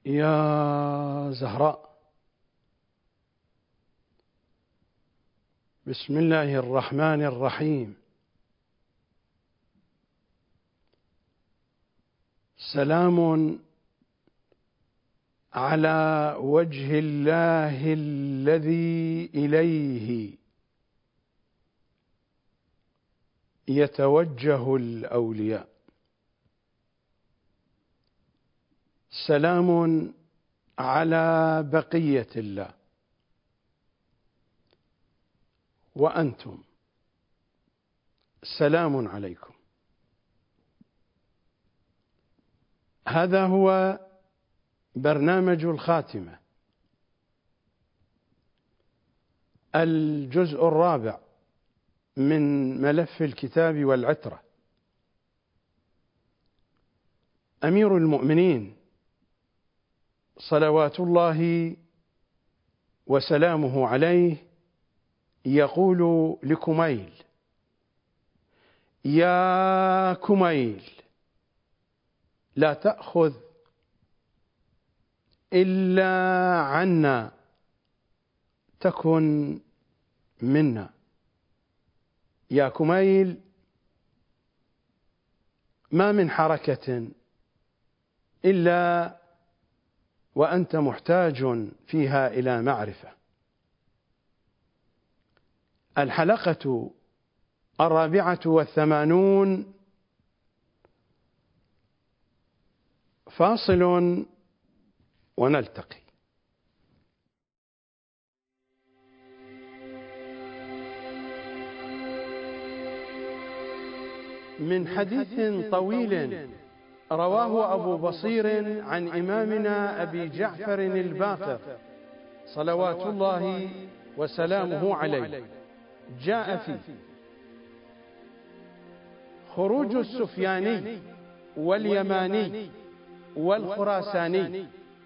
يا زهراء، بسم الله الرحمن الرحيم. سلام على وجه الله الذي إليه يتوجه الأولياء. سلام على بقية الله، وأنتم سلام عليكم. هذا هو برنامج الخاتمة، الجزء الرابع من ملف الكتاب والعترة. أمير المؤمنين صلوات الله وسلامه عليه يقول لكميل: يا كميل، لا تأخذ إلا عنا، تكن منا. يا كميل، ما من حركة إلا وأنت محتاج فيها إلى معرفة. الحلقة 84، فاصل ونلتقي. من حديث طويل رواه أبو بصير عن إمامنا أبي جعفر الباقر صلوات الله وسلامه عليه، جاء فيه: خروج السفياني واليماني والخراساني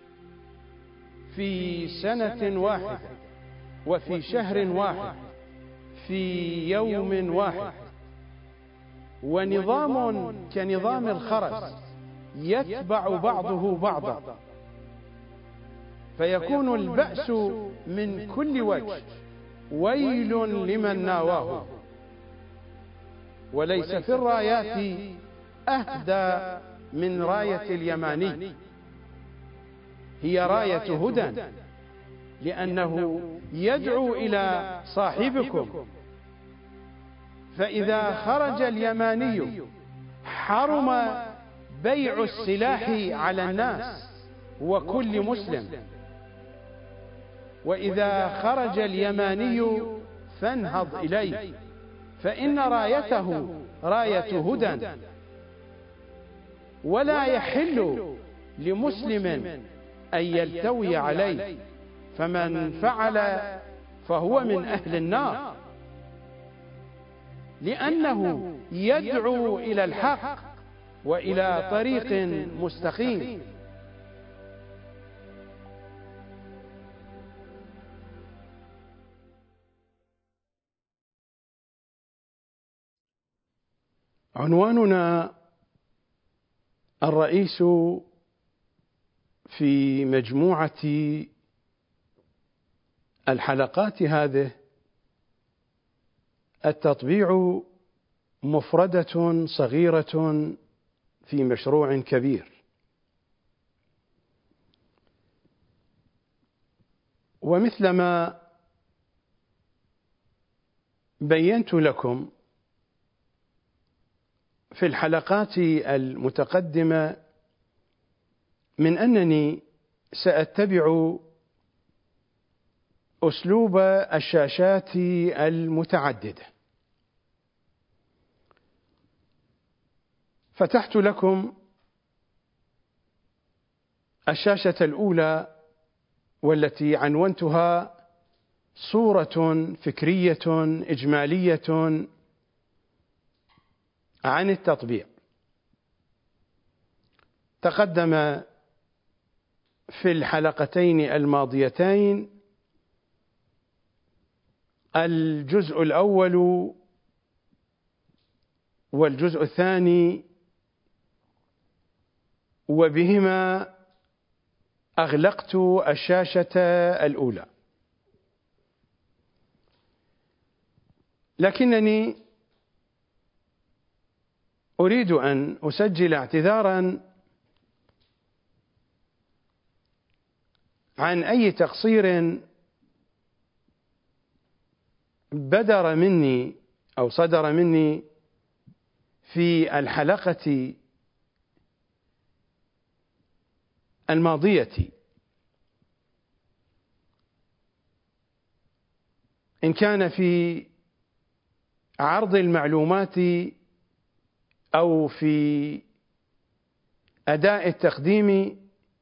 في سنة واحدة وفي شهر واحد في يوم واحد، ونظام كنظام الخرس يتبع بعضه بعضا، فيكون البأس من كل وجه، ويل لمن ناواه. وليس في الرايات أهدى من راية اليماني، هي راية هدى، لأنه يدعو إلى صاحبكم، فإذا خرج اليماني حرم بيع السلاح على الناس وكل مسلم، وإذا خرج اليماني فانهض إليه، فإن رايته راية هدى، ولا يحل لمسلم أن يلتوي عليه، فمن فعل فهو من أهل النار، لأنه يدعو إلى الحق وإلى طريق مستقيم. عنواننا الرئيس في مجموعة الحلقات هذه: التطبيع مفردة صغيرة في مشروع كبير. ومثلما بينت لكم في الحلقات المتقدمة من أنني سأتبع أسلوب الشاشات المتعددة، فتحت لكم الشاشة الأولى والتي عنونتها صورة فكرية إجمالية عن التطبيع. تقدم في الحلقتين الماضيتين الجزء الأول والجزء الثاني، وبهما أغلقت الشاشة الأولى، لكنني أريد أن أسجل اعتذارا عن أي تقصير بدر مني أو صدر مني في الحلقة الماضية، إن كان في عرض المعلومات أو في أداء التقديم،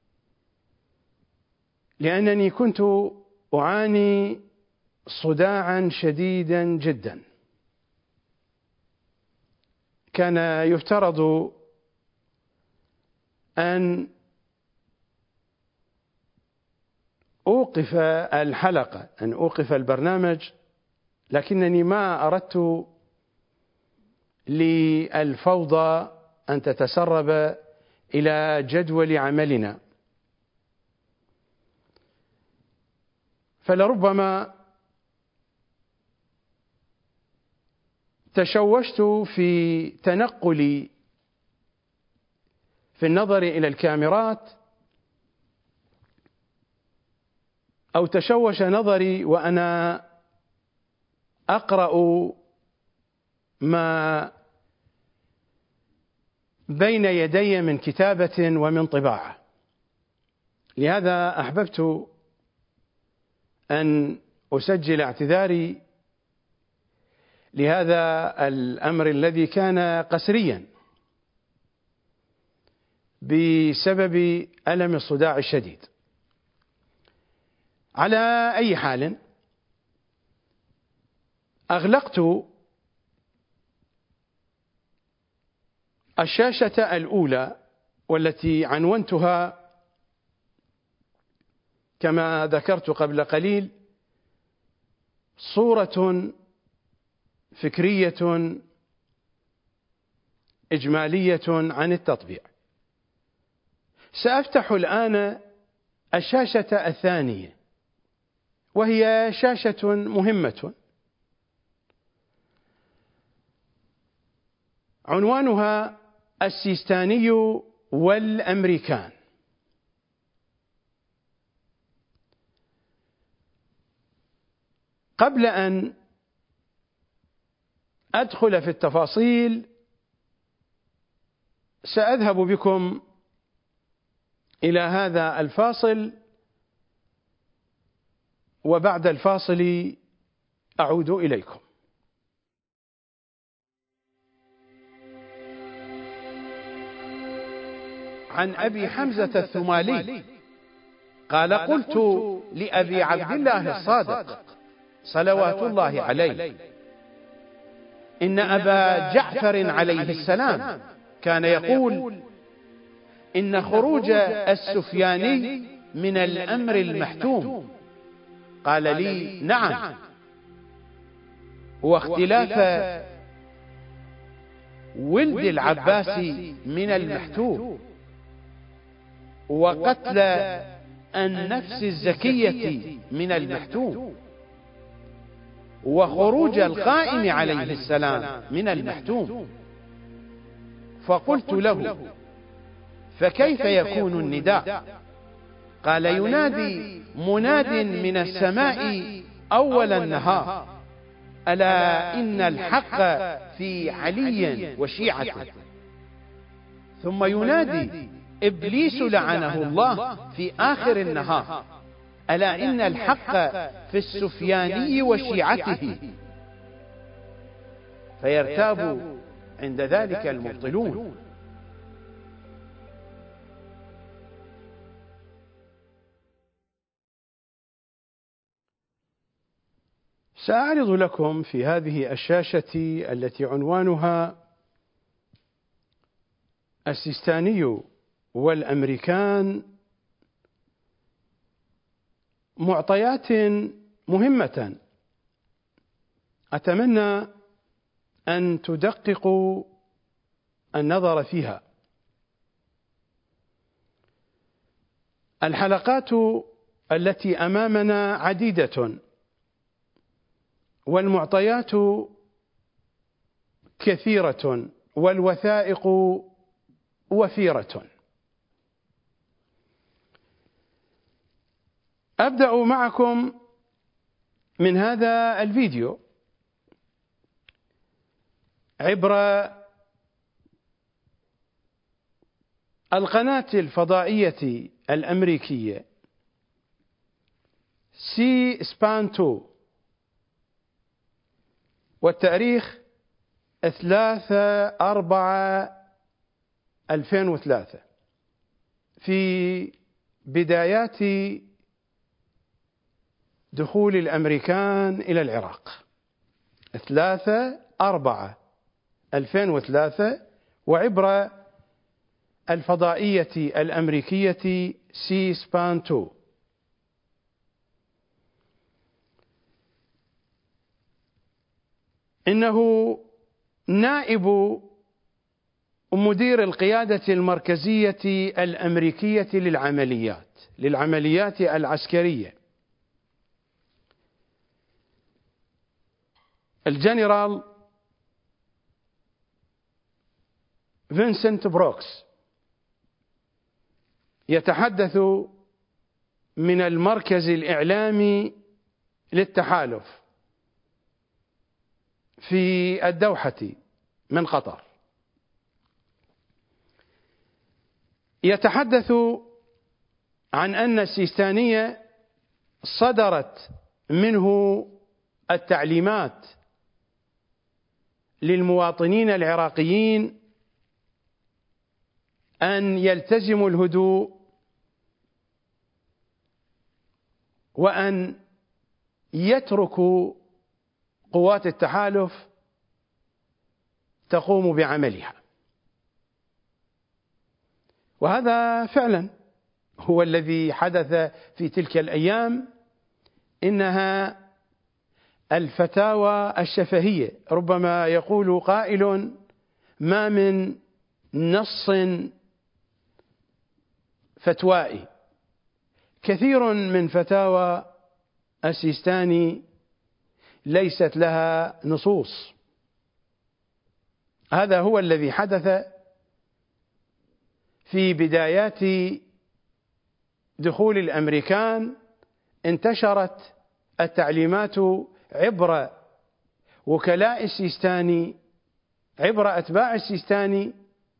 لأنني كنت أعاني صداعا شديدا جدا. كان يفترض أن أوقف الحلقة، أن أوقف البرنامج، لكنني ما أردت للفوضى أن تتسرب إلى جدول عملنا، فلربما تشوشت في تنقلي في النظر إلى الكاميرات، أو تشوش نظري وأنا أقرأ ما بين يدي من كتابة ومن طباعة. لهذا أحببت أن أسجل اعتذاري لهذا الأمر الذي كان قسريا بسبب ألم الصداع الشديد. على أي حال، أغلقت الشاشة الأولى والتي عنونتها كما ذكرت قبل قليل صورة فكرية إجمالية عن التطبيع. سأفتح الآن الشاشة الثانية، وهي شاشة مهمة، عنوانها السيستاني والأمريكان. قبل أن أدخل في التفاصيل سأذهب بكم إلى هذا الفاصل، وبعد الفاصل أعود إليكم. عن أبي حمزة الثمالي قال: قلت لأبي عبد الله الصادق صلوات الله عليه: إن أبا جعفر عليه السلام كان يقول: إن خروج السفياني من الأمر المحتوم. قال لي: نعم، واختلاف ولد العباس من المحتوم، وقتل النفس الزكية من المحتوم، وخروج القائم عليه السلام من المحتوم. فقلت له: فكيف يكون النداء؟ قال: ينادي مناد من السماء أول النهار: ألا إن الحق في علي وشيعته. ثم ينادي إبليس لعنه الله في آخر النهار: ألا إن الحق في السفياني وشيعته. فيرتاب عند ذلك المبطلون. سأعرض لكم في هذه الشاشة التي عنوانها السيستاني والأمريكان معطيات مهمة أتمنى أن تدققوا النظر فيها. الحلقات التي أمامنا عديدة، والمعطيات كثيرة، والوثائق وفيرة. أبدأ معكم من هذا الفيديو عبر القناة الفضائية الأمريكية سي سبان 2، والتاريخ 3/4/2003، في بدايات دخول الأمريكان إلى العراق. 3/4/2003، وعبر الفضائية الأمريكية سي سبان 2. إنه نائب مدير القيادة المركزية الأمريكية للعمليات العسكرية، الجنرال فينسنت بروكس، يتحدث من المركز الإعلامي للتحالف في الدوحة من قطر. يتحدث عن أن السيستاني صدرت منه التعليمات للمواطنين العراقيين أن يلتزموا الهدوء، وأن يتركوا قوات التحالف تقوم بعملها. وهذا فعلا هو الذي حدث في تلك الأيام. إنها الفتاوى الشفهية. ربما يقول قائل: ما من نص فتوائي. كثير من فتاوى السيستاني ليست لها نصوص. هذا هو الذي حدث في بدايات دخول الأمريكان. انتشرت التعليمات عبر وكلاء السيستاني، عبر أتباع السيستاني،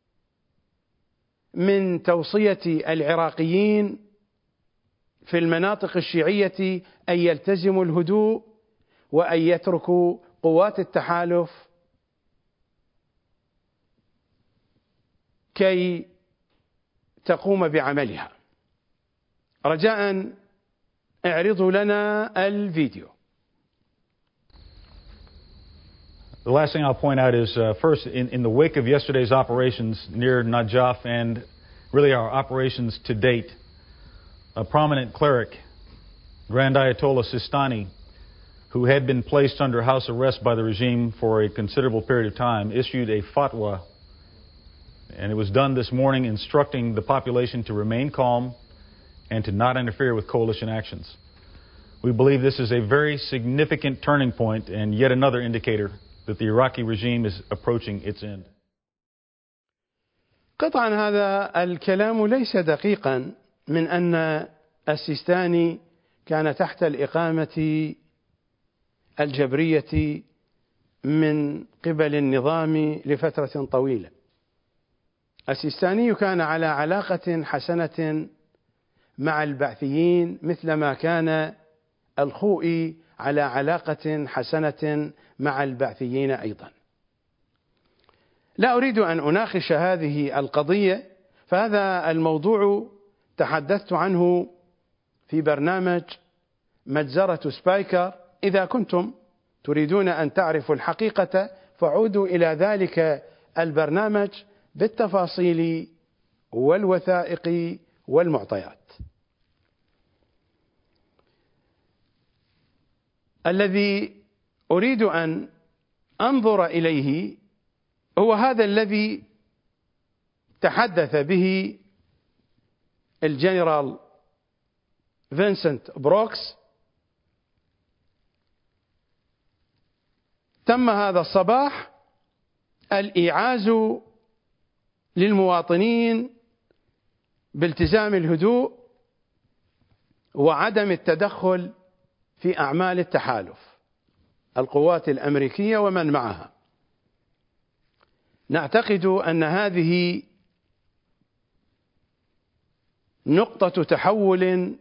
من توصية العراقيين في المناطق الشيعية أن يلتزموا الهدوء، وأن يتركوا قوات التحالف كي تقوم بعملها. رجاء اعرضوا لنا الفيديو. The last thing I'll point out is, first, in the wake of yesterday's operations near Najaf and really our operations to date, a prominent cleric, Grand Ayatollah Sistani, who had been placed under house arrest by the regime for a considerable period of time, issued a fatwa, and it was done this morning, instructing the population to remain calm and to not interfere with coalition actions. We believe this is a very significant turning point and yet another indicator that the Iraqi regime is approaching its end. قطعا هذا الكلام ليس دقيقا، من أن السيستاني كان تحت الإقامة الجبرية من قبل النظام لفترة طويلة. السيستاني كان على علاقة حسنة مع البعثيين، مثلما كان الخوئي على علاقة حسنة مع البعثيين أيضا. لا أريد أن أناقش هذه القضية، فهذا الموضوع تحدثت عنه في برنامج مجزرة سبايكر. إذا كنتم تريدون أن تعرفوا الحقيقة فعودوا إلى ذلك البرنامج بالتفاصيل والوثائق والمعطيات. الذي أريد أن أنظر إليه هو هذا الذي تحدث به الجنرال فينسنت بروكس تم هذا الصباح الإيعاز للمواطنين بالتزام الهدوء وعدم التدخل في أعمال التحالف القوات الأمريكية ومن معها. نعتقد أن هذه نقطة تحول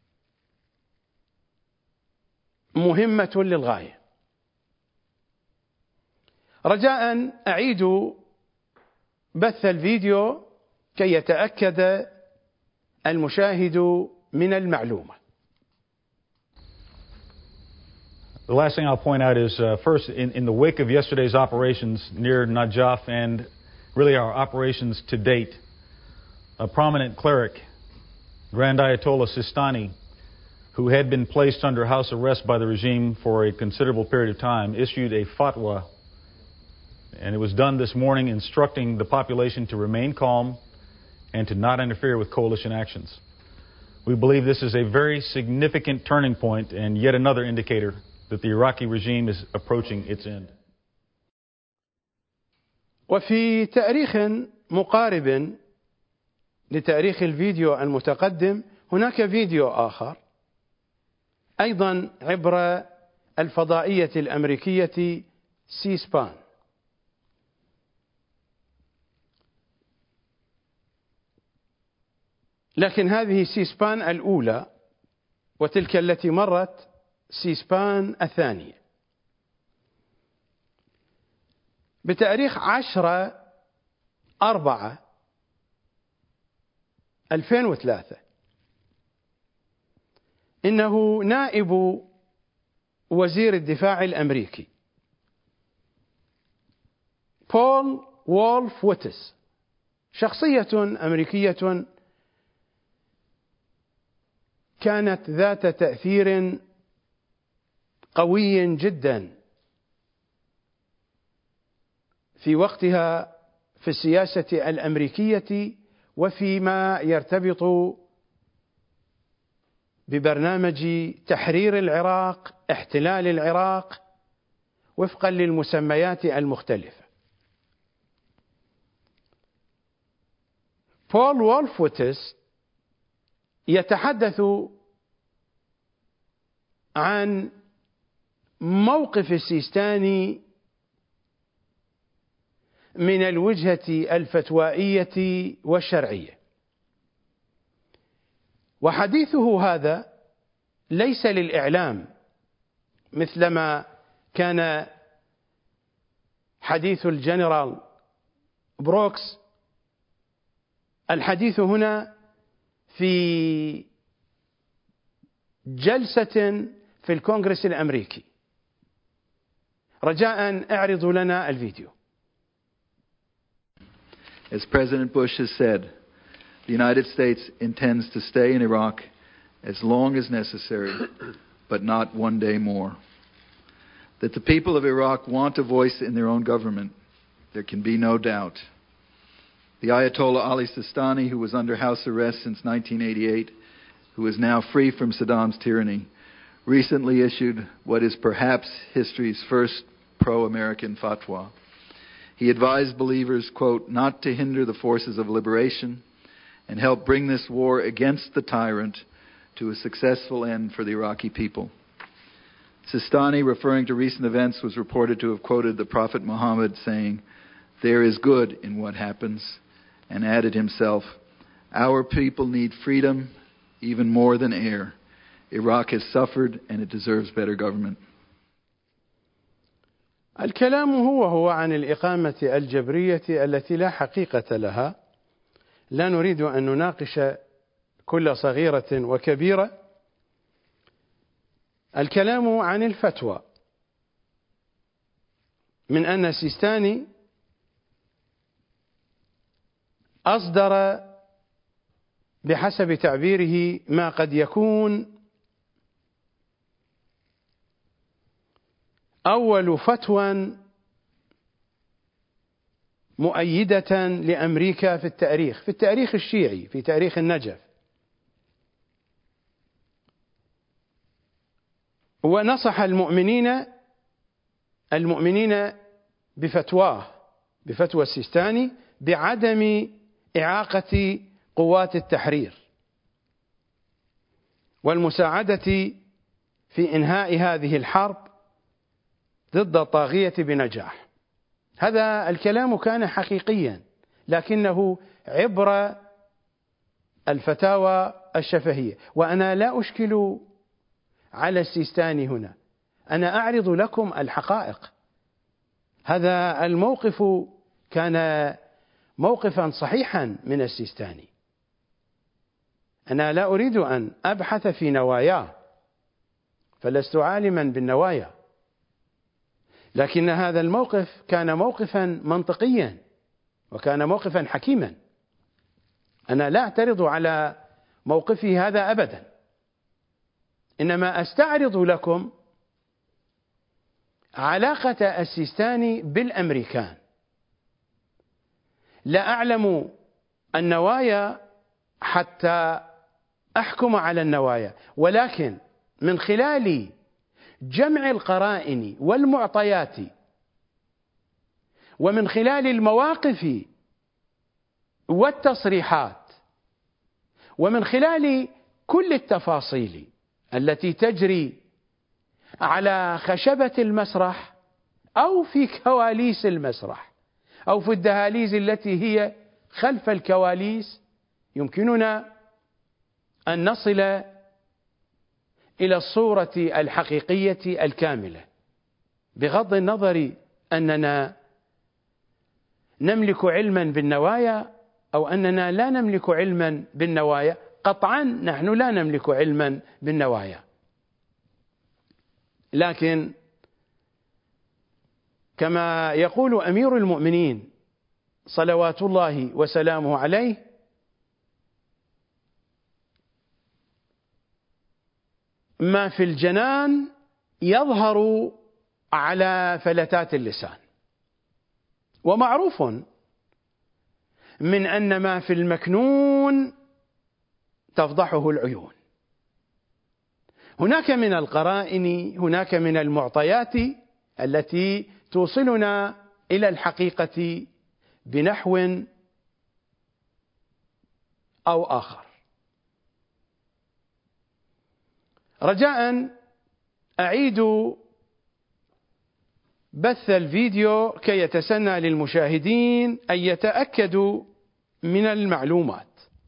مهمة للغاية. رجاء أعيدوا بث الفيديو كي يتأكد المشاهد من المعلومة. The last thing I'll point out is, first, in the wake of yesterday's operations near Najaf and really our operations to date, a prominent cleric, Grand Ayatollah Sistani, who had been placed under house arrest by the regime for a considerable period of time, issued a fatwa, and it was done this morning, instructing the population to remain calm and to not interfere with coalition actions. We believe this is a very significant turning point and yet another indicator that the Iraqi regime is approaching its end. وفي تاريخ مقارب لتاريخ الفيديو المتقدم هناك فيديو آخر أيضا عبر الفضائية الأمريكية سي سبان. لكن هذه سي سبان الأولى وتلك التي مرت سي سبان الثانية. بتاريخ 10/4/2003 إنه نائب وزير الدفاع الأمريكي بول وولف ويتس، شخصية أمريكية كانت ذات تأثير قوي جدا في وقتها في السياسة الأمريكية وفيما يرتبط ببرنامج تحرير العراق، احتلال العراق وفقا للمسميات المختلفة. بول وولف ويتس يتحدث عن موقف السيستاني من الوجهة الفتوائية والشرعية، وحديثه هذا ليس للإعلام مثلما كان حديث الجنرال بروكس. الحديث هنا في جلسة في الكونغرس الأمريكي. رجاء اعرضوا لنا الفيديو. As President Bush has said, the United States intends to stay in Iraq as long as necessary, but not one day more. That the people of Iraq want a voice in their own government, there can be no doubt. The Ayatollah Ali Sistani, who was under house arrest since 1988, who is now free from Saddam's tyranny, recently issued what is perhaps history's first pro-American fatwa. He advised believers, quote, not to hinder the forces of liberation and help bring this war against the tyrant to a successful end for the Iraqi people. Sistani, referring to recent events, was reported to have quoted the Prophet Muhammad saying, "There is good in what happens," and added himself, "Our people need freedom even more than air. Iraq has suffered and it deserves better government." الكلام هو عن الإقامة الجبرية التي لا حقيقة لها. لا نريد أن نناقش كل صغيرة وكبيرة. الكلام عن الفتوى من أن سيستاني أصدر بحسب تعبيره ما قد يكون أول فتوى مؤيدة لأمريكا في التاريخ الشيعي، في تاريخ النجف. ونصح المؤمنين بفتوى السيستاني بعدم إعاقة قوات التحرير والمساعدة في إنهاء هذه الحرب ضد الطاغية بنجاح. هذا الكلام كان حقيقيا، لكنه عبر الفتاوى الشفهية. وأنا لا أشكل على السيستاني هنا، أنا أعرض لكم الحقائق. هذا الموقف كان موقفا صحيحا من السيستاني. أنا لا أريد أن أبحث في نواياه، فلست عالما بالنوايا، لكن هذا الموقف كان موقفا منطقيا وكان موقفا حكيما. أنا لا أعترض على موقفي هذا أبدا، إنما أستعرض لكم علاقة السيستاني بالأمريكان. لا أعلم النوايا حتى أحكم على النوايا، ولكن من خلال جمع القرائن والمعطيات ومن خلال المواقف والتصريحات ومن خلال كل التفاصيل التي تجري على خشبة المسرح أو في كواليس المسرح أو في الدهاليز التي هي خلف الكواليس، يمكننا أن نصل إلى الصورة الحقيقية الكاملة، بغض النظر أننا نملك علما بالنوايا أو أننا لا نملك علما بالنوايا. قطعا نحن لا نملك علما بالنوايا، لكن كما يقول أمير المؤمنين صلوات الله وسلامه عليه: ما في الجنان يظهر على فلتات اللسان، ومعروف من أن ما في المكنون تفضحه العيون. هناك من القرائن، هناك من المعطيات التي توصلنا إلى الحقيقة بنحو أو آخر. رجاء أعيد بث الفيديو كي يتسنى للمشاهدين أن يتأكدوا من المعلومات.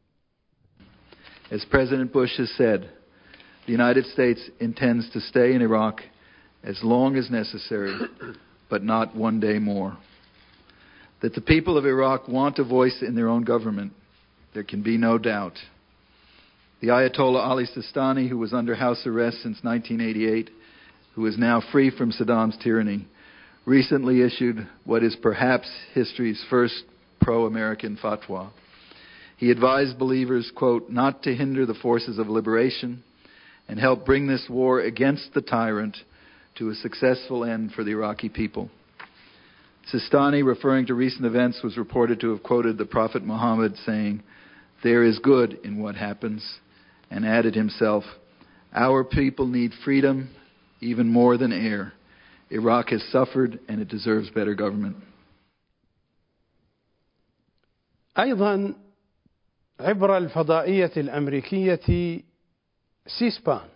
As President Bush has said, the United States intends to stay in Iraq as long as necessary, but not one day more. That the people of Iraq want a voice in their own government, there can be no doubt. The Ayatollah Ali Sistani, who was under house arrest since 1988, who is now free from Saddam's tyranny, recently issued what is perhaps history's first pro-American fatwa. He advised believers, quote, not to hinder the forces of liberation and help bring this war against the tyrant to a successful end for the Iraqi people. Sistani, referring to recent events, was reported to have quoted the Prophet Muhammad saying, "There is good in what happens," and added himself, "Our people need freedom even more than air. Iraq has suffered and it deserves better government." أيضا عبر الفضائية الأمريكية سيسبان،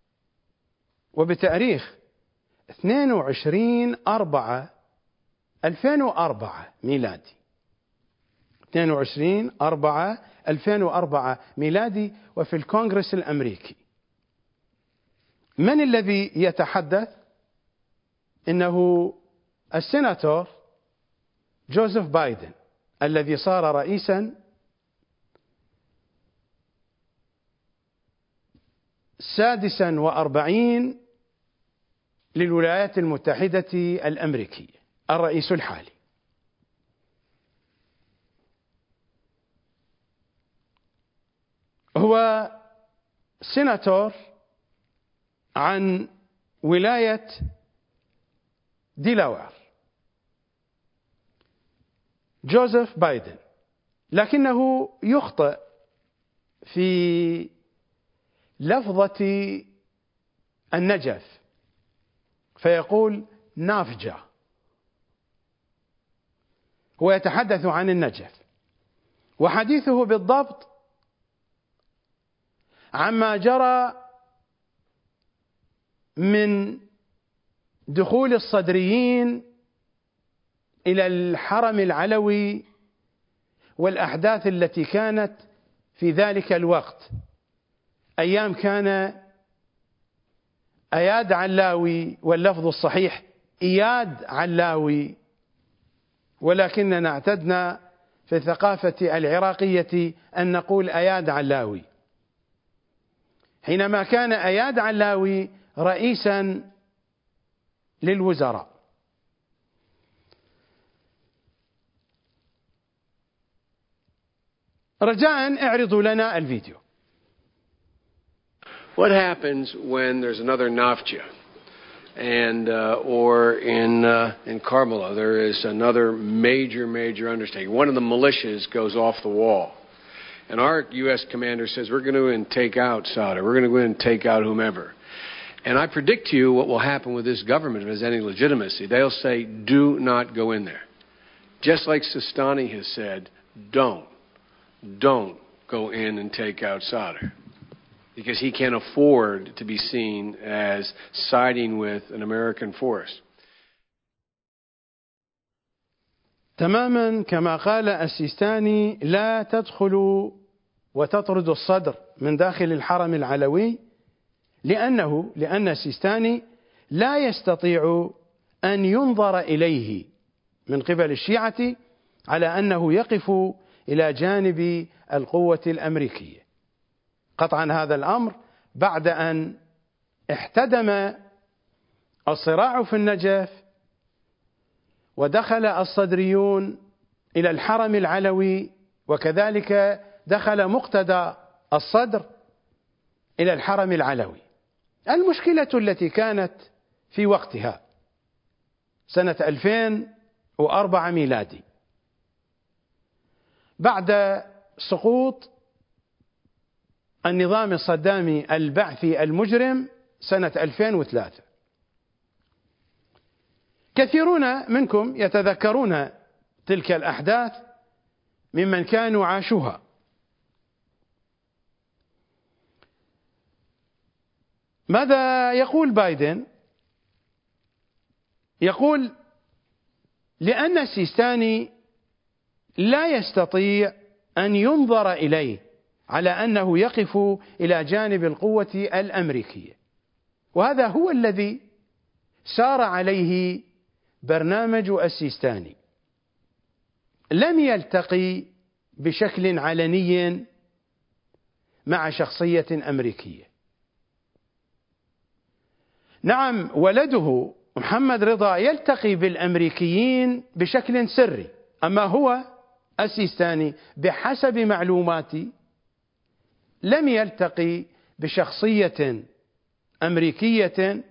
وبتاريخ 22/4/2004 ميلادي، 22/4/2004 ميلادي، وفي الكونغرس الأمريكي. من الذي يتحدث؟ إنه السيناتور جوزيف بايدن، الذي صار رئيسا 46 للولايات المتحدة الأمريكية، الرئيس الحالي. هو سيناتور عن ولاية ديلاوير، جوزيف بايدن، لكنه يخطئ في لفظة النجف فيقول نافجة، هو يتحدث عن النجف، وحديثه بالضبط عما جرى من دخول الصدريين إلى الحرم العلوي والأحداث التي كانت في ذلك الوقت، أيام كان أياد علاوي، واللفظ الصحيح إياد علاوي، ولكننا اعتدنا في الثقافة العراقية أن نقول أياد علاوي، حينما كان أياد علاوي رئيسا للوزراء. رجاء اعرضوا لنا الفيديو. What happens when there's another Nafja, and or in Karbala there is another major undertaking? One of the militias goes off the wall, and our U.S. commander says we're going to go and take out Saudi, we're going to go in and take out whomever. And I predict to you what will happen with this government if it has any legitimacy. They'll say, do not go in there. Just like Sistani has said, don't go in and take out Sadr, because he can't afford to be seen as siding with an American force. تماما كما قال السيستاني: لا تدخلوا وتطردوا الصدر من داخل الحرم العلوي، لأن السيستاني لا يستطيع أن ينظر إليه من قبل الشيعة على أنه يقف إلى جانب القوة الأمريكية. قطعا هذا الأمر بعد أن احتدم الصراع في النجف ودخل الصدريون إلى الحرم العلوي، وكذلك دخل مقتدى الصدر إلى الحرم العلوي. المشكلة التي كانت في وقتها سنة 2004 ميلادي، بعد سقوط النظام الصدامي البعثي المجرم سنة 2003، كثيرون منكم يتذكرون تلك الأحداث ممن كانوا عاشوها. ماذا يقول بايدن؟ يقول: لأن السيستاني لا يستطيع أن ينظر إليه على أنه يقف إلى جانب القوة الأمريكية، وهذا هو الذي سار عليه برنامج السيستاني. لم يلتقي بشكل علني مع شخصية أمريكية. نعم، ولده محمد رضا يلتقي بالأمريكيين بشكل سري، أما هو السيستاني بحسب معلوماتي لم يلتقي بشخصية أمريكية،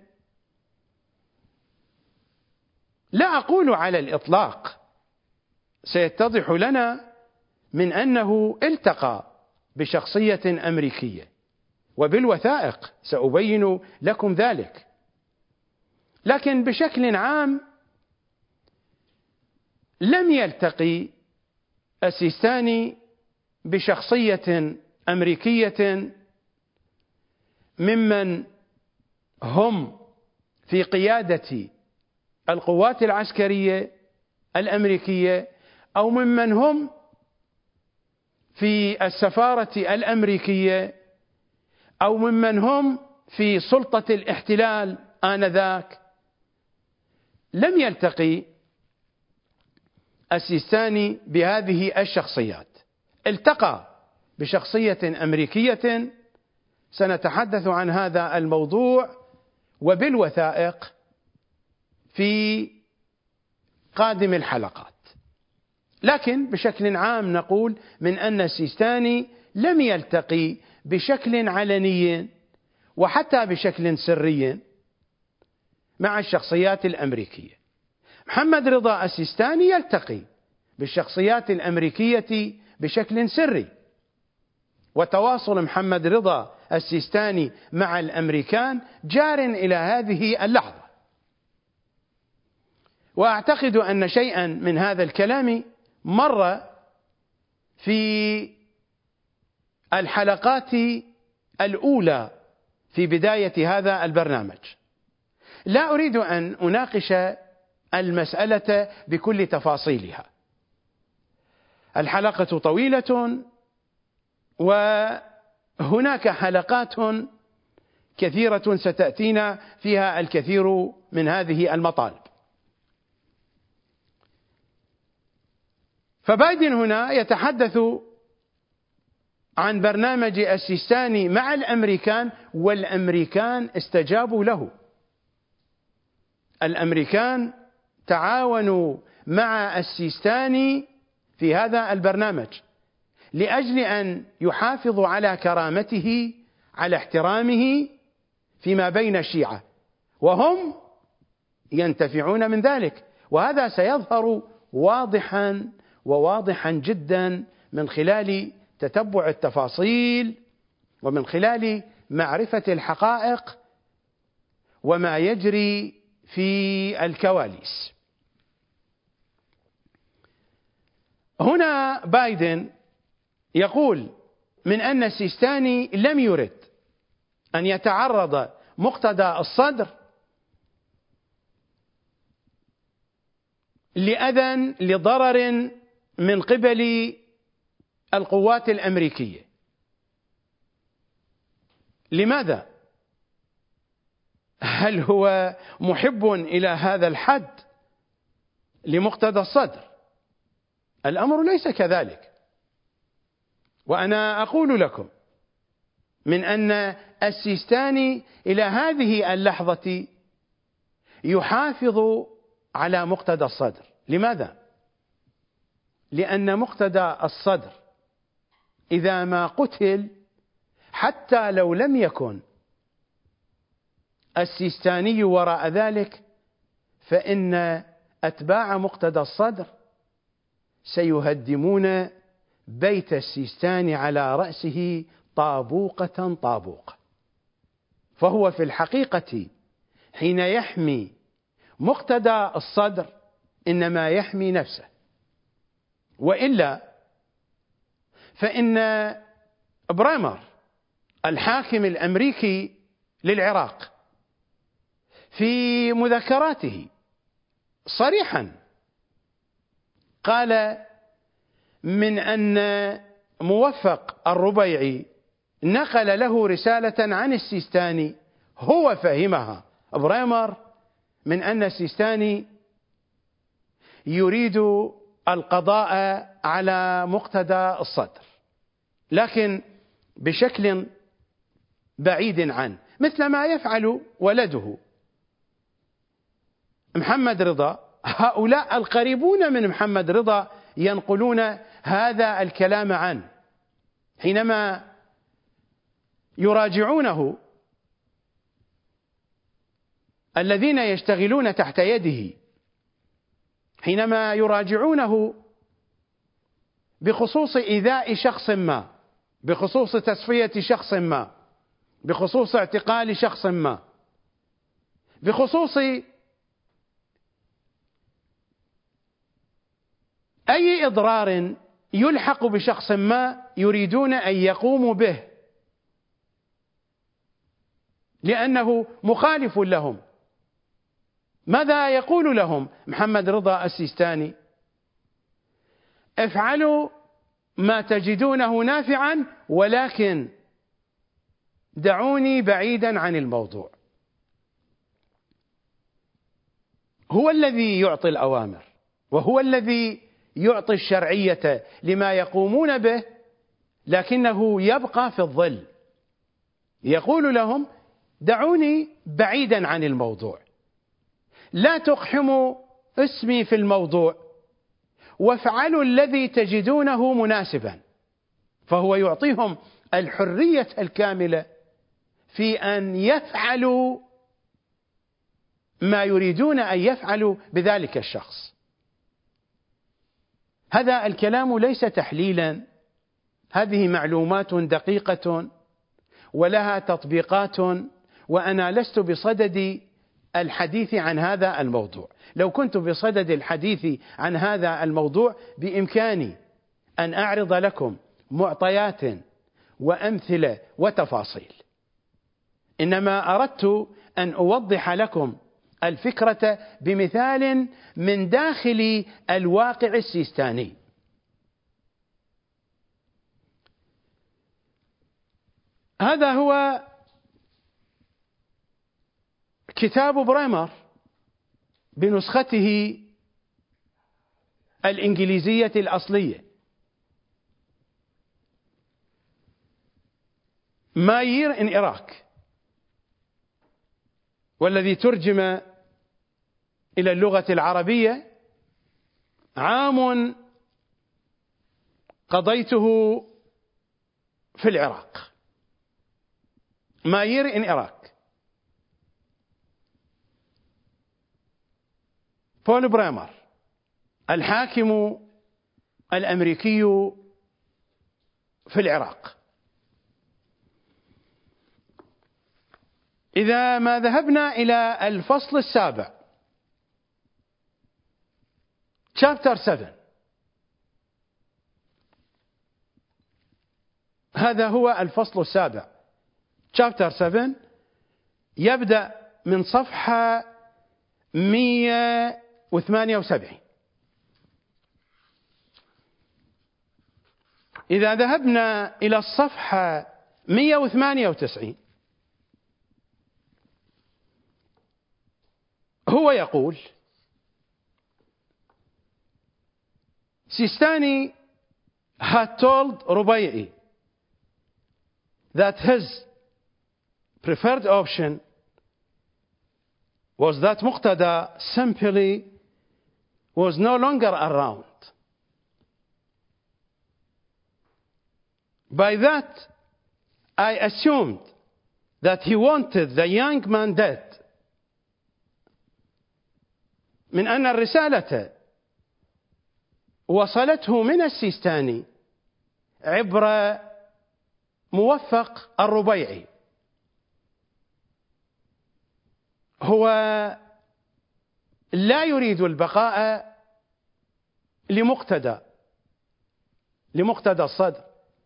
لا أقول على الإطلاق، سيتضح لنا من أنه التقى بشخصية أمريكية، وبالوثائق سأبين لكم ذلك. لكن بشكل عام لم يلتقي السيستاني بشخصية أمريكية ممن هم في قيادة القوات العسكرية الأمريكية، أو ممن هم في السفارة الأمريكية، أو ممن هم في سلطة الاحتلال آنذاك. لم يلتقي السيستاني بهذه الشخصيات، التقى بشخصية أمريكية، سنتحدث عن هذا الموضوع وبالوثائق في قادم الحلقات. لكن بشكل عام نقول من أن السيستاني لم يلتقي بشكل علني وحتى بشكل سري مع الشخصيات الأمريكية. محمد رضا السيستاني يلتقي بالشخصيات الأمريكية بشكل سري، وتواصل محمد رضا السيستاني مع الأمريكان جار إلى هذه اللحظة. وأعتقد أن شيئا من هذا الكلام مر في الحلقات الأولى في بداية هذا البرنامج. لا أريد أن أناقش المسألة بكل تفاصيلها، الحلقة طويلة وهناك حلقات كثيرة ستأتينا فيها الكثير من هذه المطالب. فبايدن هنا يتحدث عن برنامج السيستاني مع الأمريكان، والأمريكان استجابوا له. الأمريكان تعاونوا مع السيستاني في هذا البرنامج لأجل أن يحافظوا على كرامته، على احترامه فيما بين الشيعة، وهم ينتفعون من ذلك. وهذا سيظهر واضحا جدا من خلال تتبع التفاصيل ومن خلال معرفة الحقائق وما يجري في الكواليس. هنا بايدن يقول من أن السيستاني لم يرد أن يتعرض مقتدى الصدر لأذى لضرر من قبل القوات الأمريكية. لماذا؟ هل هو محب إلى هذا الحد لمقتدى الصدر؟ الأمر ليس كذلك. وأنا أقول لكم من أن السيستاني إلى هذه اللحظة يحافظ على مقتدى الصدر. لماذا؟ لأن مقتدى الصدر إذا ما قتل، حتى لو لم يكن السيستاني وراء ذلك، فإن أتباع مقتدى الصدر سيهدمون بيت السيستاني على رأسه طابوقة طابوقة. فهو في الحقيقة حين يحمي مقتدى الصدر إنما يحمي نفسه، وإلا فإن بريمر الحاكم الأمريكي للعراق في مذكراته صريحا قال من أن موفق الربيعي نقل له رسالة عن السيستاني هو فهمها بريمر من أن السيستاني يريد القضاء على مقتدى الصدر، لكن بشكل بعيد عنه، مثل ما يفعل ولده محمد رضا. هؤلاء القريبون من محمد رضا ينقلون هذا الكلام عنه حينما يراجعونه الذين يشتغلون تحت يده، حينما يراجعونه بخصوص إيذاء شخص ما، بخصوص تصفية شخص ما، بخصوص اعتقال شخص ما، بخصوص أي إضرار يلحق بشخص ما يريدون أن يقوموا به لأنه مخالف لهم. ماذا يقول لهم محمد رضا السيستاني؟ افعلوا ما تجدونه نافعا، ولكن دعوني بعيدا عن الموضوع. هو الذي يعطي الأوامر، وهو الذي يعطي الشرعية لما يقومون به، لكنه يبقى في الظل. يقول لهم دعوني بعيدا عن الموضوع، لا تقحموا اسمي في الموضوع، وافعلوا الذي تجدونه مناسبا. فهو يعطيهم الحرية الكاملة في أن يفعلوا ما يريدون أن يفعلوا بذلك الشخص. هذا الكلام ليس تحليلا، هذه معلومات دقيقة ولها تطبيقات، وأنا لست بصدد الحديث عن هذا الموضوع. لو كنت بصدد الحديث عن هذا الموضوع بإمكاني أن أعرض لكم معطيات وأمثلة وتفاصيل، إنما أردت أن أوضح لكم الفكرة بمثال من داخل الواقع السيستاني. هذا هو كتاب بريمر بنسخته الإنجليزية الأصلية، My Year in Iraq، والذي ترجم إلى اللغة العربية عام قضيته في العراق. My Year in Iraq. بول بريمر الحاكم الأمريكي في العراق. إذا ما ذهبنا إلى الفصل السابع Chapter 7، هذا هو الفصل السابع Chapter 7، يبدأ من صفحة 178. إذا ذهبنا إلى الصفحة 198 هو يقول: Sistani had told Rubai that his preferred option was that Muqtada simply was no longer around. By that, I assumed that he wanted the young man dead. من أن الرسالة وصلته من السيستاني عبر موفق الربيعي، هو لا يريد البقاء لمقتدى الصدر.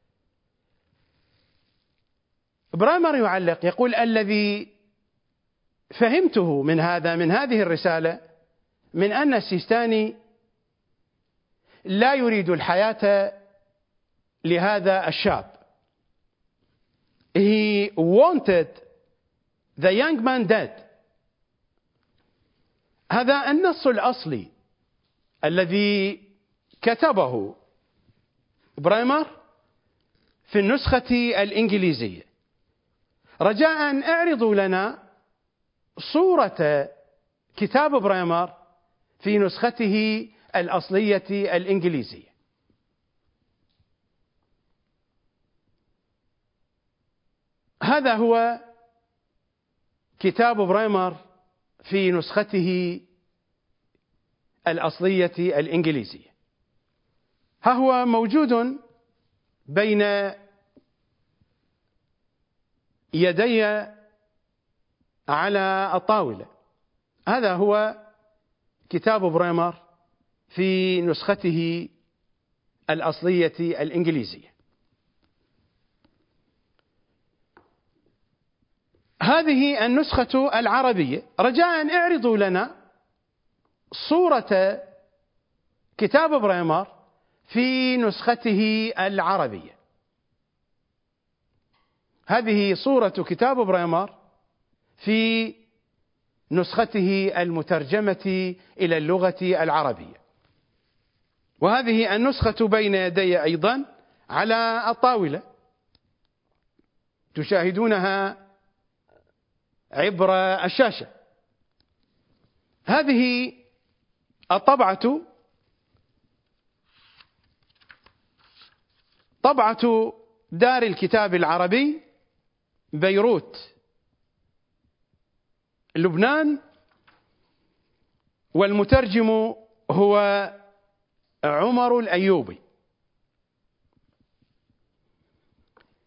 بريمر يعلق يقول: الذي فهمته من هذه الرسالة من أن السيستاني لا يريد الحياة لهذا الشاب. He wanted the young man dead. هذا النص الأصلي الذي كتبه بريمر في النسخة الإنجليزية. رجاء اعرضوا لنا صورة كتاب بريمر في نسخته الأصلية الإنجليزية. هذا هو كتاب بريمر في نسخته الأصلية الإنجليزية. ها هو موجود بين يدي على الطاولة. هذا هو كتاب بريمر في نسخته الأصلية الإنجليزية. هذه النسخة العربية. رجاء اعرضوا لنا صورة كتاب بريمر في نسخته العربية. هذه صورة كتاب بريمر في نسخته المترجمة إلى اللغة العربية، وهذه النسخة بين يدي أيضا على الطاولة، تشاهدونها عبر الشاشة. هذه الطبعة طبعة دار الكتاب العربي بيروت لبنان، والمترجم هو عمر الأيوبي.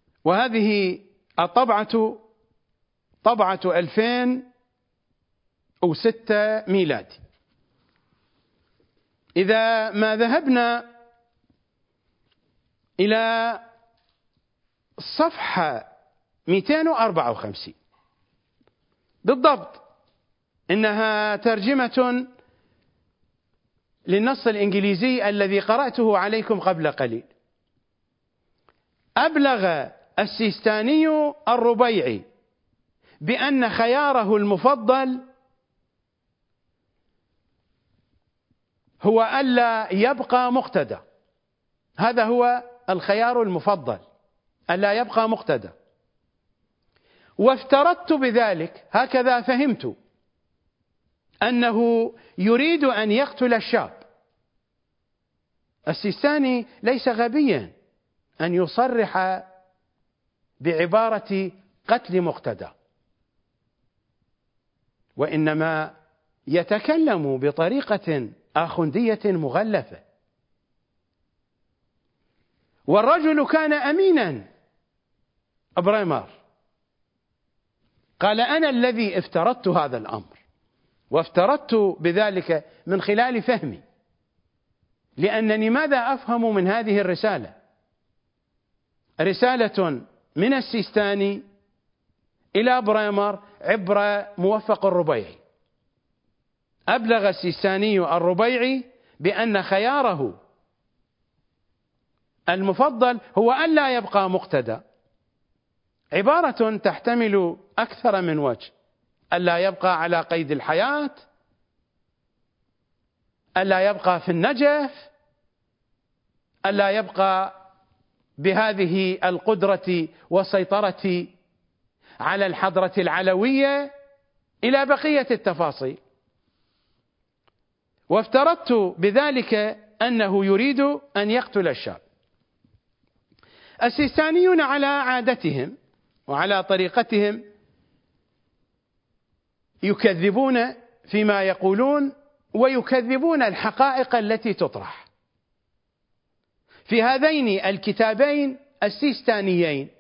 وهذه الطبعة طبعة 2014، أو 6 ميلادي. إذا ما ذهبنا إلى صفحة 254 بالضبط، إنها ترجمة للنص الإنجليزي الذي قرأته عليكم قبل قليل. أبلغ السيستاني الربيعي بأن خياره المفضل هو ألا يبقى مقتدى. هذا هو الخيار المفضل، ألا يبقى مقتدى. وافترضت بذلك، هكذا فهمت، أنه يريد أن يقتل الشاب. السيستاني ليس غبيا أن يصرح بعبارة قتل مقتدى، وإنما يتكلم بطريقة آخوندية مغلفة. والرجل كان أمينا، بريمر قال: أنا الذي افترضت هذا الأمر، وافترضت بذلك من خلال فهمي، لأنني ماذا أفهم من هذه الرسالة؟ رسالة من السيستاني إلى بريمر عبر موفق الربيعي. أبلغ السيستاني الربيعي بأن خياره المفضل هو ألا يبقى مقتدى، عبارة تحتمل أكثر من وجه: ألا يبقى على قيد الحياة، ألا يبقى في النجف، ألا يبقى بهذه القدرة والسيطرة على الحضرة العلوية، إلى بقية التفاصيل. وافترضت بذلك أنه يريد أن يقتل الشاب. السيستانيون على عادتهم وعلى طريقتهم يكذبون فيما يقولون، ويكذبون الحقائق التي تطرح. في هذين الكتابين السيستانيين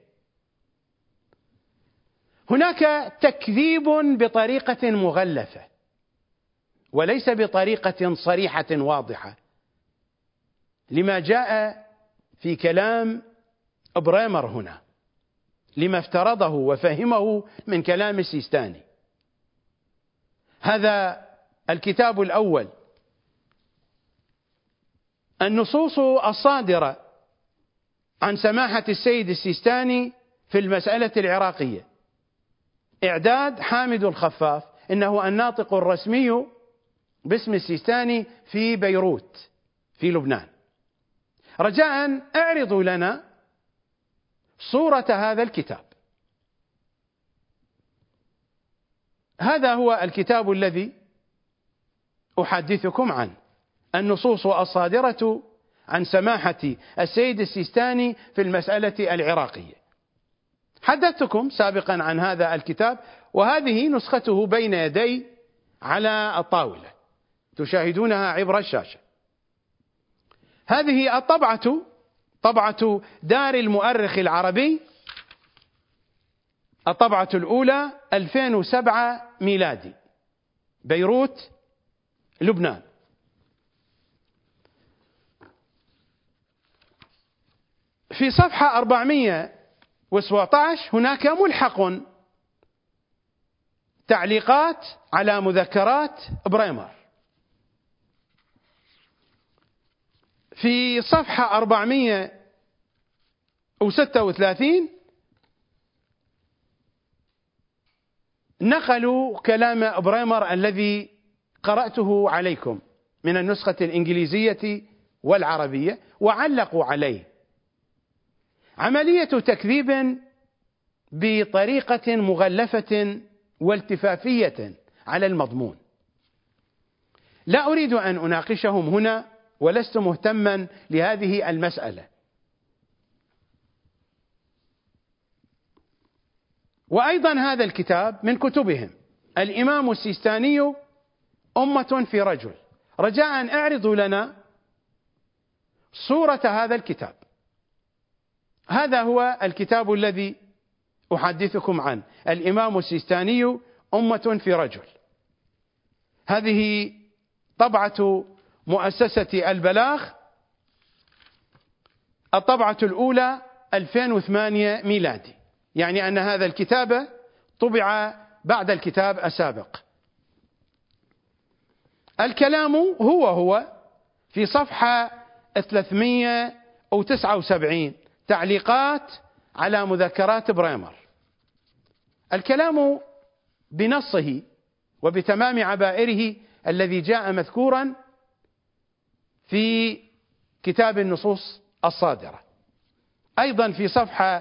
هناك تكذيب بطريقة مغلفة، وليس بطريقة صريحة واضحة، لما جاء في كلام بريمر هنا، لما افترضه وفهمه من كلام السيستاني. هذا الكتاب الأول، النصوص الصادرة عن سماحة السيد السيستاني في المسألة العراقية، إعداد حامد الخفاف، إنه الناطق الرسمي باسم السيستاني في بيروت في لبنان. رجاء اعرضوا لنا صورة هذا الكتاب. هذا هو الكتاب الذي أحدثكم عنه، النصوص الصادرة عن سماحة السيد السيستاني في المسألة العراقية. حدثتكم سابقا عن هذا الكتاب، وهذه نسخته بين يدي على الطاولة، تشاهدونها عبر الشاشة. هذه الطبعة طبعة دار المؤرخ العربي، الطبعة الأولى 2007 ميلادي، بيروت لبنان. في صفحة 417 هناك ملحق تعليقات على مذكرات بريمر. في صفحة 436 نقلوا كلام بريمر الذي قرأته عليكم من النسخة الإنجليزية والعربية، وعلقوا عليه. عملية تكذيب بطريقة مغلفة والتفافية على المضمون. لا أريد أن أناقشهم هنا، ولست مهتما لهذه المسألة. وأيضا هذا الكتاب من كتبهم، الإمام السيستاني أمة في رجل. رجاء اعرضوا لنا صورة هذا الكتاب. هذا هو الكتاب الذي أحدثكم عنه، الإمام السيستاني أمة في رجل. هذه طبعة مؤسسة البلاغ، الطبعة الأولى 2008 ميلادي، يعني أن هذا الكتاب طبع بعد الكتاب السابق. الكلام هو في صفحة 379 تعليقات على مذكرات بريمر. الكلام بنصه وبتمام عبائره الذي جاء مذكورا في كتاب النصوص الصادرة. أيضا في صفحة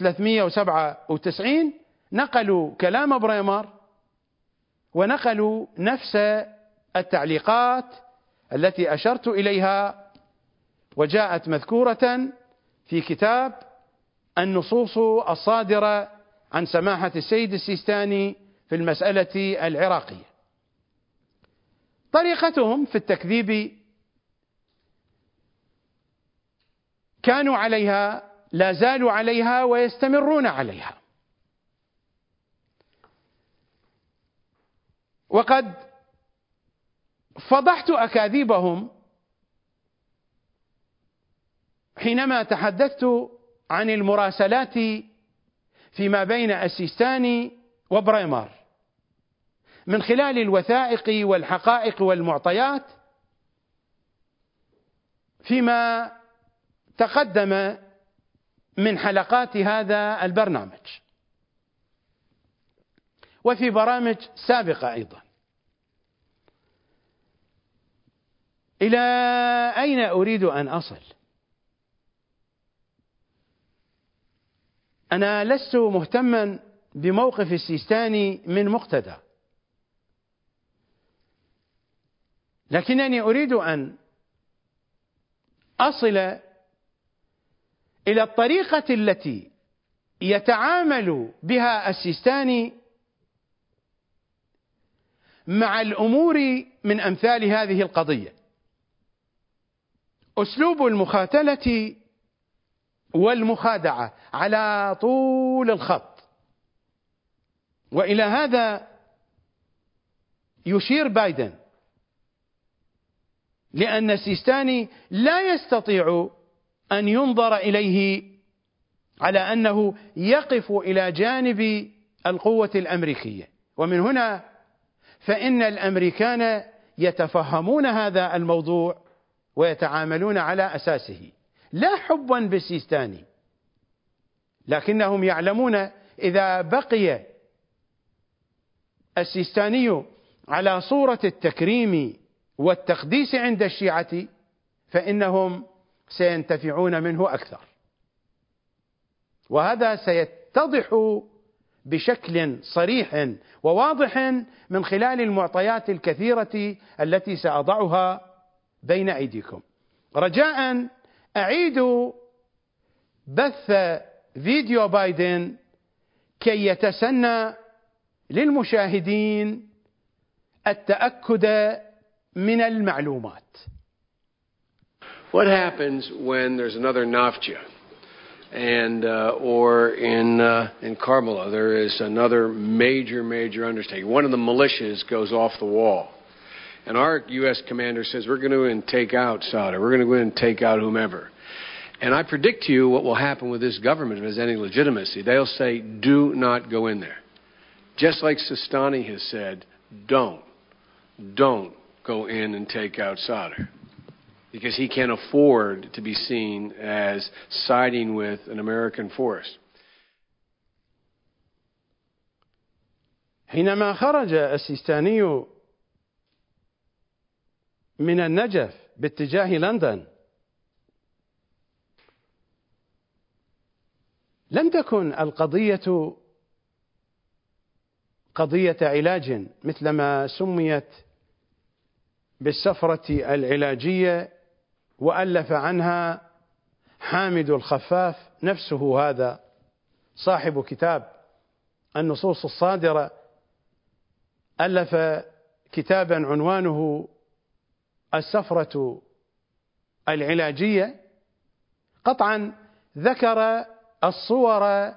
397 نقلوا كلام بريمر ونقلوا نفس التعليقات التي أشرت إليها، وجاءت مذكورة في كتاب النصوص الصادرة عن سماحة السيد السيستاني في المسألة العراقية. طريقتهم في التكذيب كانوا عليها، لا زالوا عليها ويستمرون عليها. وقد فضحت أكاذيبهم حينما تحدثت عن المراسلات فيما بين السيستاني وبريمر من خلال الوثائق والحقائق والمعطيات فيما تقدم من حلقات هذا البرنامج وفي برامج سابقة أيضا. إلى أين أريد أن أصل؟ أنا لست مهتما بموقف السيستاني من مقتدى، لكنني أريد أن أصل إلى الطريقة التي يتعامل بها السيستاني مع الأمور من أمثال هذه القضية. أسلوب المخاتلة والمخادعة على طول الخط، وإلى هذا يشير بايدن، لأن السيستاني لا يستطيع أن ينظر إليه على أنه يقف إلى جانب القوة الأمريكية. ومن هنا فإن الأمريكان يتفهمون هذا الموضوع ويتعاملون على أساسه، لا حبا بالسيستاني، لكنهم يعلمون إذا بقي السيستاني على صورة التكريم والتقديس عند الشيعة فإنهم سينتفعون منه أكثر. وهذا سيتضح بشكل صريح وواضح من خلال المعطيات الكثيرة التي سأضعها بين أيديكم. رجاء أعيد بث فيديو بايدن كي يتسنى للمشاهدين التأكد من المعلومات. What happens when there's another Nafta, and or in Karbala there is another major undertaking? One of the militias goes off the wall, and our U.S. commander says we're going to go and take out Saddam, we're going to go and take out whomever. And I predict to you what will happen with this government if it has any legitimacy. They'll say, do not go in there. Just like Sistani has said, don't go in and take out Saddam, because he can't afford to be seen as siding with an American force. حينما خرج السيستاني من النجف باتجاه لندن لم تكن القضية قضية علاج مثلما سميت بالسفرة العلاجية وألف عنها حامد الخفاف نفسه، هذا صاحب كتاب النصوص الصادرة، ألف كتابا عنوانه السفرة العلاجية. قطعا ذكر الصور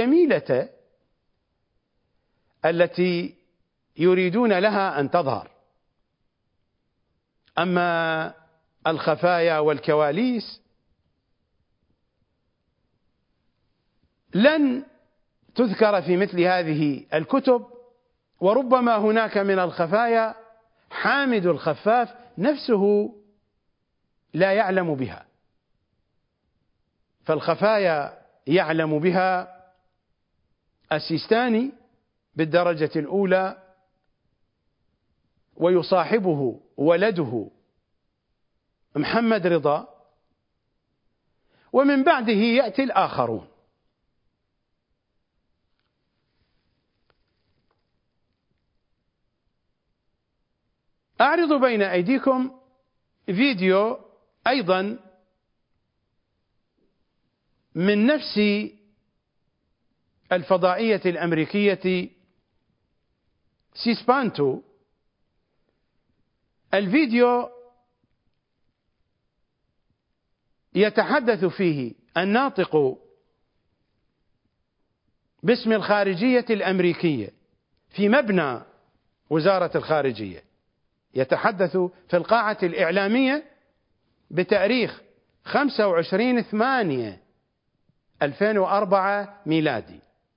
الجميلة التي يريدون لها أن تظهر، أما الخفايا والكواليس لن تذكر في مثل هذه الكتب، وربما هناك من الخفايا حامد الخفاف نفسه لا يعلم بها، فالخفايا يعلم بها السيستاني بالدرجة الأولى، ويصاحبه ولده محمد رضا، ومن بعده يأتي الآخرون. أعرض بين أيديكم فيديو أيضا من نفس الفضائية الأمريكية سيسبانتو. الفيديو يتحدث فيه الناطق باسم الخارجية الأمريكية في مبنى وزارة الخارجية، يتحدث في القاعة الإعلامية بتاريخ 25/8/2004 ميلادي.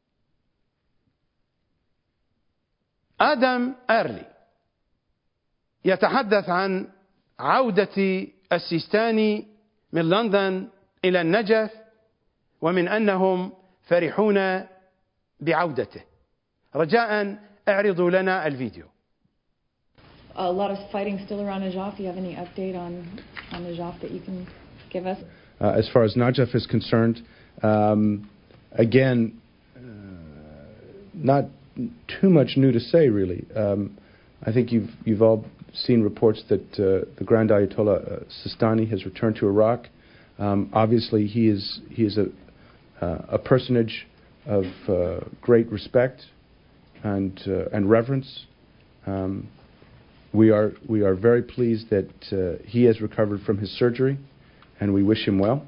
آدم إيرلي يتحدث عن عودة السيستاني من لندن إلى النجف، ومن أنهم فرحون بعودته. رجاء اعرضوا لنا الفيديو. A lot of fighting still around Najaf. Do you have any update on Najaf that you can give us? As far as Najaf is concerned, again, not too much new to say, really. I think you've all seen reports that the Grand Ayatollah Sistani has returned to Iraq. Obviously, he is a personage of great respect and reverence. We are very pleased that he has recovered from his surgery, and we wish him well.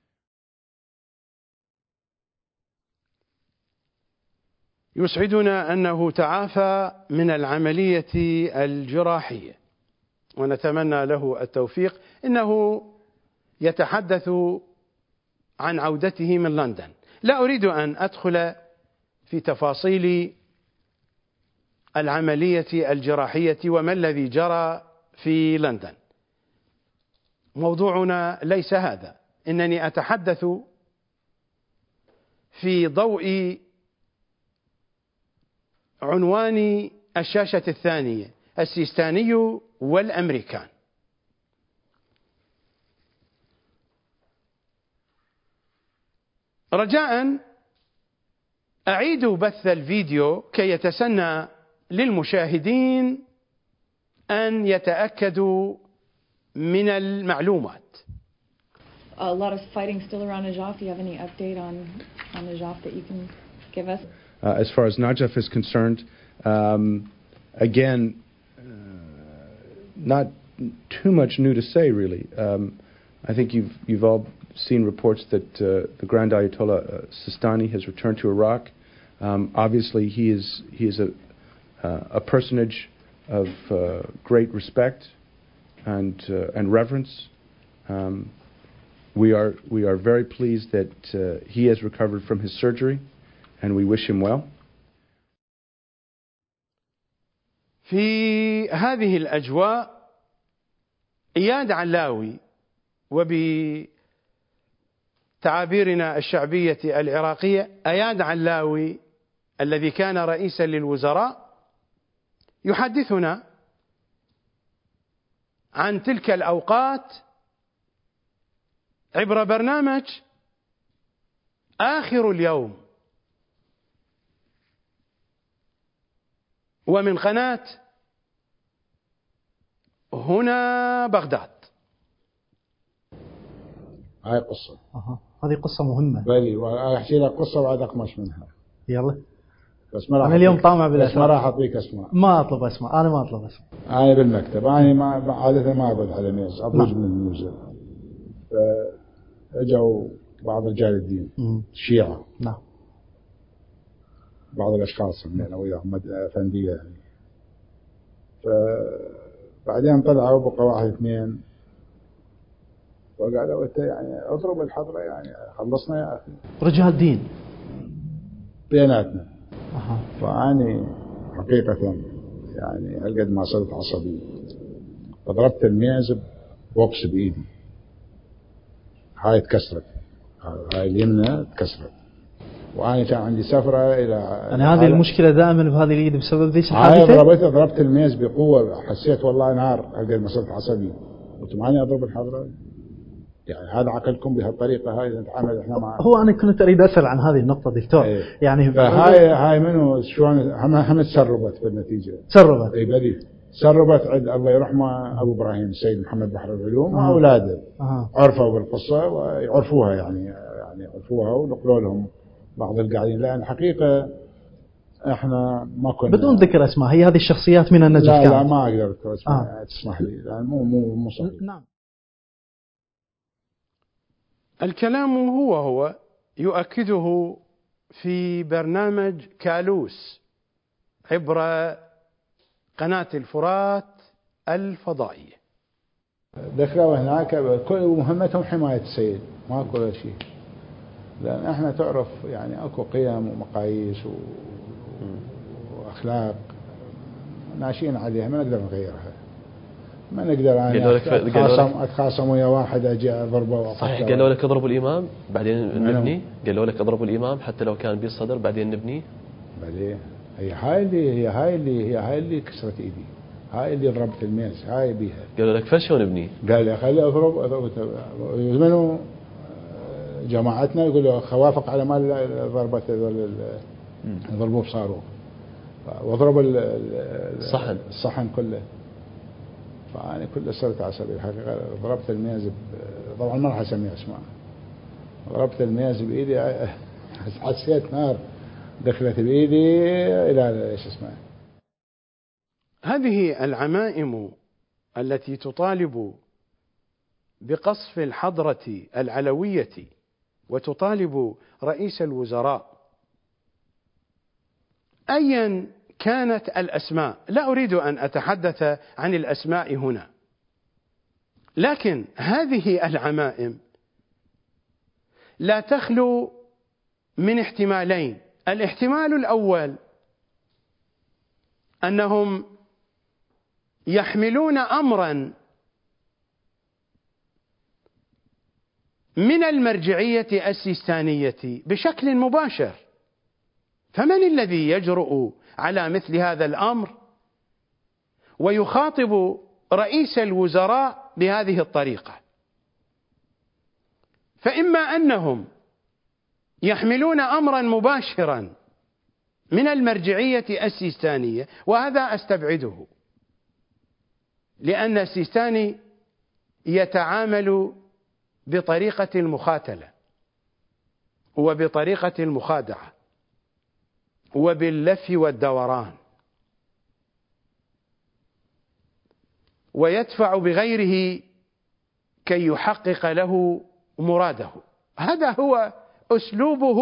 يسعدنا أنه تعافى من العملية الجراحية، ونتمنى له التوفيق. إنه يتحدث عن عودته من لندن. لا أريد أن أدخل في تفاصيل العملية الجراحية وما الذي جرى في لندن، موضوعنا ليس هذا. إنني أتحدث في ضوء عنوان الشاشة الثانية: السيستاني والأمريكان. رجاء أعيدوا بث الفيديو كي يتسنى للمشاهدين أن يتأكدوا من المعلومات. A lot of fighting still around Najaf. Do you have any update on Najaf that you can give us? As far as Najaf is concerned, again, not too much new to say, really. I think you've all seen reports that the Grand Ayatollah Sistani has returned to Iraq. Obviously, he is a personage of great respect and reverence. We are very pleased that he has recovered from his surgery, and we wish him well. في هذه الأجواء إياد علاوي، وبتعابيرنا الشعبية العراقية إياد علاوي الذي كان رئيسا للوزراء، يحدثنا عن تلك الأوقات عبر برنامج آخر اليوم، ومن قناة هنا بغداد. هاي قصة. هذه قصة مهمة. بلي وأحكي لك قصة وعد أقمش منها. يلا. بس ما راح أنا اليوم طامع بالأسماء. بس ما راح أعطيك أسماء. ما أطلب أسماء. أنا ما أطلب أسماء. أنا بالمكتب. أنا ما عادة ما أقعد على ميز. أخرج من المنزل. فأجوا بعض رجال الدين. الشيعة. نعم. بعض الأشخاص من وياهم أفندية يعني. بعدين طلعوا بقى واحد اثنين وقالوا انت يعني اضرب الحضرة يعني خلصنا يا اخي. رجال دين بيناتنا. فأني حقيقة يعني هالقد ما صرت عصبي فضربت الميز بوكس بإيدي، هاي اتكسرت، هاي اليمنى اتكسرت، وأنا كان عندي سفرة إلى يعني هذه المشكلة دائما بهذه اليد بسبب ذيك هاي الحادثة. ضربت الميز بقوة، حسيت والله نار، هالقد ما صرت عصبي. قلت ماني أضرب الحضرة يعني هذا عقلكم بهالطريقة هاي نتعامل احنا معه. هو أنا كنت أريد أسأل عن هذه النقطة دكتور. يعني هاي منو شلون هم تسربت بالنتيجة. تسربت. اي بدي تسربت عند الله يرحمه ابو ابراهيم السيد محمد بحر العلوم واولاده. عرفوا بالقصة ويعرفوها يعني عرفوها ونقلوا لهم بعض القاعدين، لأن الحقيقة احنا ما كنا بدون ذكر اسماء. هي هذه الشخصيات من النجف كانت. لا ما اقدر اذكر اسماء تسمح لي، لأن مو صحيح. نعم. الكلام هو يؤكده في برنامج كالوس عبر قناة الفرات الفضائية. دخلوا هناك كل مهمتهم حماية السيد، ما كل شيء، لأن احنا تعرف يعني اكو قيم ومقاييس واخلاق ناشئين عليها ما نقدر نغيرها. ما نقدر أنا أتخاصم ويا واحد أجي أضربه. صحيح. قالوا لك اضربوا الإمام بعدين نبني. قالوا لك اضربوا الإمام حتى لو كان بالصدر بعدين نبني. بعدين هي هاي اللي كسرت إيدي، هاي اللي ضربت الميز، هاي بيها. قالوا لك فش ونبني. قال لي خلي أضرب منو جماعتنا يقول له خوافق على مال ضربة ضربوه بصاروخ واضرب الصحن كله. فأنا كله صرت عصبي الحقيقة. ضربت الميز طبعا ما راح أسميه اسماء. ضربت الميز بإيدي، حسيت نار دخلت بإيدي إلى إيش اسمه. هذه العمائم التي تطالب بقصف الحضرة العلوية وتطالب رئيس الوزراء أيا كانت الأسماء، لا أريد أن أتحدث عن الأسماء هنا، لكن هذه العمائم لا تخلو من احتمالين. الاحتمال الأول أنهم يحملون أمرا من المرجعية السيستانية بشكل مباشر، فمن الذي يجرؤ على مثل هذا الأمر ويخاطب رئيس الوزراء بهذه الطريقة؟ فإما أنهم يحملون أمرا مباشرا من المرجعية السيستانية، وهذا أستبعده، لأن السيستاني يتعامل بطريقة المخاتلة وبطريقة المخادعة وباللف والدوران، ويدفع بغيره كي يحقق له مراده. هذا هو أسلوبه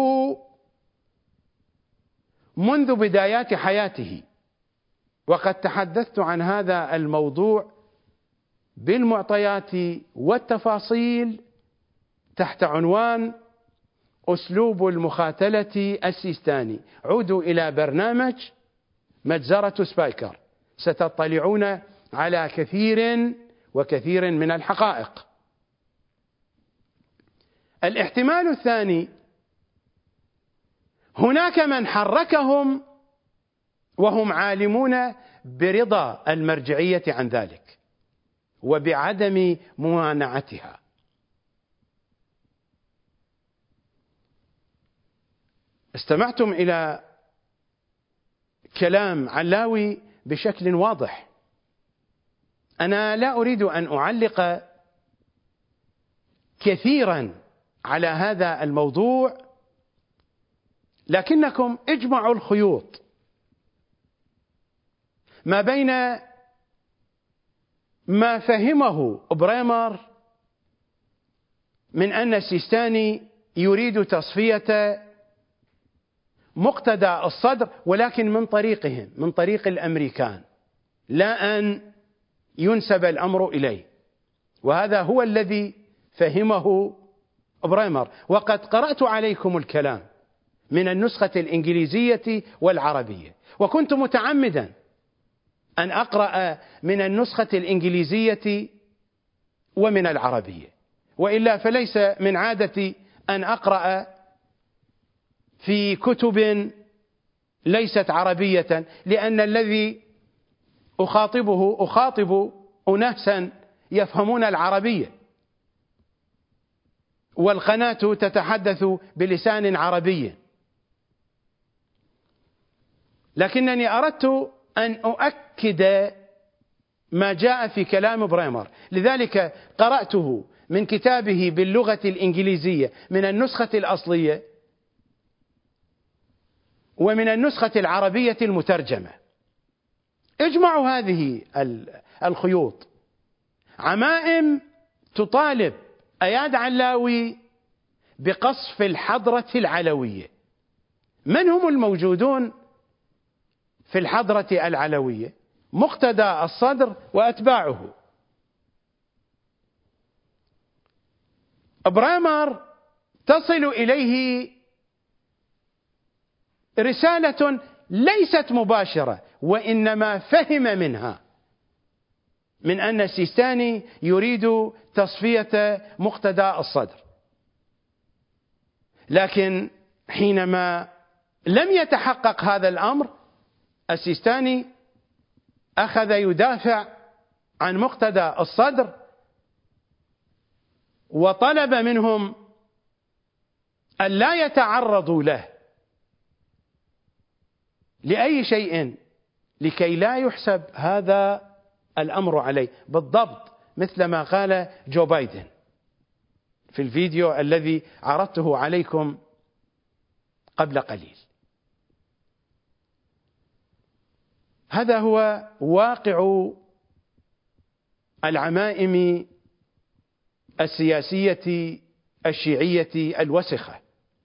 منذ بدايات حياته، وقد تحدثت عن هذا الموضوع بالمعطيات والتفاصيل تحت عنوان أسلوب المخاتلة السيستاني. عودوا إلى برنامج مجزرة سبايكر، ستطلعون على كثير من الحقائق. الاحتمال الثاني، هناك من حركهم وهم عالمون برضا المرجعية عن ذلك وبعدم ممانعتها. استمعتم إلى كلام علاوي بشكل واضح. أنا لا أريد أن أعلق كثيرا على هذا الموضوع، لكنكم اجمعوا الخيوط ما بين ما فهمه بريمر من أن السيستاني يريد تصفية مقتدى الصدر، ولكن من طريقهم، من طريق الأمريكان، لا أن ينسب الأمر إليه، وهذا هو الذي فهمه بريمر. وقد قرأت عليكم الكلام من النسخة الإنجليزية والعربية، وكنت متعمدا أن أقرأ من النسخة الإنجليزية ومن العربية، وإلا فليس من عادتي أن أقرأ في كتب ليست عربية، لأن الذي أخاطب أناسا يفهمون العربية، والقناة تتحدث بلسان عربي. لكنني أردت أن أؤكد ما جاء في كلام بريمر، لذلك قرأته من كتابه باللغة الإنجليزية من النسخة الأصلية ومن النسخة العربية المترجمة. اجمعوا هذه الخيوط. عمائم تطالب أياد علاوي بقصف الحضرة العلوية. من هم الموجودون في الحضرة العلوية؟ مقتدى الصدر وأتباعه. بريمر تصل إليه رسالة ليست مباشرة، وإنما فهم منها من أن السيستاني يريد تصفية مقتدى الصدر. لكن حينما لم يتحقق هذا الأمر، السيستاني أخذ يدافع عن مقتدى الصدر، وطلب منهم أن لا يتعرضوا له لأي شيء لكي لا يحسب هذا الأمر عليه، بالضبط مثل ما قال جو بايدن في الفيديو الذي عرضته عليكم قبل قليل. هذا هو واقع العمائم السياسية الشيعية الوسخة.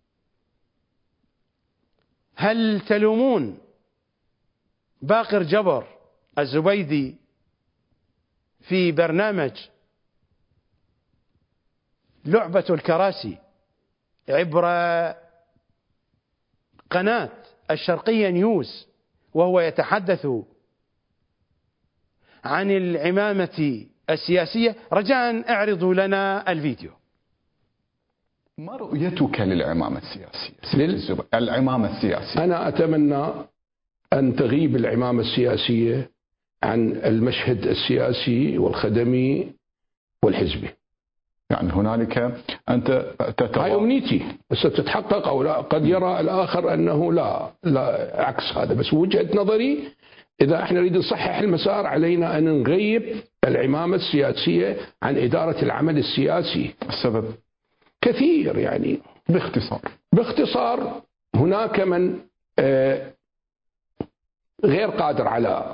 هل تلومون باقر جبر الزبيدي في برنامج لعبة الكراسي عبر قناة الشرقية نيوز وهو يتحدث عن العمامة السياسية؟ رجاء اعرضوا لنا الفيديو. ما رؤيتك للعمامة السياسية؟ العمامة السياسية، أنا أتمنى أن تغيب العمامة السياسية عن المشهد السياسي والخدمي والحزبي. يعني هنالك أنت هاي أمنيتي، بس تتحقق أو لا. قد يرى الآخر أنه لا عكس هذا، بس وجهة نظري إذا احنا نريد نصحح المسار علينا أن نغيب العمامة السياسية عن إدارة العمل السياسي. السبب كثير، يعني باختصار هناك من غير قادر على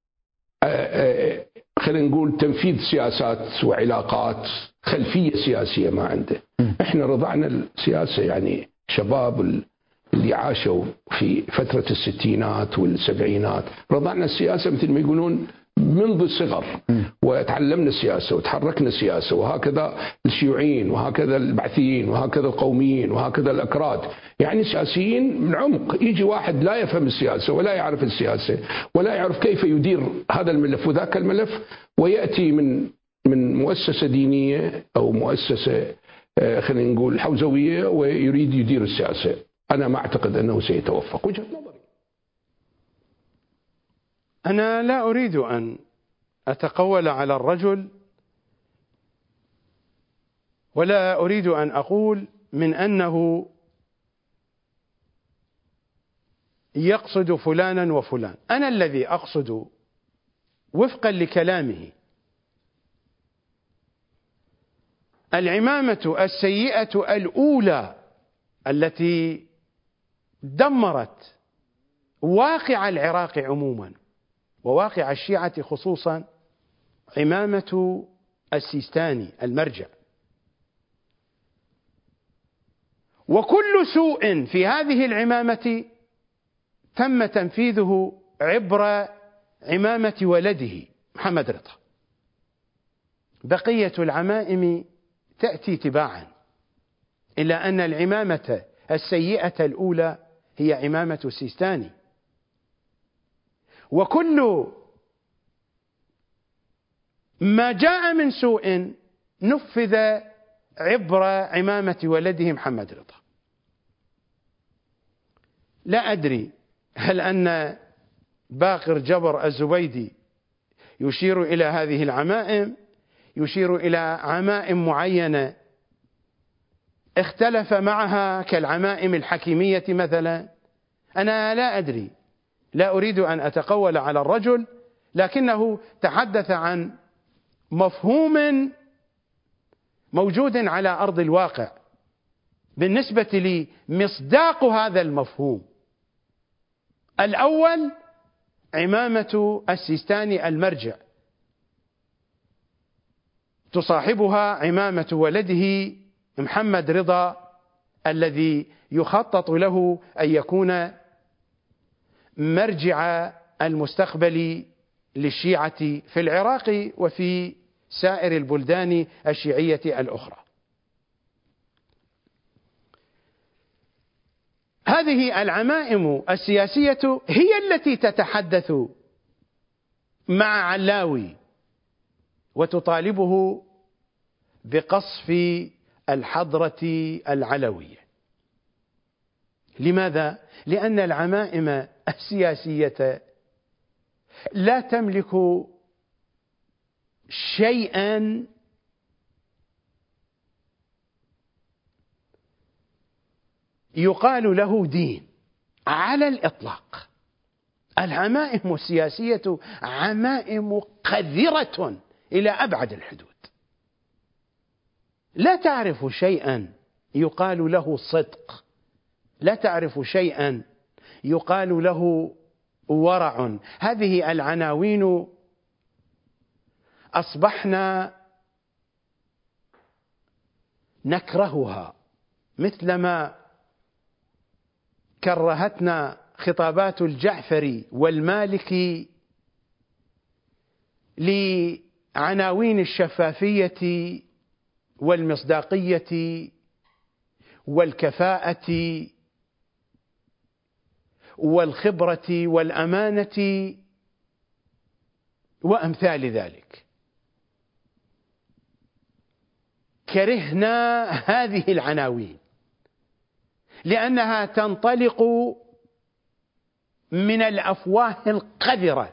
خلينا نقول تنفيذ سياسات وعلاقات، خلفية سياسية ما عنده. احنا رضعنا السياسة، يعني شباب اللي عاشوا في فترة الستينات والسبعينات رضعنا السياسة مثل ما يقولون منذ الصغر، وتعلمنا السياسة وتحركنا السياسة، وهكذا الشيوعيين وهكذا البعثيين وهكذا القوميين وهكذا الأكراد، يعني سياسيين من عمق. يجي واحد لا يفهم السياسة ولا يعرف السياسة ولا يعرف كيف يدير هذا الملف وذاك الملف، ويأتي من مؤسسة دينية أو مؤسسة خلينا نقول حوزوية ويريد يدير السياسة. أنا ما أعتقد أنه سيتوفق. وجهة نظري. أنا لا أريد أن أتقول على الرجل، ولا أريد أن أقول من أنه يقصد فلانا وفلان. أنا الذي أقصد وفقا لكلامه العمامة السيئة الأولى التي دمرت واقع العراق عموما وواقع الشيعة خصوصا، عمامة السيستاني المرجع. وكل سوء في هذه العمامة تم تنفيذه عبر عمامة ولده محمد رضا. بقية العمائم تأتي تباعا، إلا أن العمامة السيئة الأولى هي عمامة السيستاني، وكل ما جاء من سوء نفذ عبر عمامة ولده محمد رضا. لا أدري هل أن باقر جبر الزبيدي يشير إلى هذه العمائم، يشير إلى عمائم معينة اختلف معها كالعمائم الحكيمية مثلا. أنا لا أدري، لا أريد أن أتقول على الرجل، لكنه تحدث عن مفهوم موجود على أرض الواقع. بالنسبة لي مصداق هذا المفهوم الأول عمامة السيستاني المرجع، تصاحبها عمامة ولده محمد رضا الذي يخطط له أن يكون مرجع المستقبل للشيعة في العراق وفي سائر البلدان الشيعية الأخرى. هذه العمائم السياسية هي التي تتحدث مع علاوي وتطالبه بقصف الحضرة العلوية. لماذا؟ لأن العمائم السياسية لا تملك شيئا يقال له دين على الإطلاق. العمائم السياسية عمائم قذرة إلى أبعد الحدود، لا تعرف شيئا يقال له صدق، لا تعرف شيئا يقال له ورع. هذه العناوين أصبحنا نكرهها، مثلما كرهتنا خطابات الجعفري والمالكي لعناوين الشفافية والمصداقية والكفاءة والخبرة والأمانة وأمثال ذلك. كرهنا هذه العناوين لأنها تنطلق من الأفواه القذرة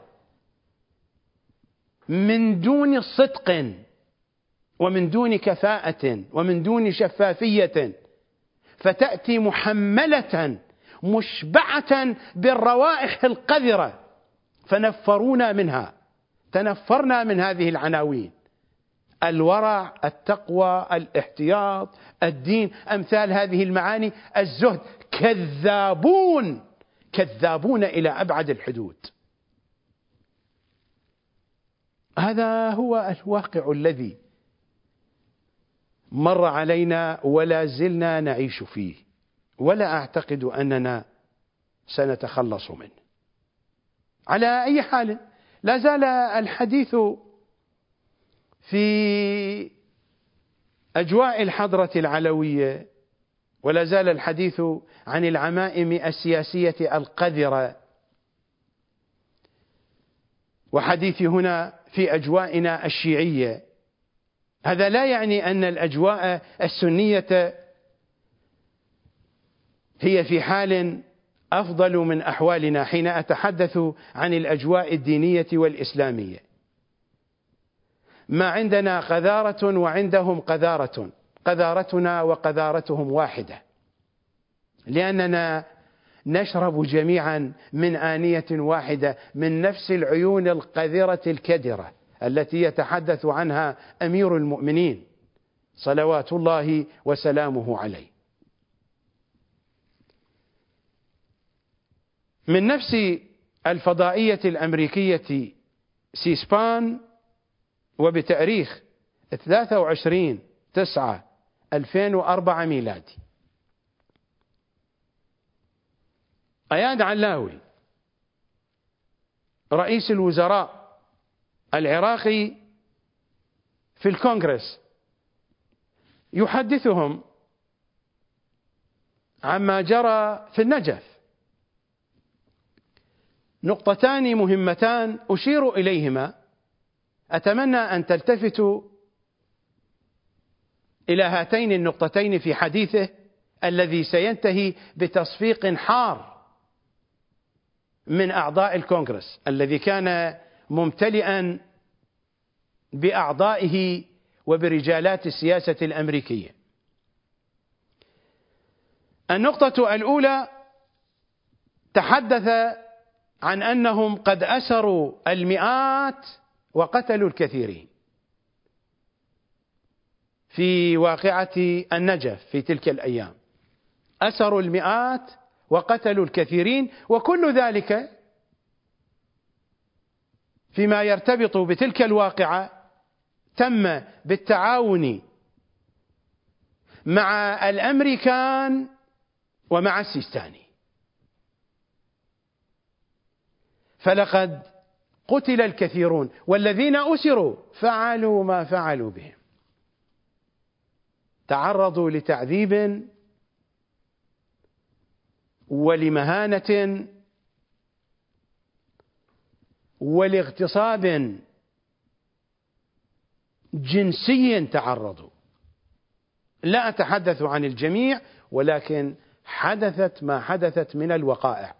من دون صدق ومن دون كفاءة ومن دون شفافية، فتأتي محملة مشبعة بالروائح القذرة، فنفرونا منها. تنفرنا من هذه العناوين: الورع، التقوى، الاحتياط، الدين، أمثال هذه المعاني، الزهد. كذابون، كذابون إلى أبعد الحدود. هذا هو الواقع الذي مر علينا ولا زلنا نعيش فيه، ولا أعتقد أننا سنتخلص منه. على أي حال، لا زال الحديث في أجواء الحضرة العلوية، ولا زال الحديث عن العمائم السياسية القذرة، وحديثي هنا في أجوائنا الشيعية. هذا لا يعني أن الأجواء السنية هي في حال أفضل من أحوالنا حين أتحدث عن الأجواء الدينية والإسلامية. ما عندنا قذارة وعندهم قذارة، قذارتنا وقذارتهم واحدة، لأننا نشرب جميعا من آنية واحدة من نفس العيون القذرة الكدرة التي يتحدث عنها أمير المؤمنين صلوات الله وسلامه عليه. من نفس الفضائية الأمريكية سيسبان، وبتاريخ 23/9/2004 ميلادي، أياد علاوي رئيس الوزراء العراقي في الكونغرس يحدثهم عما جرى في النجف. نقطتان مهمتان أشير إليهما، أتمنى أن تلتفتوا إلى هاتين النقطتين في حديثه الذي سينتهي بتصفيق حار من أعضاء الكونغرس الذي كان ممتلئا بأعضائه وبرجالات السياسة الأمريكية. النقطة الأولى تحدث عن أنهم قد أسروا المئات وقتلوا الكثيرين في واقعة النجف في تلك الأيام. أسروا المئات وقتلوا الكثيرين، وكل ذلك فيما يرتبط بتلك الواقعة تم بالتعاون مع الأمريكان ومع السيستاني. فلقد قتل الكثيرون، والذين أسروا فعلوا ما فعلوا بهم، تعرضوا لتعذيب ولمهانة ولاغتصاب جنسي تعرضوا. لا أتحدث عن الجميع، ولكن حدثت ما حدثت من الوقائع.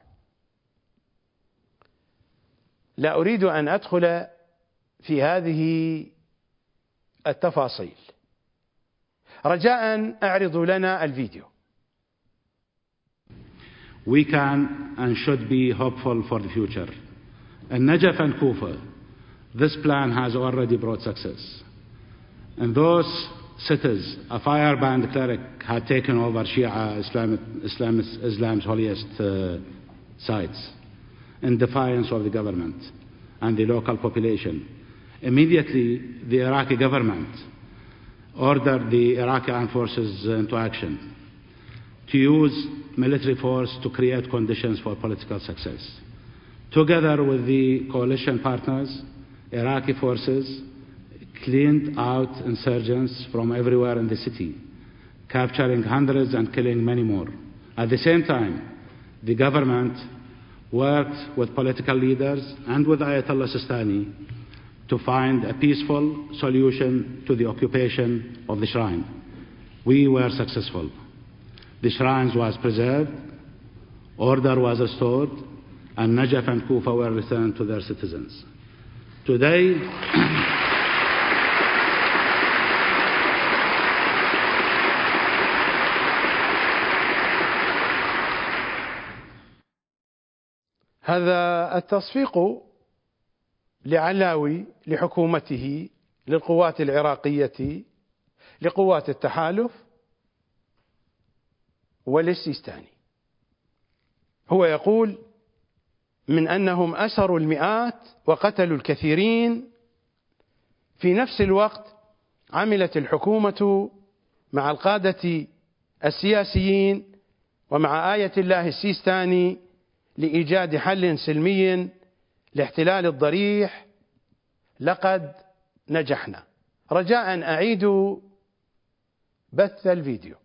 لا أريد أن أدخل في هذه التفاصيل. رجاء أعرضوا لنا الفيديو. We can and should be hopeful for the future. In Najaf and Kufa, this plan has already brought success. In those cities, a fire-banned cleric had taken over Shia Islam's holiest sites in defiance of the government and the local population. Immediately, the Iraqi government ordered the Iraqi armed forces into action to use military force to create conditions for political success. Together with the coalition partners, Iraqi forces cleaned out insurgents from everywhere in the city, capturing hundreds and killing many more. At the same time, the government worked with political leaders and with Ayatollah Sistani to find a peaceful solution to the occupation of the shrine. We were successful. The shrines was preserved, order was restored, and Najaf and Kufa were returned to their citizens. Today, هذا التصفيق لعلاوي لحكومته، للقوات العراقية، لقوات التحالف وللسيستاني. هو يقول من أنهم أسروا المئات وقتلوا الكثيرين. في نفس الوقت عملت الحكومة مع القادة السياسيين ومع آية الله السيستاني لإيجاد حل سلمي لاحتلال الضريح. لقد نجحنا. رجاء أعيد بث الفيديو.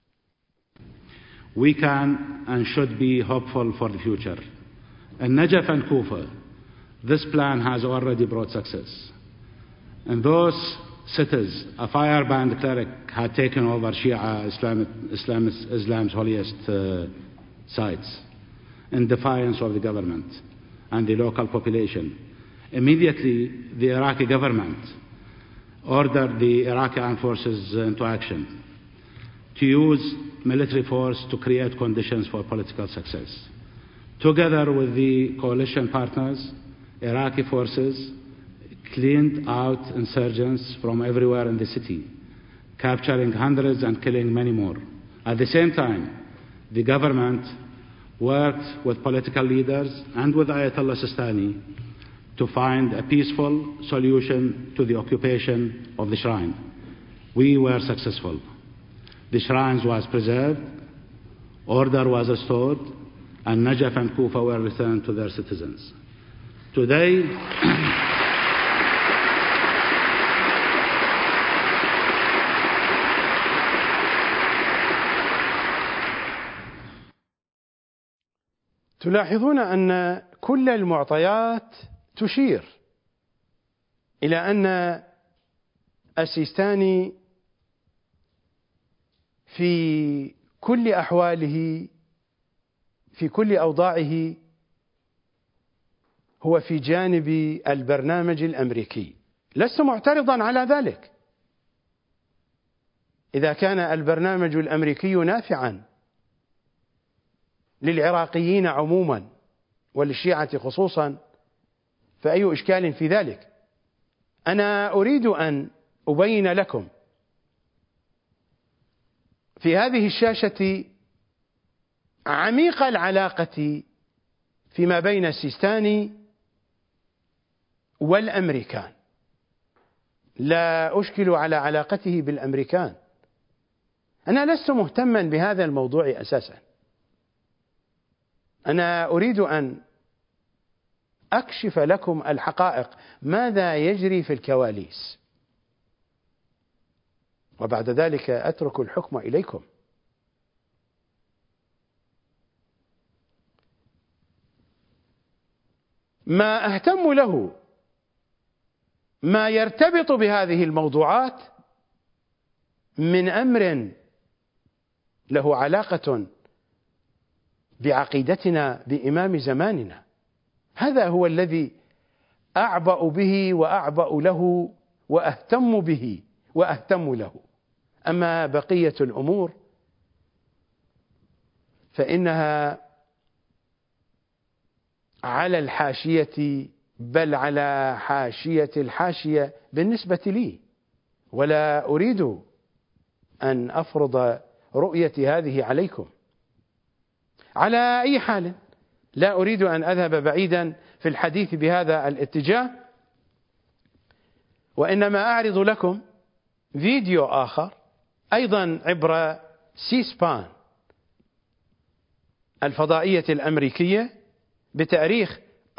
We can and should be hopeful for the future. In Najaf and Kufa, this plan has already brought success. In those cities, a fire-banned cleric had taken over Shia Islam's holiest sites in defiance of the government and the local population. Immediately, the Iraqi government ordered the Iraqi armed forces into action to use military force to create conditions for political success. Together with the coalition partners, Iraqi forces cleaned out insurgents from everywhere in the city, capturing hundreds and killing many more. At the same time, the government worked with political leaders and with Ayatollah Sistani to find a peaceful solution to the occupation of the shrine. We were successful. The shrines was preserved, order was restored, and Najaf and Kufa were returned to their citizens. Today, تلاحظون أن كل المعطيات تشير إلى أن السيستاني في كل أحواله، في كل أوضاعه، هو في جانب البرنامج الأمريكي. لست معترضا على ذلك. إذا كان البرنامج الأمريكي نافعا للعراقيين عموما وللشيعة خصوصا فأي إشكال في ذلك؟ أنا أريد أن أبين لكم في هذه الشاشة عميق العلاقة فيما بين السيستاني والأمريكان. لا أشكل على علاقته بالأمريكان، أنا لست مهتما بهذا الموضوع أساسا. أنا أريد أن أكشف لكم الحقائق، ماذا يجري في الكواليس، وبعد ذلك أترك الحكم إليكم. ما أهتم له ما يرتبط بهذه الموضوعات من أمر له علاقة بعقيدتنا بإمام زماننا، هذا هو الذي أعبأ به وأعبأ له وأهتم به وأهتم له. أما بقية الأمور فإنها على الحاشية، بل على حاشية الحاشية بالنسبة لي، ولا أريد أن أفرض رؤيتي هذه عليكم. على أي حال لا أريد أن أذهب بعيدا في الحديث بهذا الاتجاه، وإنما أعرض لكم فيديو آخر أيضا عبر سيسبان الفضائية الأمريكية بتاريخ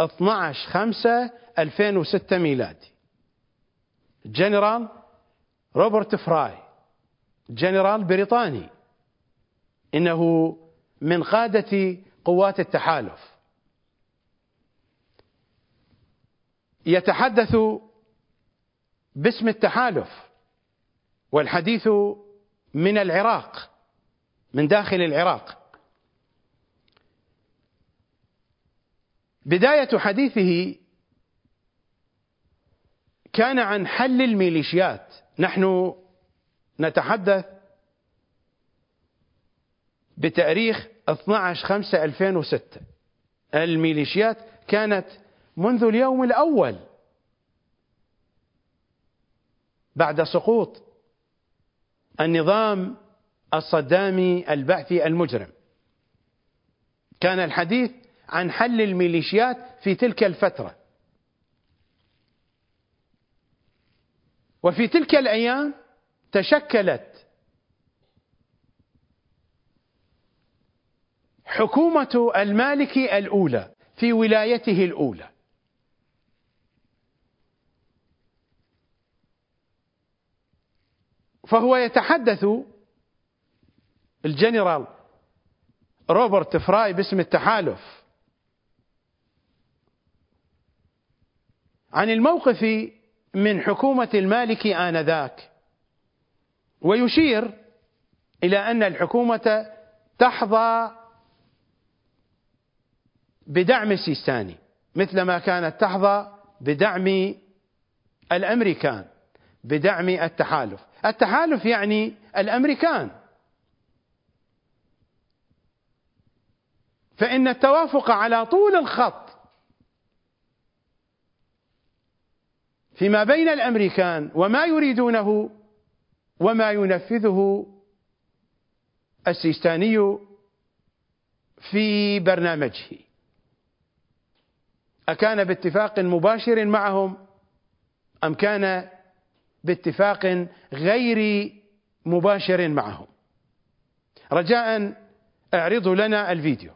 12/5/2006 ميلادي. جنرال روبرت فراي، جنرال بريطاني، إنه من قادة قوات التحالف، يتحدث باسم التحالف والحديث من العراق، من داخل العراق. بداية حديثه كان عن حل الميليشيات. نحن نتحدث بتاريخ 12/5/2006. الميليشيات كانت منذ اليوم الأول بعد سقوط النظام الصدامي البعثي المجرم. كان الحديث عن حل الميليشيات في تلك الفترة، وفي تلك الأيام تشكلت حكومة المالكي الأولى في ولايته الأولى، فهو يتحدث الجنرال روبرت فراي باسم التحالف عن الموقف من حكومة المالكي آنذاك، ويشير إلى أن الحكومة تحظى بدعم السيستاني مثلما كانت تحظى بدعم الأمريكان، بدعم التحالف. التحالف يعني الأمريكان، فإن التوافق على طول الخط فيما بين الأمريكان وما يريدونه وما ينفذه السيستاني في برنامجه، أكان باتفاق مباشر معهم أم كان باتفاق غير مباشر معهم. رجاء اعرضوا لنا الفيديو.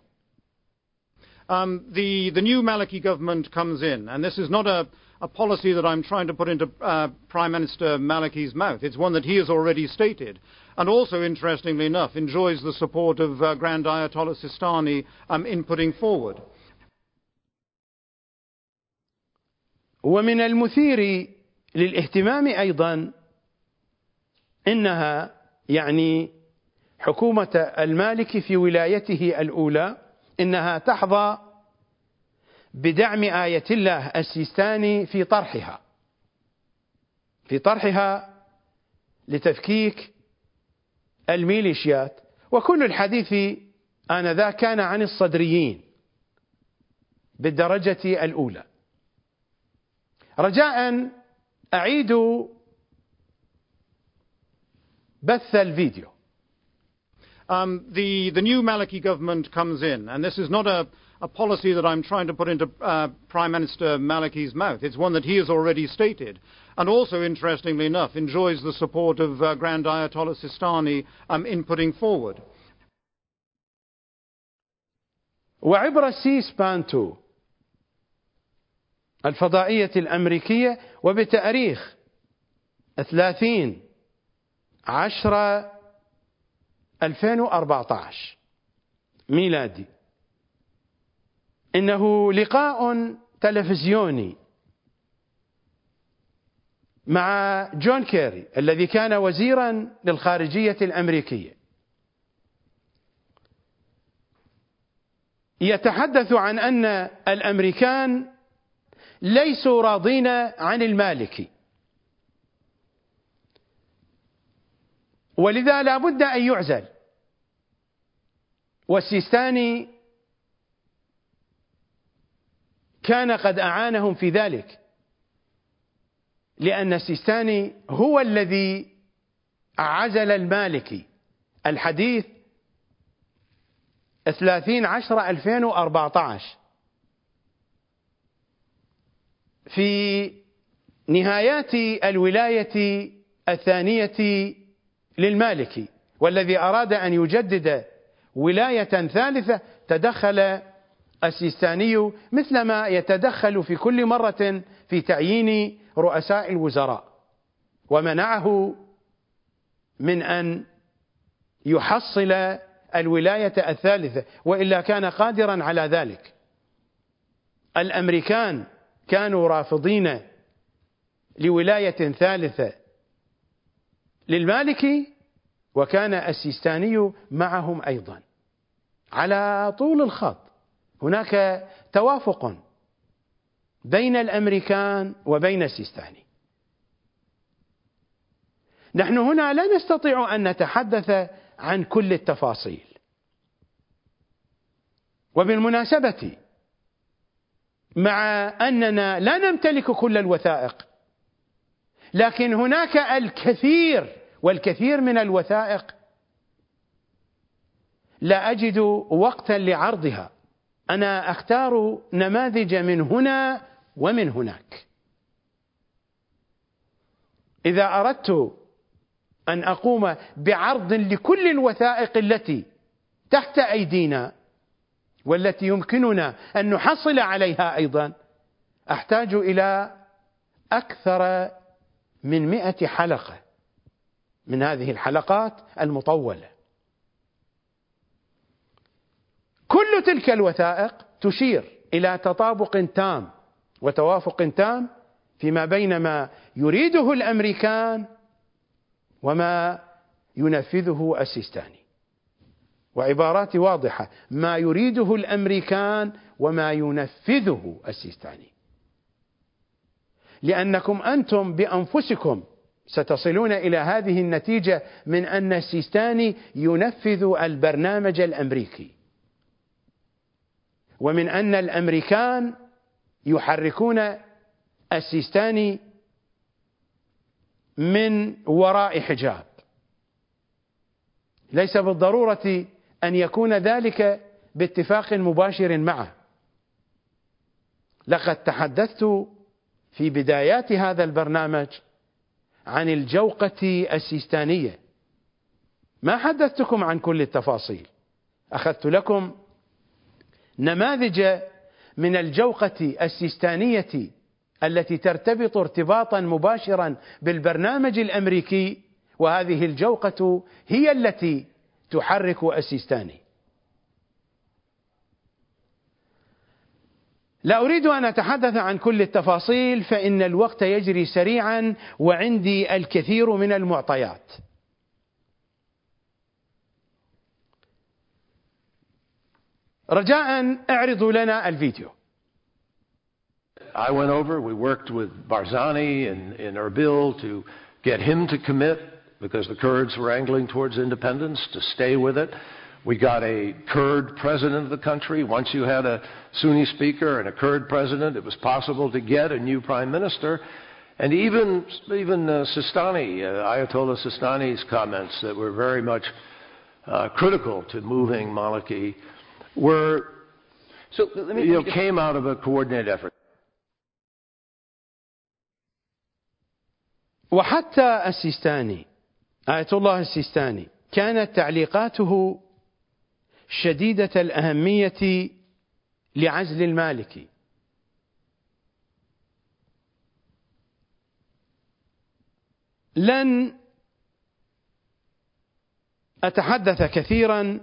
The new Maliki government comes in, and this is not a policy that I'm trying to put into Prime Minister Maliki's mouth. It's one that he has already stated. and also, interestingly enough, enjoys the support of Grand Ayatollah Sistani in putting forward. ومن المثير للاهتمام أيضا إنها يعني حكومة المالكي في ولايته الأولى إنها تحظى بدعم آية الله السيستاني في طرحها لتفكيك الميليشيات، وكل الحديث آنذاك كان عن الصدريين بالدرجة الأولى. رجاء أعيد بث الفيديو. The new Maliki government comes in, and this is not a policy that I'm trying to put into Prime Minister Maliki's mouth. It's one that he has already stated, and also, interestingly enough, enjoys the support of Grand Ayatollah Sistani in putting forward. وعبر سي-سبان 2 الفضائية الأمريكية وبتاريخ 30/10/2014 ميلادي، إنه لقاء تلفزيوني مع جون كيري الذي كان وزيرا للخارجية الأمريكية، يتحدث عن أن الأمريكان ليسوا راضين عن المالكي، ولذا لا بد أن يعزل. والسيستاني كان قد أعانهم في ذلك، لأن السيستاني هو الذي عزل المالكي. الحديث 30/10/2014 في نهايات الولاية الثانية للمالكي، والذي أراد أن يجدد ولاية ثالثة تدخل السيستاني مثلما يتدخل في كل مرة في تعيين رؤساء الوزراء، ومنعه من أن يحصل الولاية الثالثة، وإلا كان قادرا على ذلك. الأمريكان كانوا رافضين لولاية ثالثة للمالكي، وكان السيستاني معهم أيضا على طول الخط. هناك توافق بين الأمريكان وبين السيستاني. نحن هنا لا نستطيع أن نتحدث عن كل التفاصيل، وبالمناسبة مع أننا لا نمتلك كل الوثائق، لكن هناك الكثير والكثير من الوثائق لا أجد وقتا لعرضها. أنا أختار نماذج من هنا ومن هناك. إذا أردت أن أقوم بعرض لكل الوثائق التي تحت أيدينا والتي يمكننا أن نحصل عليها أيضا، أحتاج إلى أكثر من 100 حلقة من هذه الحلقات المطولة. كل تلك الوثائق تشير إلى تطابق تام وتوافق تام فيما بين ما يريده الأمريكان وما ينفذه السيستاني. وعبارات واضحة: ما يريده الأمريكان وما ينفذه السيستاني. لأنكم أنتم بأنفسكم ستصلون إلى هذه النتيجة من أن السيستاني ينفذ البرنامج الأمريكي، ومن أن الأمريكان يحركون السيستاني من وراء حجاب. ليس بالضرورة أن يكون ذلك باتفاق مباشر معه. لقد تحدثت في بدايات هذا البرنامج عن الجوقة السيستانية، ما حدثتكم عن كل التفاصيل، أخذت لكم نماذج من الجوقة السيستانية التي ترتبط ارتباطا مباشرا بالبرنامج الأمريكي، وهذه الجوقة هي التي تحرك السيستاني. لا أريد أن أتحدث عن كل التفاصيل فإن الوقت يجري سريعا وعندي الكثير من المعطيات. رجاء اعرضوا لنا الفيديو. I went over, we worked with Barzani in Erbil to get him to commit because the Kurds were angling towards independence, to stay with it. We got a Kurd president of the country. Once you had a Sunni speaker and a Kurd president, it was possible to get a new prime minister. And even Sistani, Ayatollah Sistani's comments that were very much critical to moving Maliki came out of a coordinated effort. وحتى السيستاني آية الله السيستاني كانت تعليقاته شديدة الأهمية لعزل المالكي. لن أتحدث كثيرا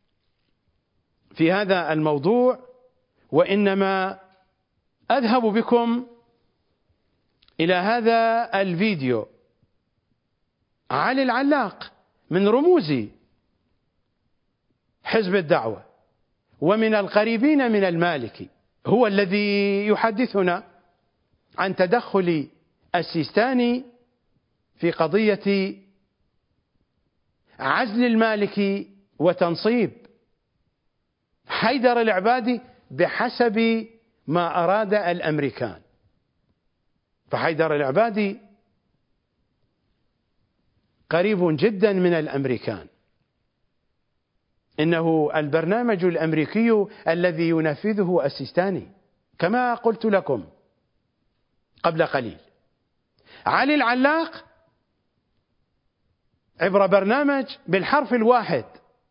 في هذا الموضوع، وإنما أذهب بكم إلى هذا الفيديو. علي العلاق من رموز حزب الدعوة ومن القريبين من المالكي هو الذي يحدثنا عن تدخل السيستاني في قضية عزل المالكي وتنصيب حيدر العبادي بحسب ما أراد الأمريكان. فحيدر العبادي قريب جدا من الأمريكان، إنه البرنامج الأمريكي الذي ينفذه السيستاني كما قلت لكم قبل قليل. علي العلاق عبر برنامج بالحرف الواحد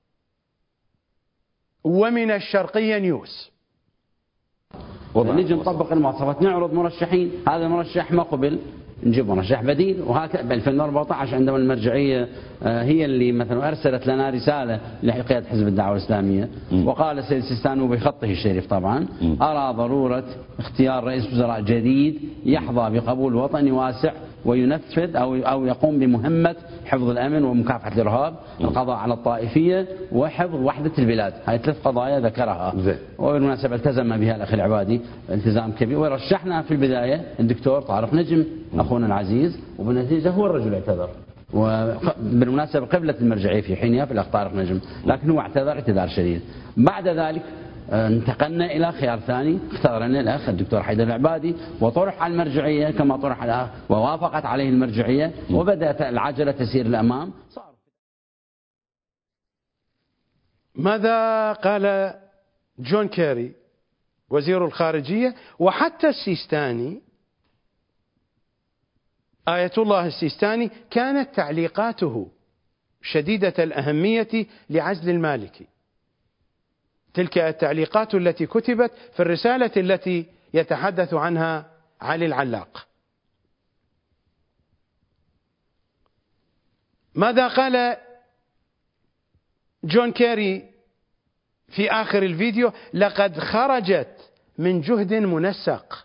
ومن الشرقية نيوز. نجي نطبق المواصفات، نعرض مرشحين، هذا مرشح ما قبل نجيب مرشح بديل. وهكذا ب 2014 عندما المرجعية هي اللي مثلا أرسلت لنا رسالة لقيادة حزب الدعوة الإسلامية وقال السيد السيستاني بخطه الشريف طبعا أرى ضرورة اختيار رئيس وزراء جديد يحظى بقبول وطني واسع وينفذ أو يقوم بمهمة حفظ الأمن ومكافحة الإرهاب، القضاء على الطائفية وحفظ وحدة البلاد. هذه 3 قضايا ذكرها وبالمناسبة التزم بها الأخ العبادي التزام كبير. ورشحنا في البداية الدكتور طارق نجم أخونا العزيز، وبالنتيجة هو الرجل اعتذر. وبالمناسبة قبلة المرجعية في حينها في الأخ طارق نجم، لكن هو اعتذر اعتذار شديد. بعد ذلك انتقلنا إلى خيار ثاني، اختارنا الأخ الدكتور حيدر العبادي وطرح على المرجعية كما طرح الأخ ووافقت عليه المرجعية وبدأت العجلة تسير الأمام. ماذا قال جون كيري وزير الخارجية وحتى السيستاني؟ آية الله السيستاني كانت تعليقاته شديدة الأهمية لعزل المالكي. تلك التعليقات التي كتبت في الرسالة التي يتحدث عنها علي العلاق. ماذا قال جون كيري في آخر الفيديو؟ لقد خرجت من جهد منسق.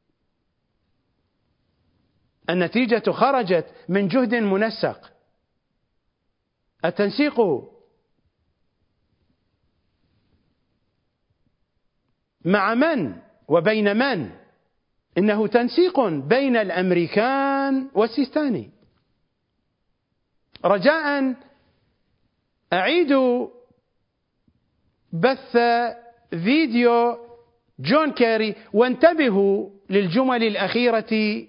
النتيجة خرجت من جهد منسق. التنسيق مع من وبين من؟ إنه تنسيق بين الأمريكان والسيستاني. رجاء أعيدوا بث فيديو جون كيري وانتبهوا للجمل الأخيرة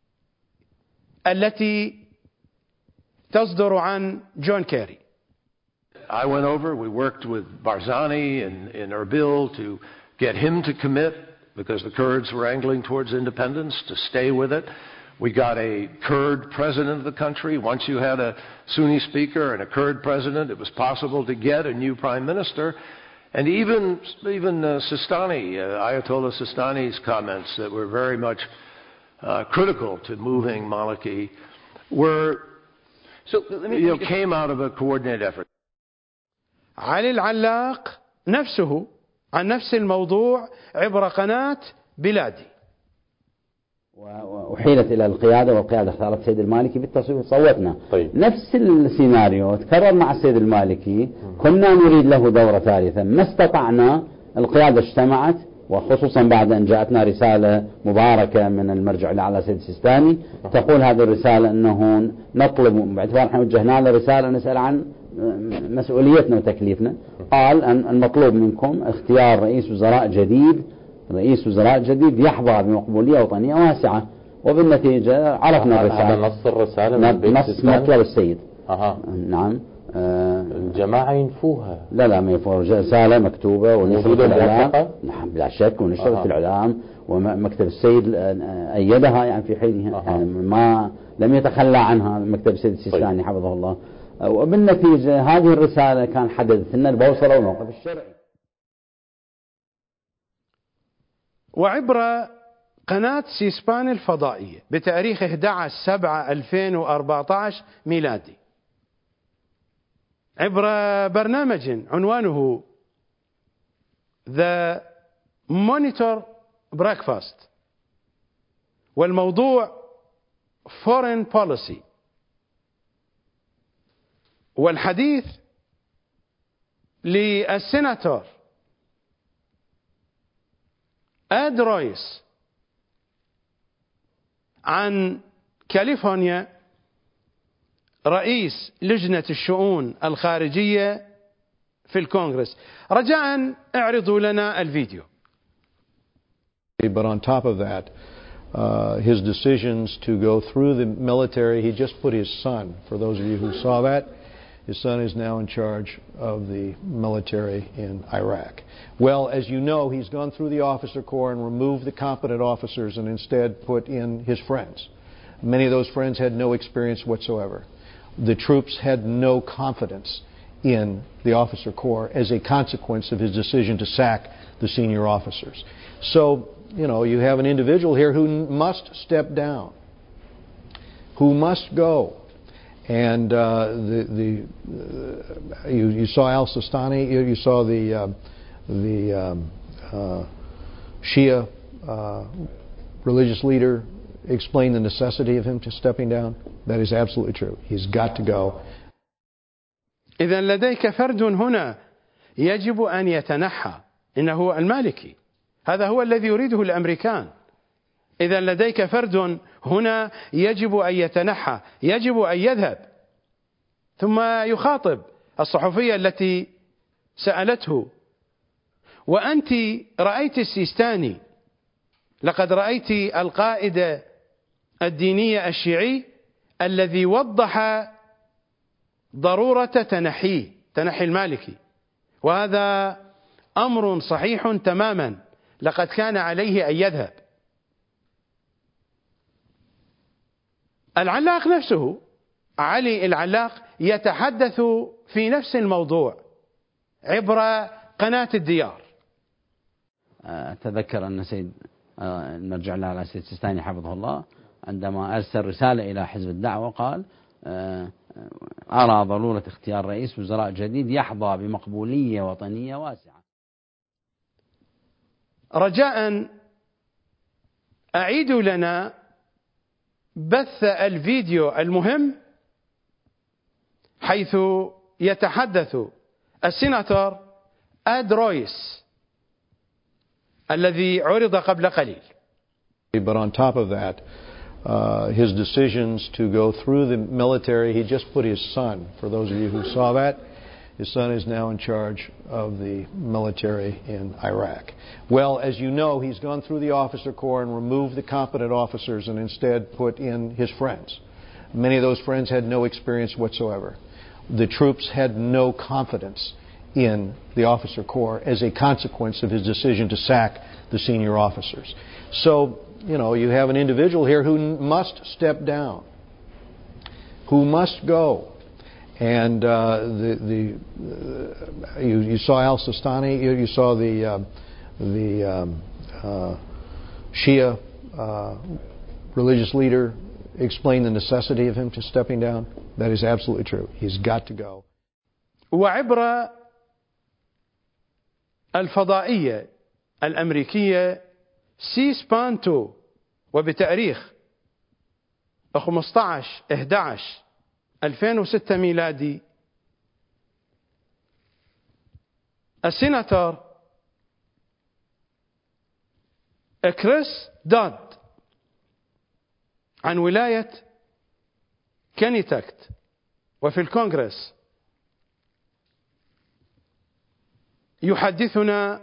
التي تصدر عن جون كيري. I went over, we worked with Barzani in Erbil to get him to commit because the Kurds were angling towards independence, to stay with it. We got a Kurd president of the country. Once you had a Sunni speaker and a Kurd president, it was possible to get a new prime minister. And even Sistani, Ayatollah Sistani's comments that were very much critical to moving Maliki So came out of a coordinated effort. علي العلاق نفسه عن نفس الموضوع عبر قناة بلادي. وحيلت إلى القيادة، والقيادة اختارت السيد المالكي بالتصويت صوتنا. نفس السيناريو تكرر مع السيد المالكي، كنا نريد له دورة ثالثة، ما استطعنا. القيادة اجتمعت، وخصوصا بعد أن جاءتنا رسالة مباركة من المرجع الأعلى سيد السيستاني تقول هذه الرسالة أنه نطلب، باعتبار احنا وجهنا له رسالة نسأل عن مسؤوليتنا وتكليفنا، قال أن المطلوب منكم اختيار رئيس وزراء جديد يحظى بمقبولية وطنية واسعة. وبالنتيجة عرفنا الرسالة. هذا نص الرسالة نص مطلب السيد. نعم. الجماعة ينفوها. لا ما ينفوها، رسالة مكتوبة ونشرت في الإعلام. نعم بلا شك، ونشرت في الإعلام، ومكتب السيد أيدها يعني في حينها، يعني ما لم يتخلى عنها مكتب السيد السيستاني حفظه الله. وبالنتيجة هذه الرسالة كان حددت لنا البوصلة والموقف الشرعي. وعبر قناة سيسبان الفضائية بتاريخ 11/7/2014 ميلادي، عبر برنامج عنوانه The Monitor Breakfast، والموضوع Foreign Policy، والحديث للسيناتور آد رويس عن كاليفورنيا، رئيس لجنة الشؤون الخارجية في الكونغرس. رجاء اعرضوا لنا الفيديو. But on top of that, his decisions to go through the military, he just put his son, for those of you who saw that, his son is now in charge of the military in Iraq. Well, as you know, he's gone through the officer corps and removed the competent officers and instead put in his friends. Many of those friends had no experience whatsoever. The troops had no confidence in the officer corps as a consequence of his decision to sack the senior officers. So, you have an individual here who must step down, who must go. And you saw al-Sistani, you saw the Shia religious leader explain the necessity of him just stepping down. That is absolutely true. He's got to go. إذا لديك فرد هنا يجب أن يتنحى، إنه المالكي، هذا هو الذي يريده الأمريكان. إذا لديك فرد هنا يجب أن يتنحى، يجب أن يذهب. ثم يخاطب الصحفية التي سألته: وأنت رأيت السيستاني، لقد رأيت القائد الديني الشيعي الذي وضح ضرورة تنحي المالكي، وهذا أمر صحيح تماما، لقد كان عليه أن يذهب. العلاق نفسه، علي العلاق، يتحدث في نفس الموضوع عبر قناة الديار. أتذكر أن سيد المرجع الأعلى سيد السيستاني حفظه الله عندما أرسل رسالة إلى حزب الدعوة قال: أرى ضرورة اختيار رئيس وزراء جديد يحظى بمقبولية وطنية واسعة. رجاء أعيدوا لنا بث الفيديو المهم حيث يتحدث السيناتور آد رويس الذي عرض قبل قليل. But on top of that, his decisions to go through the military, he just put his son, for those of you who saw that, his son is now in charge of the military in Iraq. Well, as you know, he's gone through the officer corps and removed the competent officers and instead put in his friends. Many of those friends had no experience whatsoever. The troops had no confidence in the officer corps as a consequence of his decision to sack the senior officers. So, you have an individual here who must step down, who must go. And you saw al-Sistani, you saw the Shia religious leader explain the necessity of him to stepping down? That is absolutely true. He's got to go. وعبر الفضائية الأمريكية سي سبان 2 وبتاريخ 15/11/2006 ميلادي، السيناتور كريس دود عن ولاية كونيتيكت وفي الكونغرس يحدثنا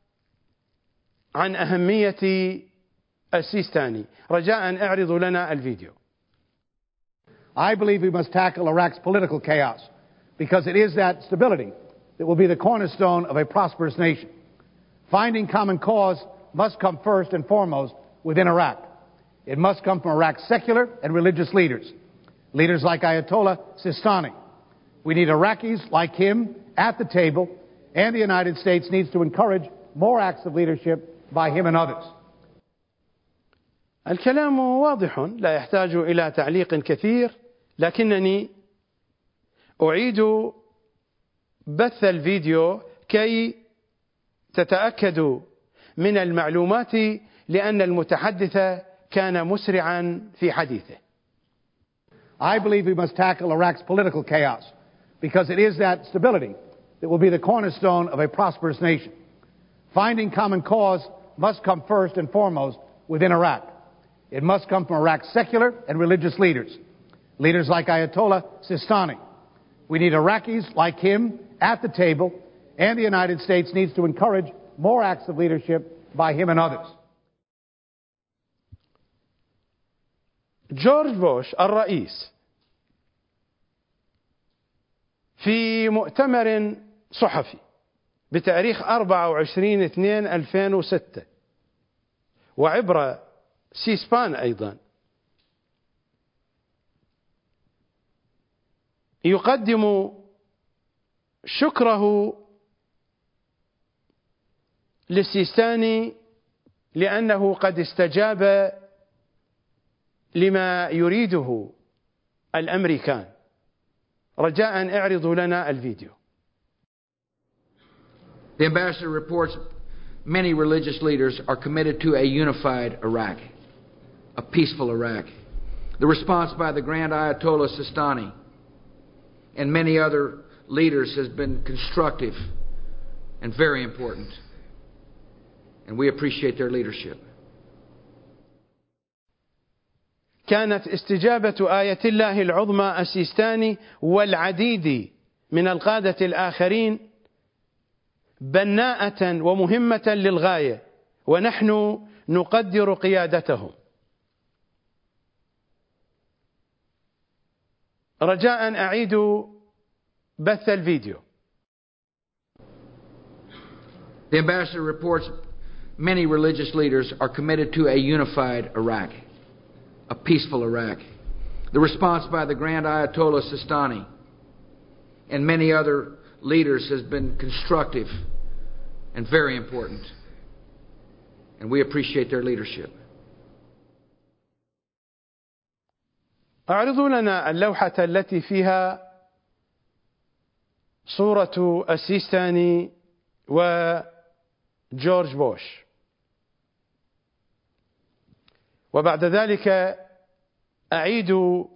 عن أهمية السيستاني. رجاء اعرضوا لنا الفيديو. I believe we must tackle Iraq's political chaos because it is that stability that will be the cornerstone of a prosperous nation. Finding common cause must come first and foremost within Iraq. It must come from Iraq's secular and religious leaders. Leaders like Ayatollah Sistani. We need Iraqis like him at the table, and the United States needs to encourage more acts of leadership by him and others. الكلام واضح لا يحتاج إلى تعليق كثير، لكنني أعيد بث الفيديو كي تتأكدوا من المعلومات، لأن المتحدث كان مسرعا في حديثه. I believe we must tackle Iraq's political chaos because it is that stability that will be the cornerstone of a prosperous nation. Finding common cause must come first and foremost within Iraq. It must come from Iraq's secular and religious leaders. Leaders like Ayatollah Sistani. We need Iraqis like him at the table, and the United States needs to encourage more acts of leadership by him and others. جورج بوش الرئيس في مؤتمر صحفي بتاريخ 24/2/2006 وعبر سي سبان أيضا يقدم شكره للسيستاني لأنه قد استجاب لما يريده الأمريكان. رجاء اعرضوا لنا الفيديو. The ambassador reports many religious leaders are committed to a unified Iraq, a peaceful Iraq. The response by the Grand Ayatollah Sistani and many other leaders has been constructive and very important, and we appreciate their leadership. كانت استجابة آية الله العظمى السيستاني والعديد من القادة الآخرين بناءة ومهمة للغاية، ونحن نقدر قيادتهم. رجاء أعيد بث الفيديو. The ambassador reports many religious leaders are committed to a unified Iraq, a peaceful Iraq. The response by the Grand Ayatollah Sistani and many other leaders has been constructive and very important, and we appreciate their leadership. أعرضوا لنا اللوحة التي فيها صورة السيستاني وجورج بوش، وبعد ذلك أعيد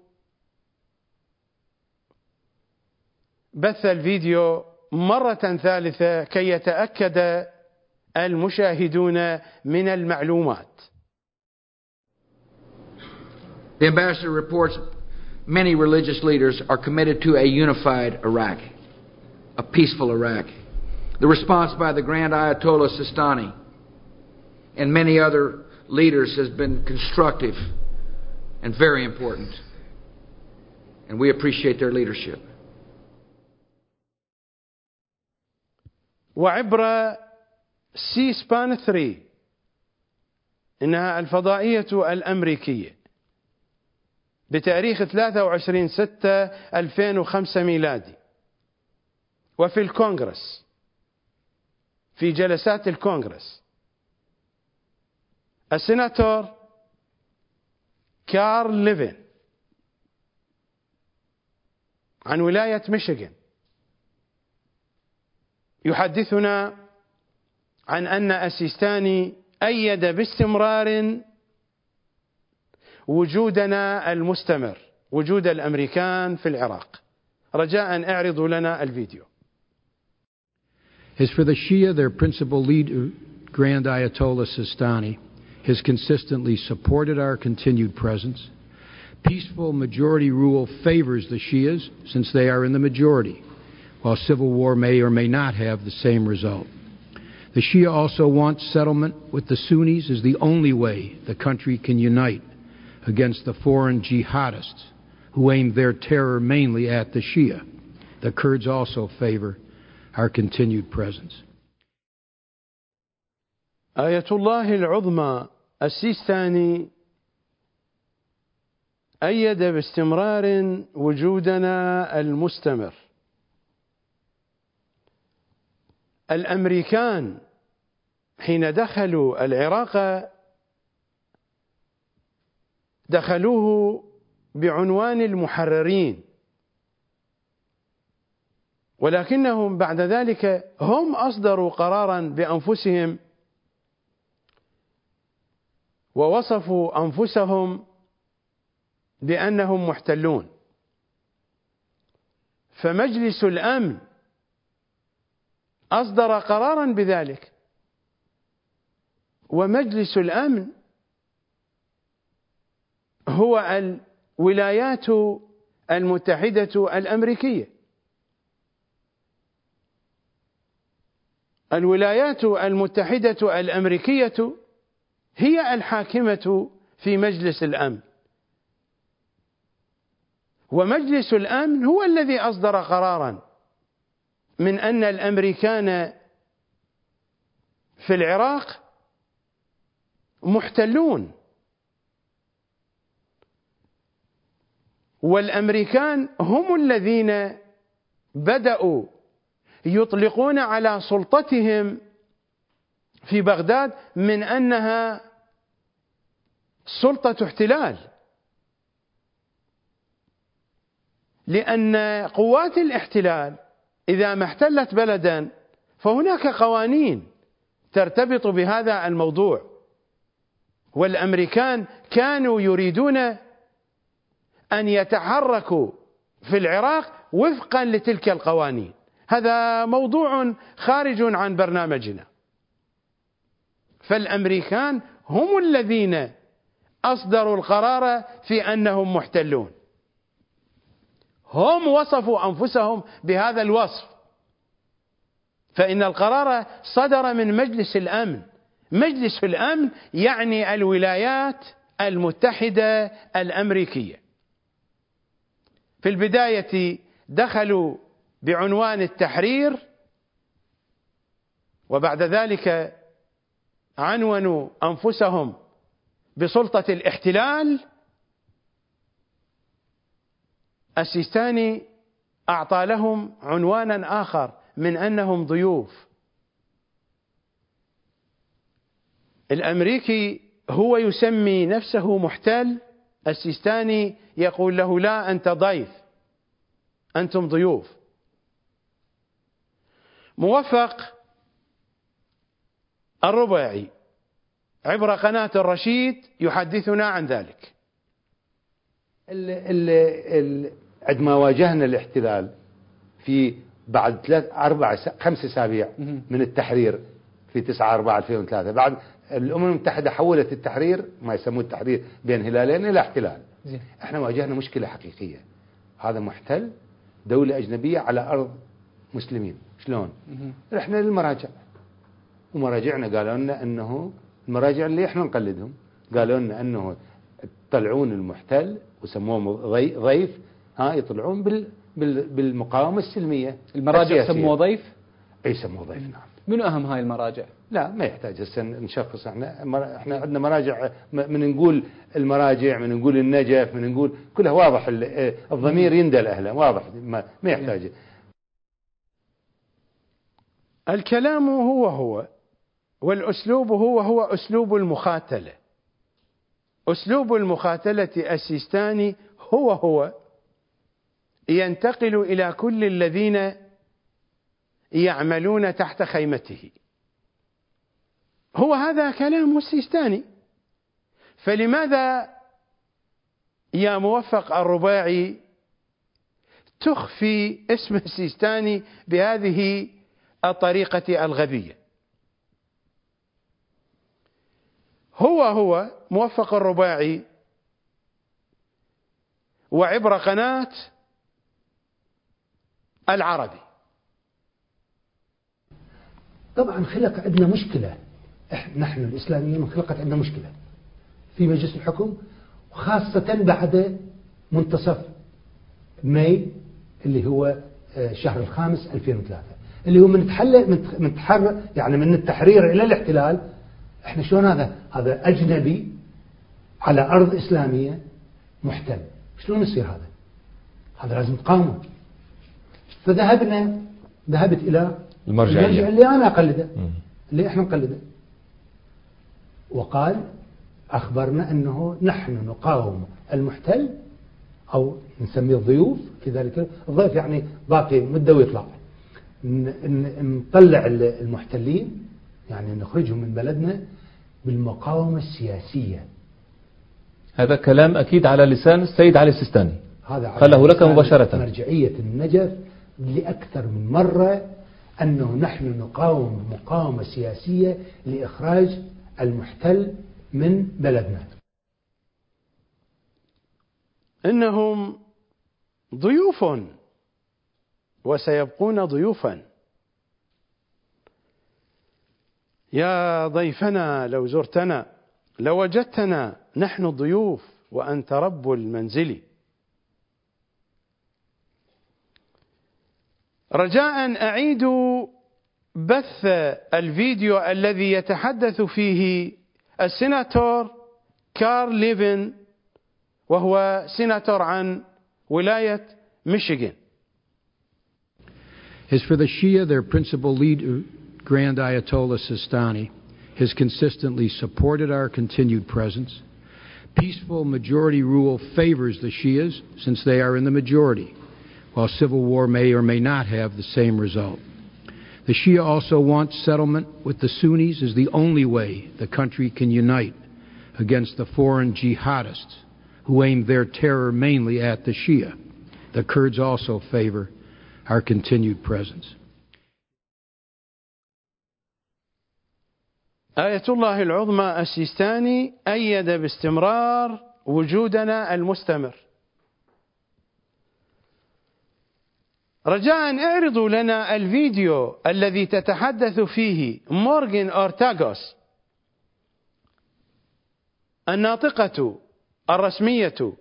بث الفيديو مرة ثالثة كي يتأكد المشاهدون من المعلومات. The ambassador reports many religious leaders are committed to a unified Iraq, a peaceful Iraq. The response by the Grand Ayatollah Sistani and many other leaders has been constructive and very important, and we appreciate their leadership. وعبر سي سبان 3 إنها الفضائية الأمريكية بتاريخ 23/6/2005 ميلادي، وفي الكونغرس في جلسات الكونغرس السيناتور كارل ليفين عن ولاية ميشيغان يحدثنا عن أن السيستاني أيد باستمرار وجودنا المستمر، وجود الأمريكان في العراق. رجاء اعرضوا لنا الفيديو. As for the Shia, their principal leader, Grand Ayatollah Sistani, has consistently supported our continued presence. Peaceful majority rule favors the Shias since they are in the majority, while civil war may or may not have the same result. The Shia also want settlement with the Sunnis as the only way the country can unite against the foreign jihadists who aim their terror mainly at the Shia. The Kurds also favor our continued presence. آية الله العظمى السيستاني أيد باستمرار وجودنا المستمر. الأمريكان حين دخلوا العراق دخلوه بعنوان المحررين، ولكنهم بعد ذلك هم أصدروا قرارا بأنفسهم ووصفوا أنفسهم بأنهم محتلون. فمجلس الأمن أصدر قرارا بذلك، ومجلس الأمن هو الولايات المتحدة الأمريكية. الولايات المتحدة الأمريكية هي الحاكمة في مجلس الأمن، ومجلس الأمن هو الذي أصدر قرارا من أن الأمريكان في العراق محتلون، والأمريكان هم الذين بدأوا يطلقون على سلطتهم في بغداد من أنها سلطة احتلال، لأن قوات الاحتلال إذا ما احتلت بلدا فهناك قوانين ترتبط بهذا الموضوع، والأمريكان كانوا يريدون أن يتحركوا في العراق وفقا لتلك القوانين. هذا موضوع خارج عن برنامجنا. فالأمريكان هم الذين أصدروا القرار في أنهم محتلون، هم وصفوا أنفسهم بهذا الوصف، فإن القرار صدر من مجلس الأمن. مجلس الأمن يعني الولايات المتحدة الأمريكية. في البداية دخلوا بعنوان التحرير، وبعد ذلك عنونوا أنفسهم بسلطة الاحتلال. السيستاني أعطى لهم عنوانا آخر من أنهم ضيوف. الأمريكي هو يسمي نفسه محتل، السيستاني يقول له لا، أنت ضيف، أنتم ضيوف. موفق الربيعي عبر قناة الرشيد يحدثنا عن ذلك. عندما واجهنا الاحتلال في بعد 5 أسابيع من التحرير في 9/4/2003، بعد الأمم المتحدة حولت التحرير، ما يسموه التحرير بين هلالين، إلى احتلال. احنا واجهنا مشكلة حقيقية، هذا محتل دولة أجنبية على أرض مسلمين. شلون؟ رحنا للمراجع، ومراجعنا قالوا لنا أنه المراجع اللي احنا نقلدهم قالوا لنا أنه يطلعون المحتل وسموه ضيف، يطلعون بالمقاومة السلمية. المراجع سموه ضيف؟ اي سموه ضيف، نعم. منو أهم هاي المراجع؟ لا ما يحتاج هسه نشخص. احنا عندنا مراجع، من نقول المراجع، من نقول النجف، من نقول كلها واضح، الضمير يندل أهله، واضح، ما يحتاج. الكلام هو والأسلوب هو أسلوب المخاتلة. أسلوب المخاتلة السيستاني هو ينتقل إلى كل الذين يعملون تحت خيمته. هو هذا كلام السيستاني. فلماذا يا موفق الرباعي تخفي اسم السيستاني بهذه الطريقة الغبية؟ هو موفق الرباعي وعبر قناة العربي. طبعا خلق عندنا مشكلة، نحن الإسلاميين خلقت عندنا مشكلة في مجلس الحكم، وخاصة بعد منتصف ماي اللي هو شهر الخامس 2003 اللي هو من تحرر يعني من التحرير إلى الاحتلال. احنا شلون هذا أجنبي على أرض إسلامية محتل، شلون يصير هذا لازم تقاومه. ذهبت إلى المرجع اللي أنا أقلده، اللي إحنا نقلده، وقال أخبرنا أنه نحن نقاوم المحتل، أو نسميه الضيوف في ذلك. الضيف يعني باقي مدة ويطلع، نطلع المحتلين يعني نخرجهم من بلدنا بالمقاومة السياسية. هذا كلام أكيد على لسان السيد علي السيستاني، هذا قاله لك مباشرة. مرجعية النجف لأكثر من مرة أنه نحن نقاوم مقاومة سياسية لإخراج المحتل من بلدنا. إنهم ضيوف وسيبقون ضيوفا. يا ضيفنا لو زرتنا لوجدتنا نحن الضيوف وأنت رب المنزل. رجاء أعيد بث الفيديو الذي يتحدث فيه السيناتور كارل ليفن، وهو سيناتور عن ولاية ميشيغان. As for the Shia, their principal leader, Grand Ayatollah Sistani, has consistently supported our continued presence. Peaceful majority rule favors the Shias since they are in the majority, while civil war may or may not have the same result. The Shia also want settlement with the Sunnis as the only way the country can unite against the foreign jihadists who aim their terror mainly at the Shia. The Kurds also favor our continued presence. آية الله العظمى السيستاني أيد باستمرار وجودنا المستمر. رجاء اعرضوا لنا الفيديو الذي تتحدث فيه مورغان أورتاغوس، الناطقة الرسمية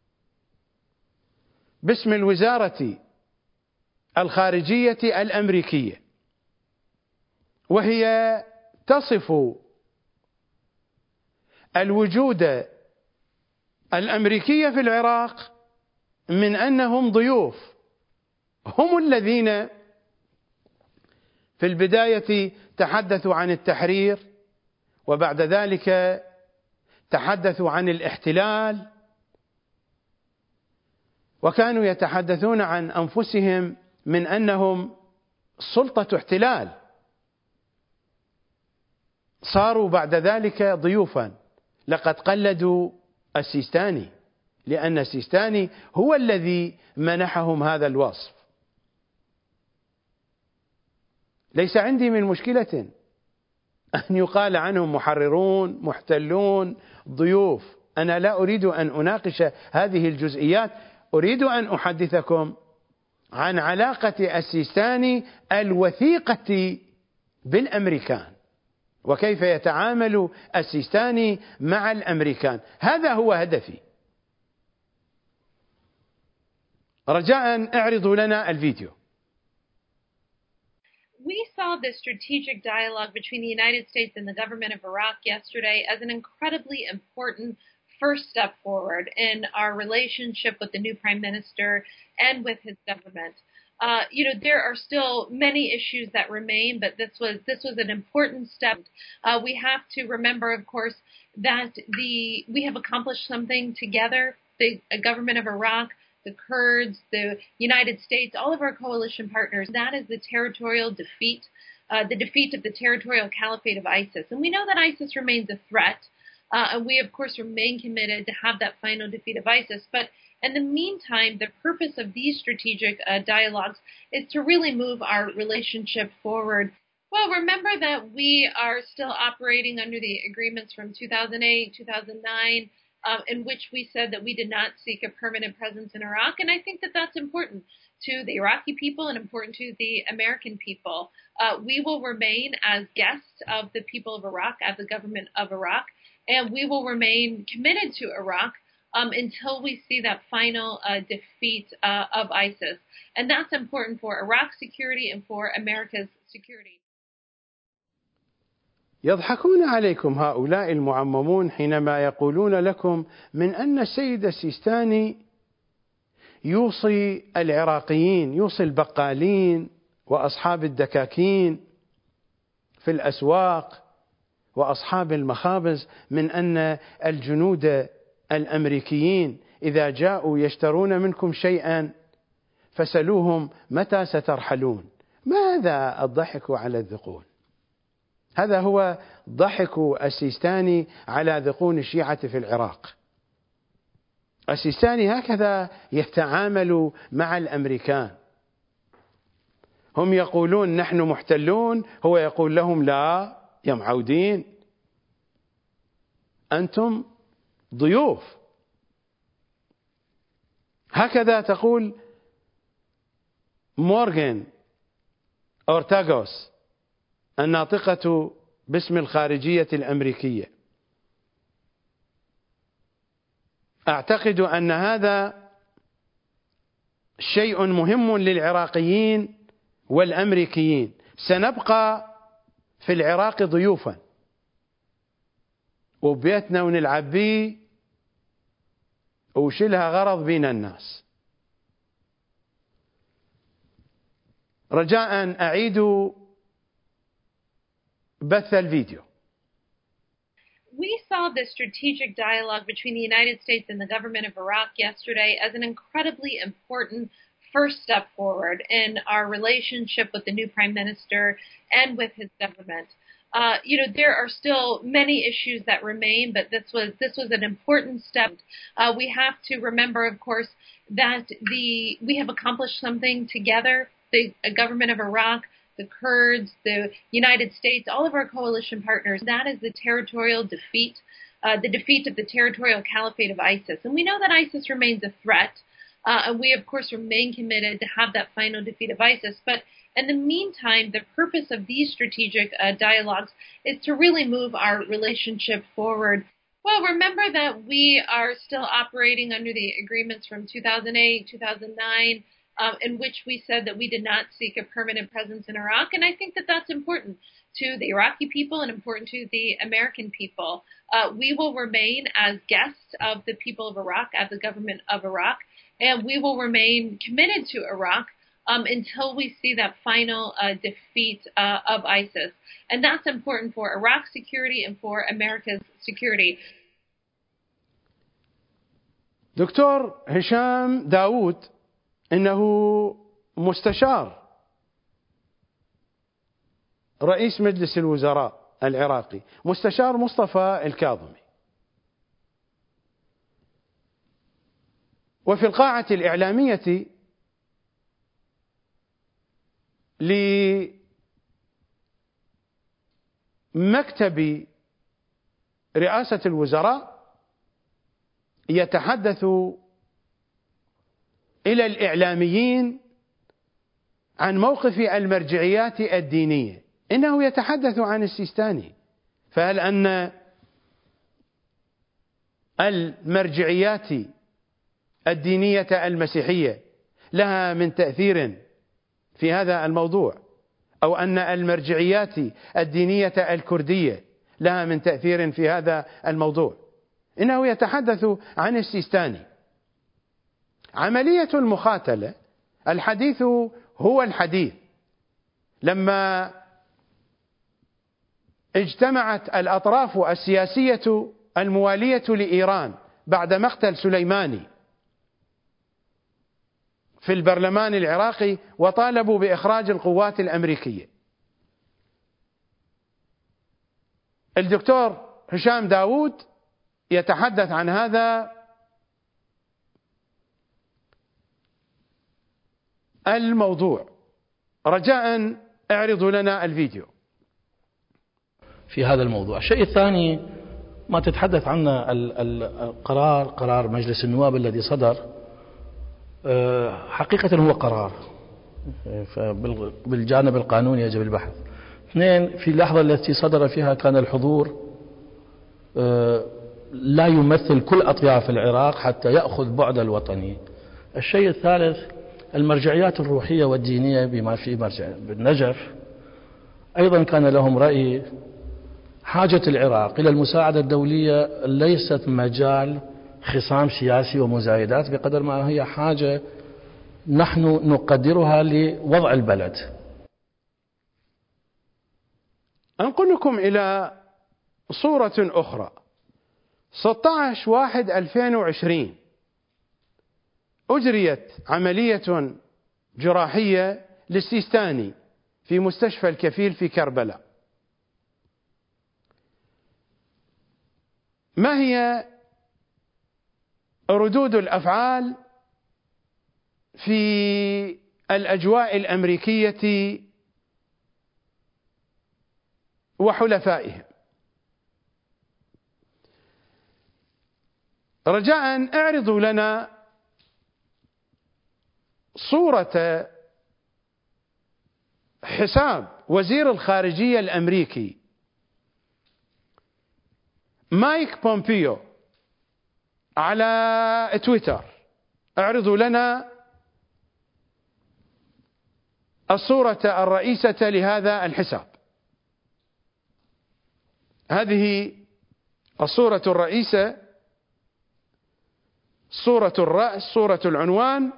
باسم الوزارة الخارجية الأمريكية، وهي تصف الوجود الأمريكي في العراق من أنهم ضيوف. هم الذين في البداية تحدثوا عن التحرير، وبعد ذلك تحدثوا عن الاحتلال، وكانوا يتحدثون عن أنفسهم من أنهم سلطة احتلال. صاروا بعد ذلك ضيوفا. لقد قلدوا السيستاني، لأن السيستاني هو الذي منحهم هذا الوصف. ليس عندي من مشكلة أن يقال عنهم محررون، محتلون، ضيوف. أنا لا أريد أن أناقش هذه الجزئيات، أريد أن أحدثكم عن علاقة السيستاني الوثيقة بالأمريكان، وكيف يتعامل السيستاني مع الأمريكان. هذا هو هدفي. رجاء اعرضوا لنا الفيديو. We saw this strategic dialogue between the United States and the government of Iraq yesterday as an incredibly important first step forward in our relationship with the new Prime Minister and with his government. There are still many issues that remain, but this was an important step. We have to remember, of course, that we have accomplished something together. The government of Iraq the Kurds, the United States, all of our coalition partners. That is the territorial defeat, the defeat of the territorial caliphate of ISIS. And we know that ISIS remains a threat. And we, of course, remain committed to have that final defeat of ISIS. But in the meantime, the purpose of these strategic dialogues is to really move our relationship forward. Well, remember that we are still operating under the agreements from 2008, 2009, in which we said that we did not seek a permanent presence in Iraq. And I think that that's important to the Iraqi people and important to the American people. We will remain as guests of the people of Iraq, as the government of Iraq, and we will remain committed to Iraq until we see that final defeat of ISIS. And that's important for Iraq's security and for America's security. يضحكون عليكم هؤلاء المعممون حينما يقولون لكم من أن السيد السيستاني يوصي العراقيين، يوصي البقالين وأصحاب الدكاكين في الأسواق وأصحاب المخابز من أن الجنود الأمريكيين إذا جاءوا يشترون منكم شيئا فسلوهم متى سترحلون. ماذا الضحك على الذقون؟ هذا هو ضحك السيستاني على ذقون الشيعة في العراق. السيستاني هكذا يتعامل مع الأمريكان. هم يقولون نحن محتلون، هو يقول لهم لا يا معودين، أنتم ضيوف. هكذا تقول مورغان أورتاغوس الناطقة باسم الخارجية الأمريكية. أعتقد أن هذا شيء مهم للعراقيين والأمريكيين. سنبقى في العراق ضيوفا وبيتنا ونلعب بيه وشلها غرض بين الناس. رجاء أعيد بث الفيديو. We saw the strategic dialogue between the United States and the government of Iraq yesterday as an incredibly important first step forward in our relationship with the new prime minister and with his government. There are still many issues that remain, but this was an important step. We have to remember, of course, that we have accomplished something together. The government of Iraq, the Kurds, the United States, all of our coalition partners. That is the territorial defeat, the defeat of the territorial caliphate of ISIS. And we know that ISIS remains a threat. And we, of course, remain committed to have that final defeat of ISIS. But in the meantime, the purpose of these strategic dialogues is to really move our relationship forward. Well, remember that we are still operating under the agreements from 2008, 2009, in which we said that we did not seek a permanent presence in Iraq. And I think that that's important to the Iraqi people and important to the American people. We will remain as guests of the people of Iraq, as the government of Iraq, and we will remain committed to Iraq until we see that final defeat of ISIS. And that's important for Iraq's security and for America's security. دكتور هشام داود إنه مستشار رئيس مجلس الوزراء العراقي، مستشار مصطفى الكاظمي. وفي القاعة الإعلامية لمكتب رئاسة الوزراء يتحدث إلى الإعلاميين عن موقف المرجعيات الدينية. إنه يتحدث عن السيستاني، فهل أن المرجعيات الدينية المسيحية لها من تأثير في هذا الموضوع، أو أن المرجعيات الدينية الكردية لها من تأثير في هذا الموضوع؟ إنه يتحدث عن السيستاني. عملية المخاتلة، الحديث هو الحديث. لما اجتمعت الأطراف السياسية الموالية لإيران بعد مقتل سليماني في البرلمان العراقي وطالبوا بإخراج القوات الأمريكية. الدكتور هشام داوود يتحدث عن هذا الموضوع. رجاء اعرضوا لنا الفيديو في هذا الموضوع. الشيء الثاني ما تتحدث عنه قرار مجلس النواب الذي صدر، حقيقة هو قرار، بالجانب القانوني يجب البحث. اثنين، في اللحظة التي صدر فيها كان الحضور لا يمثل كل أطياف العراق حتى يأخذ بعد الوطني. الشيء الثالث، المرجعيات الروحية والدينية بما في مرجع بالنجف أيضا كان لهم رأي. حاجة العراق إلى المساعدة الدولية ليست مجال خصام سياسي ومزايدات بقدر ما هي حاجة نحن نقدرها لوضع البلد. أنقلكم إلى صورة أخرى. 16/1/2020 أجريت عملية جراحية للسيستاني في مستشفى الكفيل في كربلاء. ما هي ردود الأفعال في الأجواء الأمريكية وحلفائها؟ رجاء اعرضوا لنا صورة حساب وزير الخارجية الأمريكي مايك بومبيو على تويتر. اعرضوا لنا الصورة الرئيسة لهذا الحساب. هذه الصورة الرئيسة، صورة الرأس، صورة العنوان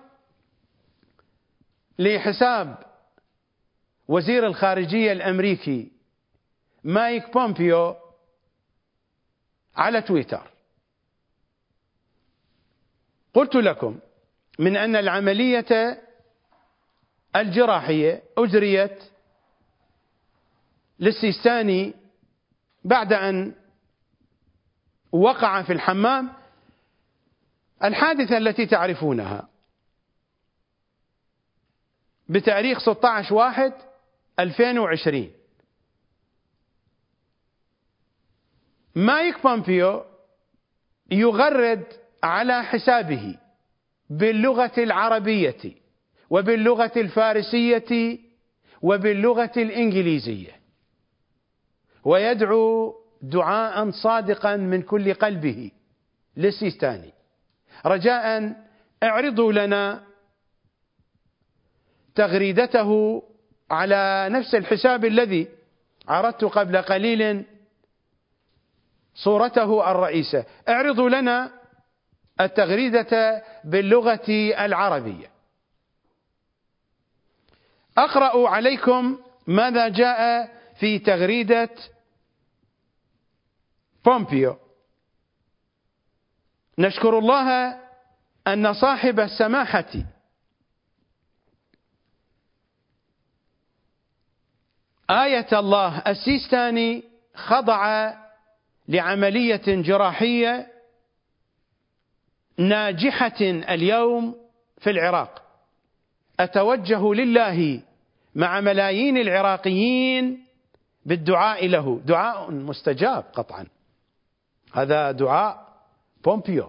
لحساب وزير الخارجية الأمريكي مايك بومبيو على تويتر. قلت لكم من أن العملية الجراحية أجريت للسيستاني بعد أن وقع في الحمام، الحادثة التي تعرفونها، بتاريخ 16/1/2020. مايك بومبيو يغرد على حسابه باللغة العربية وباللغة الفارسية وباللغة الإنجليزية، ويدعو دعاء صادقا من كل قلبه للسيستاني. رجاء اعرضوا لنا تغريدته على نفس الحساب الذي عرضت قبل قليل صورته الرئيسة. اعرضوا لنا التغريدة باللغة العربية. أقرأ عليكم ماذا جاء في تغريدة بومبيو. نشكر الله أن صاحب السماحة آية الله السيستاني خضع لعملية جراحية ناجحة اليوم في العراق. أتوجه لله مع ملايين العراقيين بالدعاء له. دعاء مستجاب قطعا، هذا دعاء بومبيو.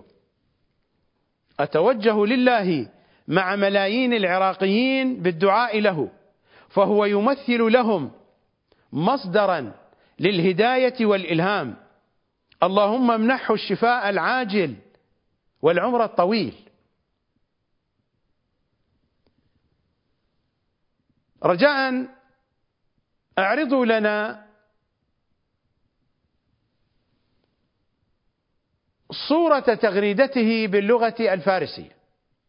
أتوجه لله مع ملايين العراقيين بالدعاء له، فهو يمثل لهم مصدرا للهداية والإلهام. اللهم امنحه الشفاء العاجل والعمر الطويل. رجاء اعرضوا لنا صورة تغريدته باللغة الفارسية،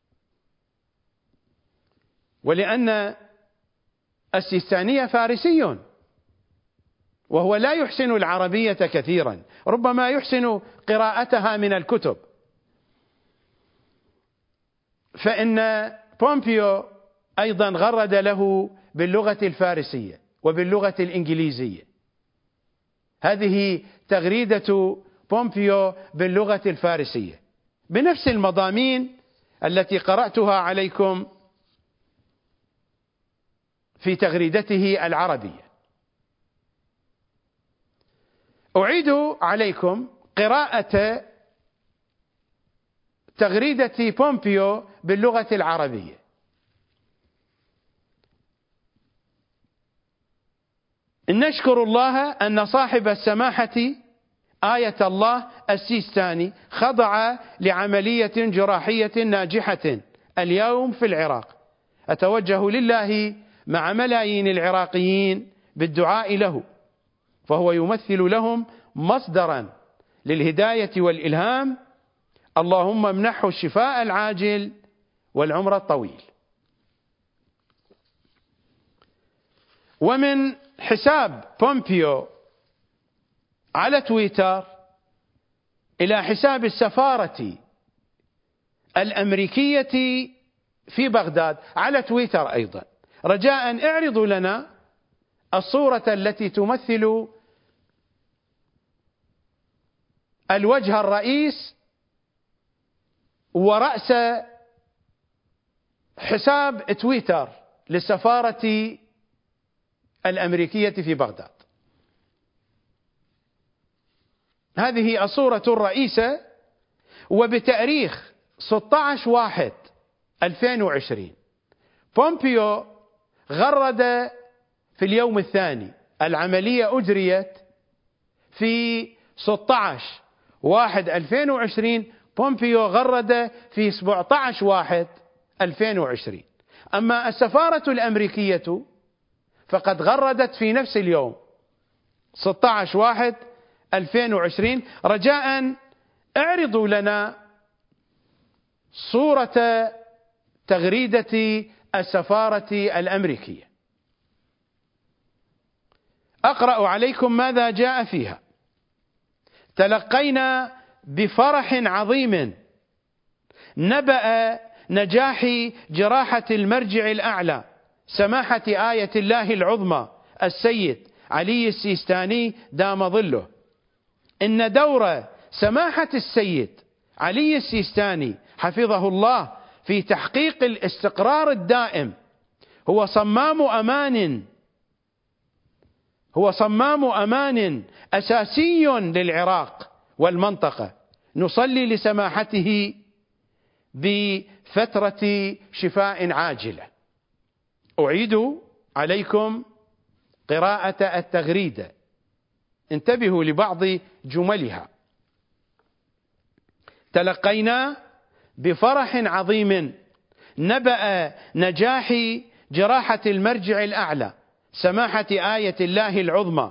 ولأن السيستاني فارسي وهو لا يحسن العربية كثيرا، ربما يحسن قراءتها من الكتب، فإن بومبيو أيضا غرد له باللغة الفارسية وباللغة الإنجليزية. هذه تغريدة بومبيو باللغة الفارسية بنفس المضامين التي قرأتها عليكم في تغريدته العربية. أعيد عليكم قراءة تغريدة بومبيو باللغة العربية. نشكر الله أن صاحب السماحة آية الله السيستاني خضع لعملية جراحية ناجحة اليوم في العراق. أتوجه لله مع ملايين العراقيين بالدعاء له، فهو يمثل لهم مصدرا للهداية والإلهام. اللهم امنحه الشفاء العاجل والعمر الطويل. ومن حساب بومبيو على تويتر إلى حساب السفارة الأمريكية في بغداد على تويتر أيضا، رجاء اعرضوا لنا الصورة التي تمثل الوجه الرئيس ورأس حساب تويتر للسفارة الأمريكية في بغداد. هذه الصورة الرئيسة، وبتاريخ 16/1/2020 بومبيو غرد في اليوم الثاني. العملية أجريت في 16/1/2020، بومبيو غرد في 17/1/2020. أما السفارة الأمريكية فقد غردت في نفس اليوم 16/1/2020. رجاء اعرضوا لنا صورة تغريدة السفارة الأمريكية. أقرأ عليكم ماذا جاء فيها. تلقينا بفرح عظيم نبأ نجاح جراحة المرجع الأعلى سماحة آية الله العظمى السيد علي السيستاني دام ظله. إن دور سماحة السيد علي السيستاني حفظه الله في تحقيق الاستقرار الدائم هو صمام أمان أساسي للعراق والمنطقة. نصلي لسماحته بفترة شفاء عاجلة. أعيد عليكم قراءة التغريدة، انتبهوا لبعض جملها. تلقينا بفرح عظيم نبأ نجاح جراحة المرجع الأعلى سماحة آية الله العظمى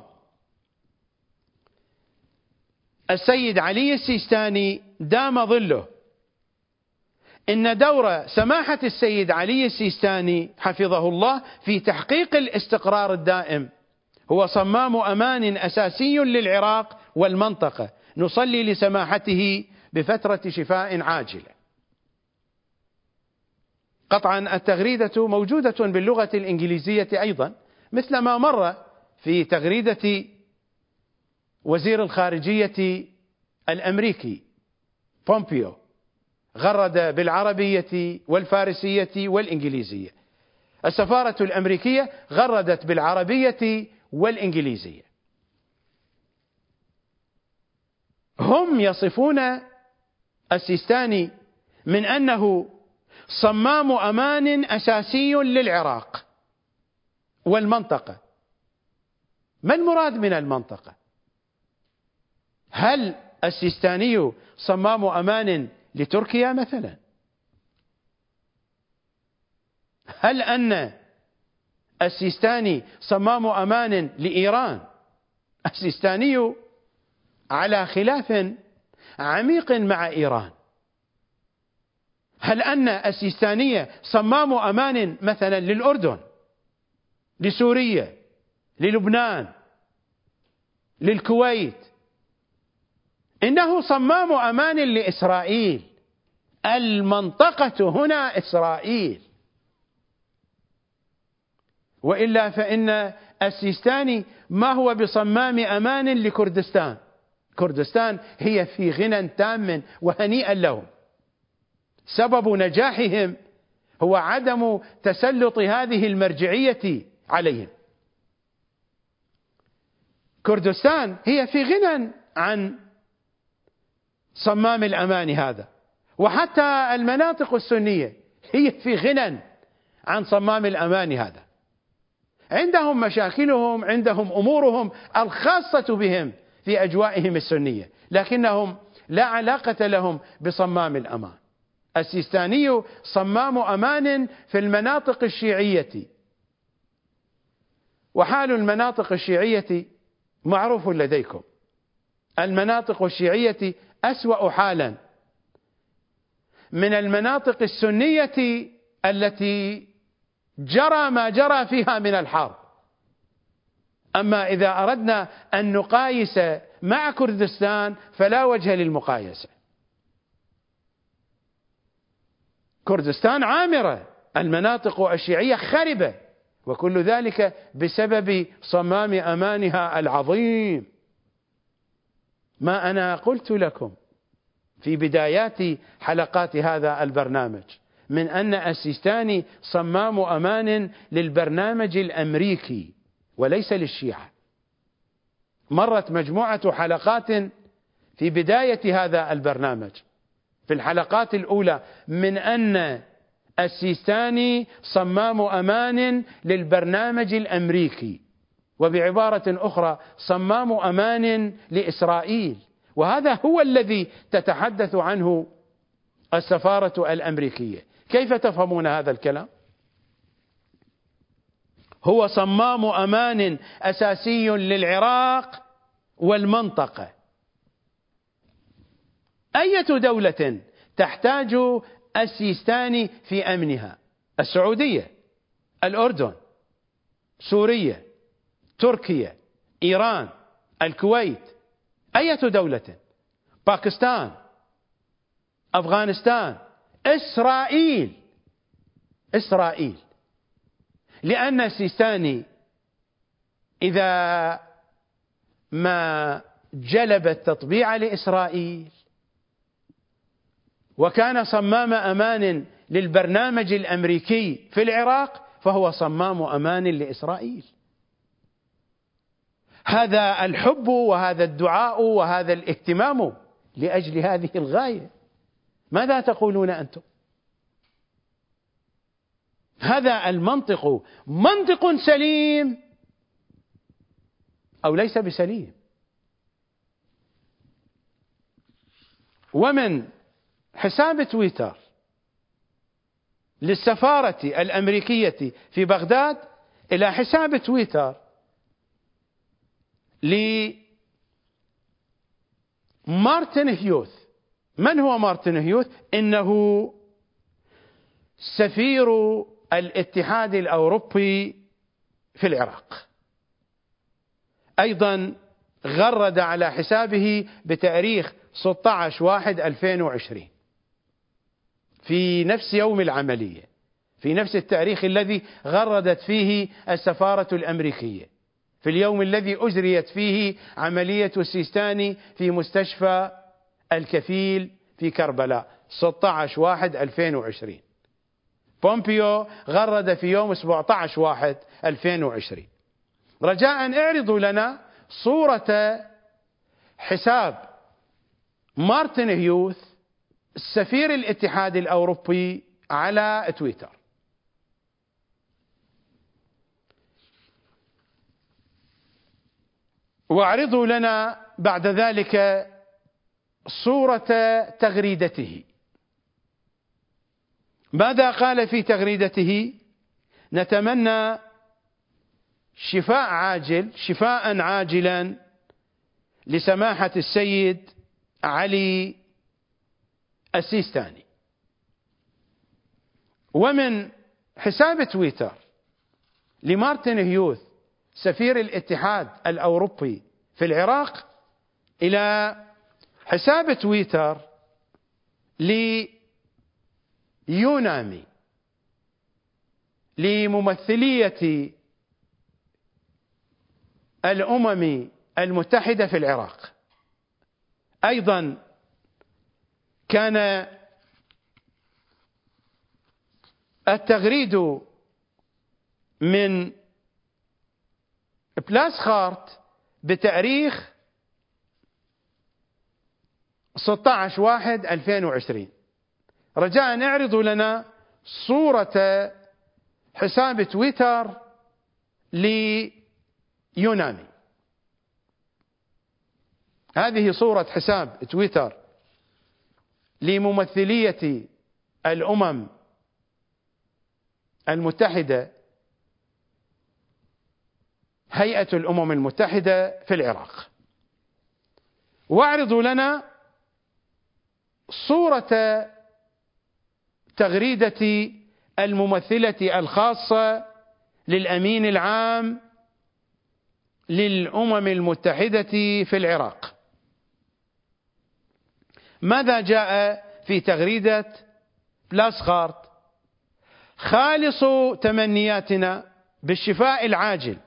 السيد علي السيستاني دام ظله. إن دور سماحة السيد علي السيستاني حفظه الله في تحقيق الاستقرار الدائم هو صمام أمان أساسي للعراق والمنطقة. نصلي لسماحته بفترة شفاء عاجلة. قطعا التغريدة موجودة باللغة الإنجليزية أيضا، مثل ما مر في تغريدة وزير الخارجية الأمريكي بومبيو، غرد بالعربية والفارسية والإنجليزية. السفارة الأمريكية غردت بالعربية والإنجليزية. هم يصفون السيستاني من أنه صمام أمان أساسي للعراق والمنطقة. ما المراد من المنطقة؟ هل السيستاني صمام أمان لتركيا مثلا؟ هل أن السيستاني صمام أمان لإيران؟ السيستاني على خلاف عميق مع إيران. هل أن السيستاني صمام أمان مثلا للأردن، لسوريا، للبنان، للكويت؟ إنه صمام أمان لإسرائيل. المنطقة هنا إسرائيل. وإلا فإن السيستاني ما هو بصمام أمان لكردستان. كردستان هي في غنى تام وهنيئا لهم. سبب نجاحهم هو عدم تسلط هذه المرجعية عليهم. كردستان هي في غنى عن صمام الأمان هذا، وحتى المناطق السنية هي في غنى عن صمام الأمان هذا. عندهم مشاكلهم، عندهم أمورهم الخاصة بهم في أجوائهم السنية، لكنهم لا علاقة لهم بصمام الأمان. السيستاني صمام أمان في المناطق الشيعية، وحال المناطق الشيعية معروف لديكم. المناطق الشيعية أسوأ حالا من المناطق السنية التي جرى ما جرى فيها من الحرب. أما إذا أردنا أن نقايس مع كردستان فلا وجه للمقايسة. كردستان عامرة، المناطق الشيعية خربة، وكل ذلك بسبب صمام أمانها العظيم. ما أنا قلت لكم في بدايات حلقات هذا البرنامج من أن السيستاني صمام أمان للبرنامج الأمريكي وليس للشيعة. مرت مجموعة حلقات في بداية هذا البرنامج في الحلقات الأولى من أن السيستاني صمام أمان للبرنامج الأمريكي، وبعبارة أخرى صمام أمان لإسرائيل، وهذا هو الذي تتحدث عنه السفارة الأمريكية. كيف تفهمون هذا الكلام؟ هو صمام أمان أساسي للعراق والمنطقة. أية دولة تحتاج السيستاني في أمنها؟ السعودية، الأردن، سوريا، تركيا، إيران، الكويت. أية دولة؟ باكستان، أفغانستان، إسرائيل. إسرائيل، لأن السيستاني إذا ما جلب التطبيع لإسرائيل وكان صمام أمان للبرنامج الأمريكي في العراق فهو صمام أمان لإسرائيل. هذا الحب وهذا الدعاء وهذا الاهتمام لأجل هذه الغاية. ماذا تقولون أنتم؟ هذا المنطق منطق سليم أو ليس بسليم؟ ومن حساب تويتر للسفارة الأمريكية في بغداد إلى حساب تويتر لمارتن هيوث. من هو مارتن هيوث؟ إنه سفير الاتحاد الأوروبي في العراق. أيضا غرد على حسابه بتاريخ 16/1/2020 في نفس يوم العملية، في نفس التاريخ الذي غردت فيه السفارة الأمريكية، في اليوم الذي أجريت فيه عملية السيستاني في مستشفى الكفيل في كربلاء 16/1/2020. بومبيو غرد في يوم 17/1/2020. رجاء اعرضوا لنا صورة حساب مارتن هيوث سفير الاتحاد الأوروبي على تويتر. واعرضوا لنا بعد ذلك صورة تغريدته. ماذا قال في تغريدته؟ نتمنى شفاء عاجلا لسماحة السيد علي السيستاني. ومن حساب تويتر لمارتن هيوث سفير الاتحاد الأوروبي في العراق إلى حساب تويتر ليونامي لممثلية الأمم المتحدة في العراق. أيضا كان التغريد من بلاسخارت بتاريخ 16/1/2020. رجاء اعرضوا لنا صورة حساب تويتر ليونامي. هذه صورة حساب تويتر لممثلية الأمم المتحدة، هيئة الأمم المتحدة في العراق. واعرضوا لنا صورة تغريدة الممثلة الخاصة للأمين العام للأمم المتحدة في العراق. ماذا جاء في تغريدة بلاسخارت؟ خالص تمنياتنا بالشفاء العاجل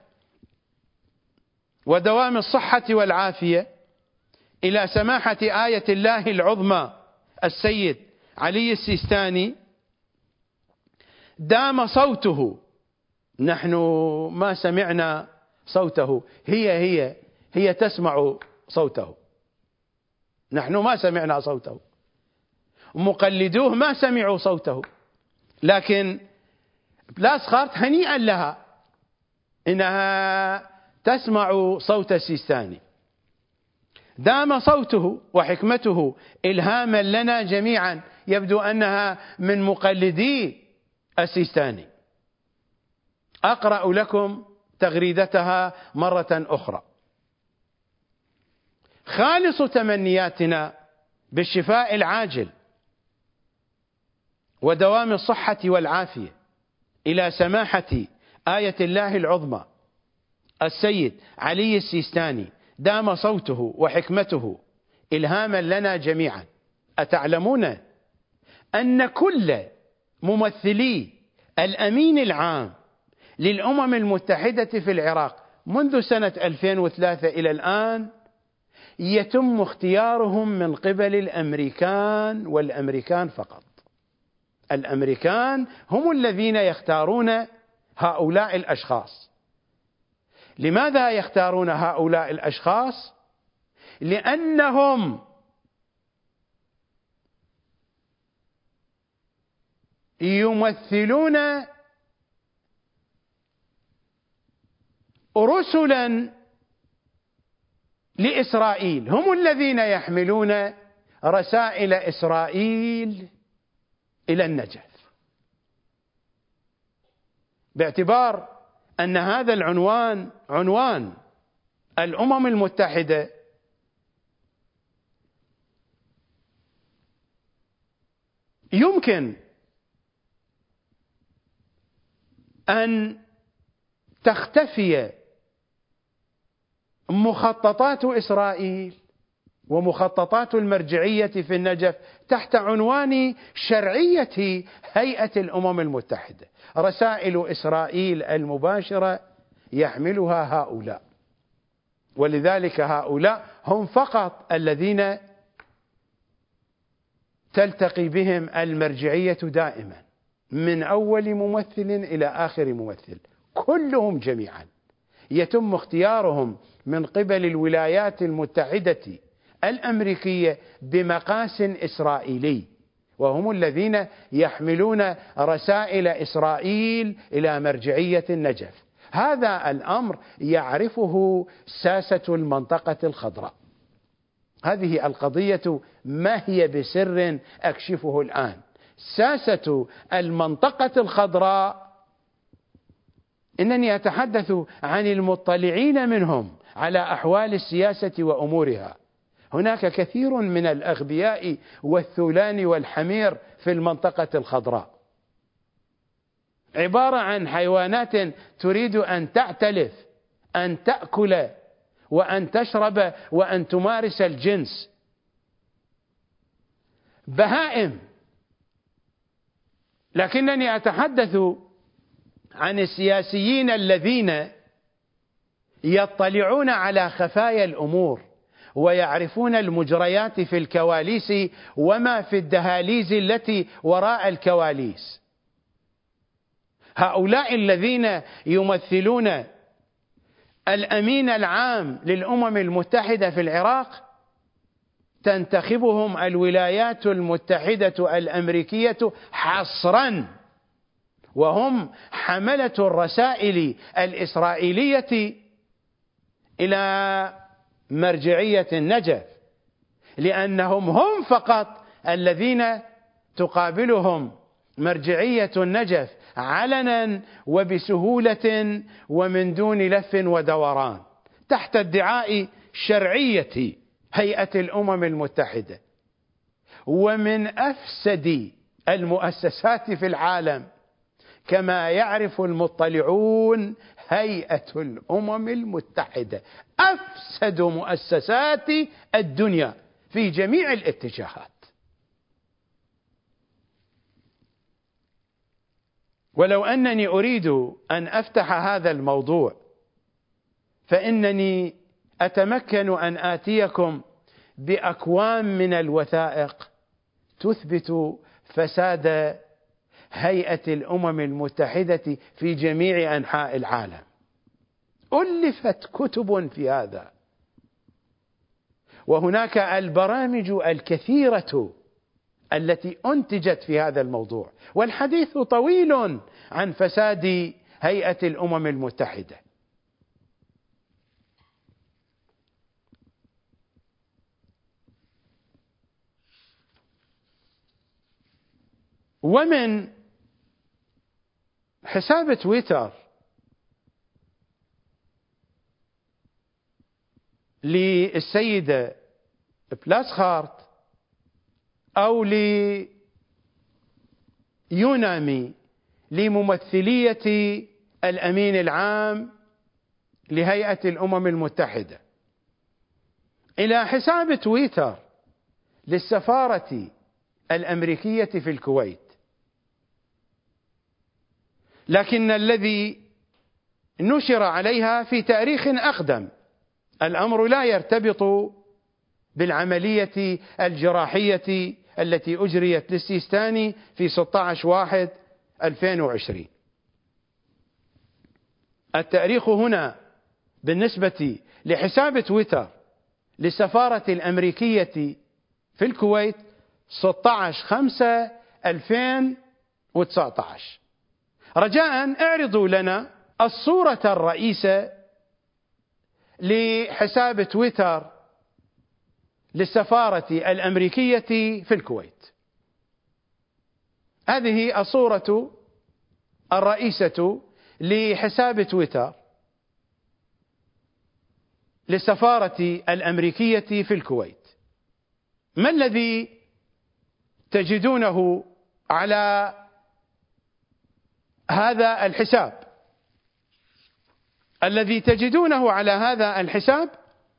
ودوام الصحة والعافية إلى سماحة آية الله العظمى السيد علي السيستاني دام صوته. نحن ما سمعنا صوته، هي تسمع صوته، نحن ما سمعنا صوته، مقلدوه ما سمعوا صوته، لكن بلاسخارت هنيئا لها إنها تسمع صوت السيستاني. دام صوته وحكمته إلهاما لنا جميعا. يبدو أنها من مقلدي السيستاني. أقرأ لكم تغريدتها مرة أخرى. خالص تمنياتنا بالشفاء العاجل ودوام الصحة والعافية إلى سماحة آية الله العظمى السيد علي السيستاني دام صوته وحكمته إلهاما لنا جميعا. أتعلمون أن كل ممثلي الأمين العام للأمم المتحدة في العراق منذ سنة 2003 إلى الآن يتم اختيارهم من قبل الأمريكان، والأمريكان فقط. الأمريكان هم الذين يختارون هؤلاء الأشخاص. لماذا يختارون هؤلاء الأشخاص؟ لأنهم يمثلون رسلا لإسرائيل، هم الذين يحملون رسائل إسرائيل إلى النجف. باعتبار أن هذا العنوان عنوان الأمم المتحدة، يمكن أن تختفي مخططات إسرائيل ومخططات المرجعية في النجف تحت عنوان شرعية هيئة الأمم المتحدة. رسائل إسرائيل المباشرة يحملها هؤلاء، ولذلك هؤلاء هم فقط الذين تلتقي بهم المرجعية دائما، من أول ممثل إلى آخر ممثل، كلهم جميعا يتم اختيارهم من قبل الولايات المتحدة الأمريكية بمقاس إسرائيلي، وهم الذين يحملون رسائل إسرائيل إلى مرجعية النجف. هذا الأمر يعرفه ساسة المنطقة الخضراء. هذه القضية ما هي بسر أكشفه الآن. ساسة المنطقة الخضراء، إنني أتحدث عن المطلعين منهم على أحوال السياسة وأمورها. هناك كثير من الأغبياء والثولان والحمير في المنطقة الخضراء، عبارة عن حيوانات تريد أن تعتلف، أن تأكل وأن تشرب وأن تمارس الجنس، بهائم. لكنني أتحدث عن السياسيين الذين يطلعون على خفايا الأمور ويعرفون المجريات في الكواليس وما في الدهاليز التي وراء الكواليس. هؤلاء الذين يمثلون الأمين العام للأمم المتحدة في العراق تنتخبهم الولايات المتحدة الأمريكية حصرا، وهم حملة الرسائل الإسرائيلية إلى مرجعية النجف، لأنهم هم فقط الذين تقابلهم مرجعية النجف علنا وبسهولة ومن دون لف ودوران تحت ادعاء شرعية هيئة الأمم المتحدة. ومن أفسد المؤسسات في العالم كما يعرف المطلعون هيئة الأمم المتحدة أفسد مؤسسات الدنيا في جميع الاتجاهات. ولو أنني أريد أن أفتح هذا الموضوع فإنني أتمكن أن آتيكم بأكوام من الوثائق تثبت فساد هيئة الأمم المتحدة في جميع أنحاء العالم. ألفت كتب في هذا، وهناك البرامج الكثيرة التي أنتجت في هذا الموضوع، والحديث طويل عن فساد هيئة الأمم المتحدة. ومن حساب تويتر للسيدة بلاسخارت أو ليونامي لممثلية الأمين العام لهيئة الأمم المتحدة، إلى حساب تويتر للسفارة الأمريكية في الكويت. لكن الذي نشر عليها في تاريخ أقدم، الأمر لا يرتبط بالعملية الجراحية التي أجريت للسيستاني في 16/1/2020. التاريخ هنا بالنسبة لحساب تويتر للسفارة الأمريكية في الكويت 16/5/2019. رجاء اعرضوا لنا الصورة الرئيسة لحساب تويتر للسفارة الأمريكية في الكويت. هذه الصورة الرئيسة لحساب تويتر للسفارة الأمريكية في الكويت. ما الذي تجدونه على هذا الحساب؟ الذي تجدونه على هذا الحساب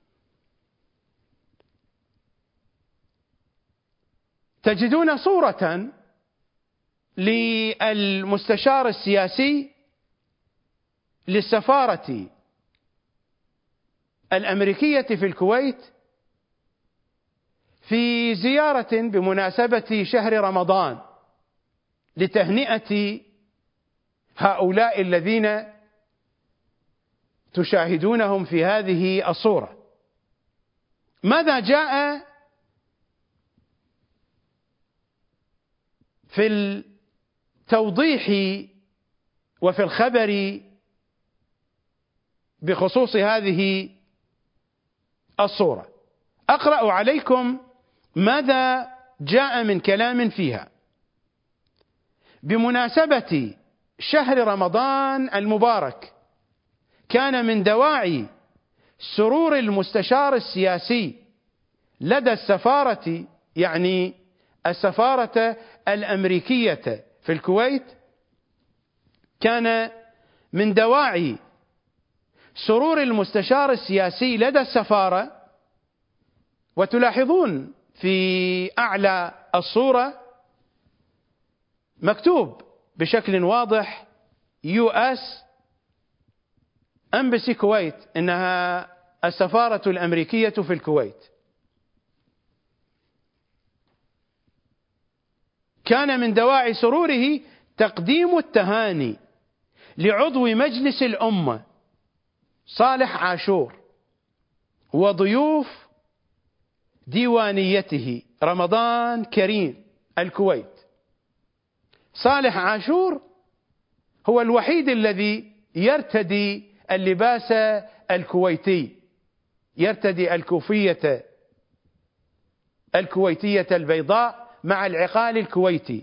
تجدون صورة للمستشار السياسي للسفارة الأمريكية في الكويت في زيارة بمناسبة شهر رمضان لتهنئة هؤلاء الذين تشاهدونهم في هذه الصورة. ماذا جاء في التوضيح وفي الخبر بخصوص هذه الصورة؟ أقرأ عليكم ماذا جاء من كلام فيها. بمناسبة شهر رمضان المبارك كان من دواعي سرور المستشار السياسي لدى السفارة، يعني السفارة الأمريكية في الكويت، كان من دواعي سرور المستشار السياسي لدى السفارة، وتلاحظون في أعلى الصورة مكتوب بشكل واضح US أمبسي كويت، إنها السفارة الأمريكية في الكويت، كان من دواعي سروره تقديم التهاني لعضو مجلس الأمة صالح عاشور وضيوف ديوانيته رمضان كريم الكويت. صالح عاشور هو الوحيد الذي يرتدي اللباس الكويتي، يرتدي الكويتية البيضاء مع العقال الكويتي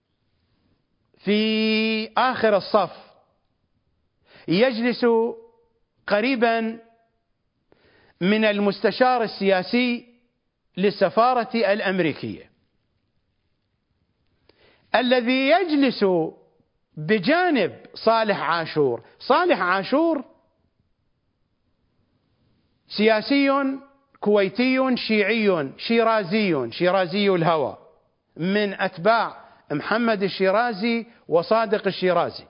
في آخر الصف، يجلس قريبا من المستشار السياسي للسفارة الأمريكية الذي يجلس بجانب صالح عاشور. صالح عاشور سياسي كويتي شيعي شيرازي الهوى، من أتباع محمد الشيرازي وصادق الشيرازي،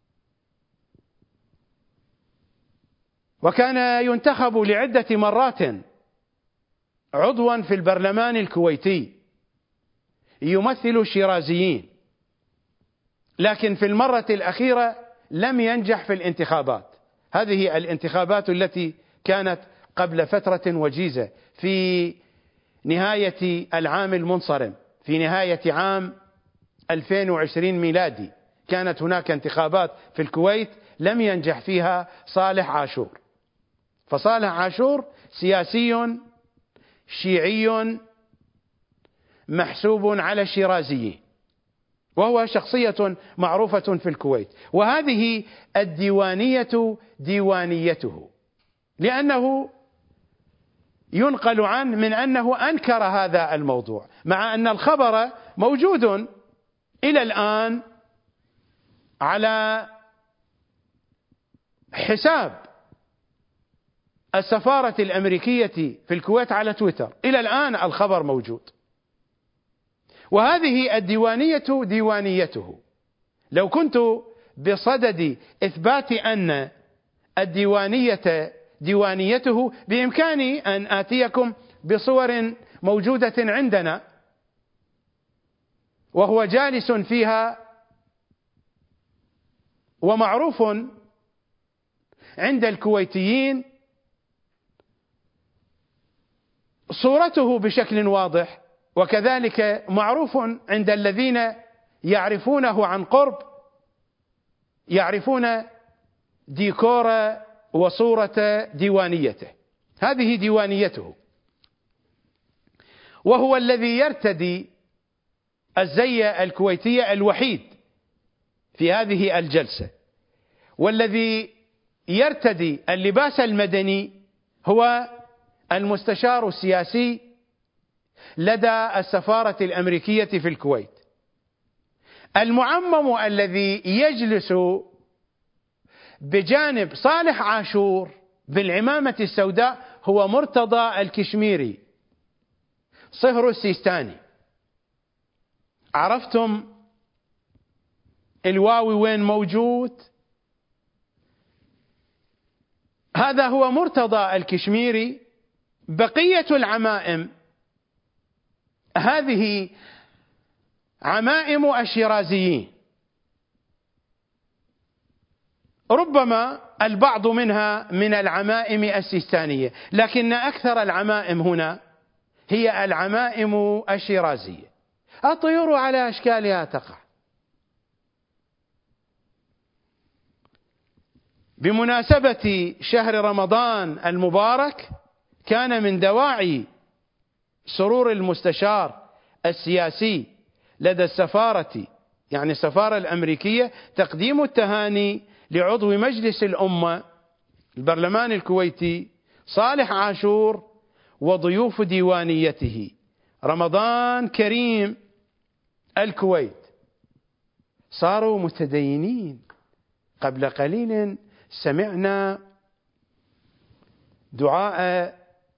وكان ينتخب لعدة مرات عضوا في البرلمان الكويتي يمثل الشيرازيين، لكن في المرة الأخيرة لم ينجح في الانتخابات. هذه الانتخابات التي كانت قبل فترة وجيزة في نهاية العام المنصرم، في نهاية عام 2020 ميلادي، كانت هناك انتخابات في الكويت لم ينجح فيها صالح عاشور. فصالح عاشور سياسي شيعي محسوب على الشيرازيين، وهو شخصية معروفة في الكويت، وهذه الديوانية ديوانيته، لأنه ينقل عنه من أنه أنكر هذا الموضوع، مع أن الخبر موجود إلى الآن على حساب السفارة الأمريكية في الكويت على تويتر، إلى الآن الخبر موجود. وهذه الديوانية ديوانيته. لو كنت بصدد إثبات أن الديوانية ديوانيته بإمكاني أن آتيكم بصور موجودة عندنا وهو جالس فيها، ومعروف عند الكويتيين صورته بشكل واضح، وكذلك معروف عند الذين يعرفونه عن قرب، يعرفون ديكور وصورة ديوانيته. هذه ديوانيته، وهو الذي يرتدي الزي الكويتية الوحيد في هذه الجلسة، والذي يرتدي اللباس المدني هو المستشار السياسي لدى السفارة الأمريكية في الكويت. المعمم الذي يجلس بجانب صالح عاشور بالعمامة السوداء هو مرتضى الكشميري صهر السيستاني. عرفتم الواوي وين موجود؟ هذا هو مرتضى الكشميري. بقية العمائم هذه عمائم الشيرازيين، ربما البعض منها من العمائم السيستانية، لكن أكثر العمائم هنا هي العمائم الشيرازية. الطيور على أشكالها تقع. بمناسبة شهر رمضان المبارك كان من دواعي سرور المستشار السياسي لدى السفارة، يعني السفارة الأمريكية، تقديم التهاني لعضو مجلس الأمة البرلمان الكويتي صالح عاشور وضيوف ديوانيته رمضان كريم الكويت. صاروا متدينين. قبل قليل سمعنا دعاء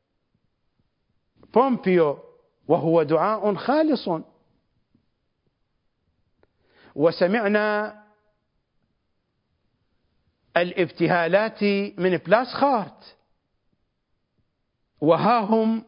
بومبيو وهو دعاء خالص، وسمعنا الابتهالات من بلاسخارت، وها هم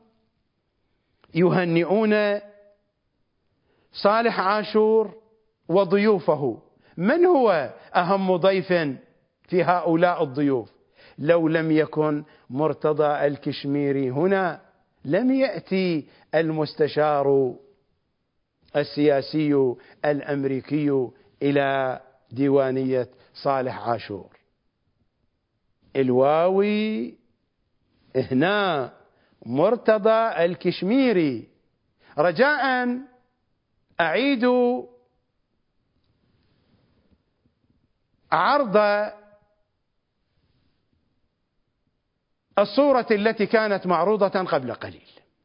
يهنئون صالح عاشور وضيوفه. من هو أهم ضيف في هؤلاء الضيوف؟ لو لم يكن مرتضى الكشميري هنا لم يأتي المستشار السياسي الأمريكي إلى ديوانية صالح عاشور. الواوي هنا مرتضى الكشميري. رجاء أعيد عرض الصورة التي كانت معروضة قبل قليل.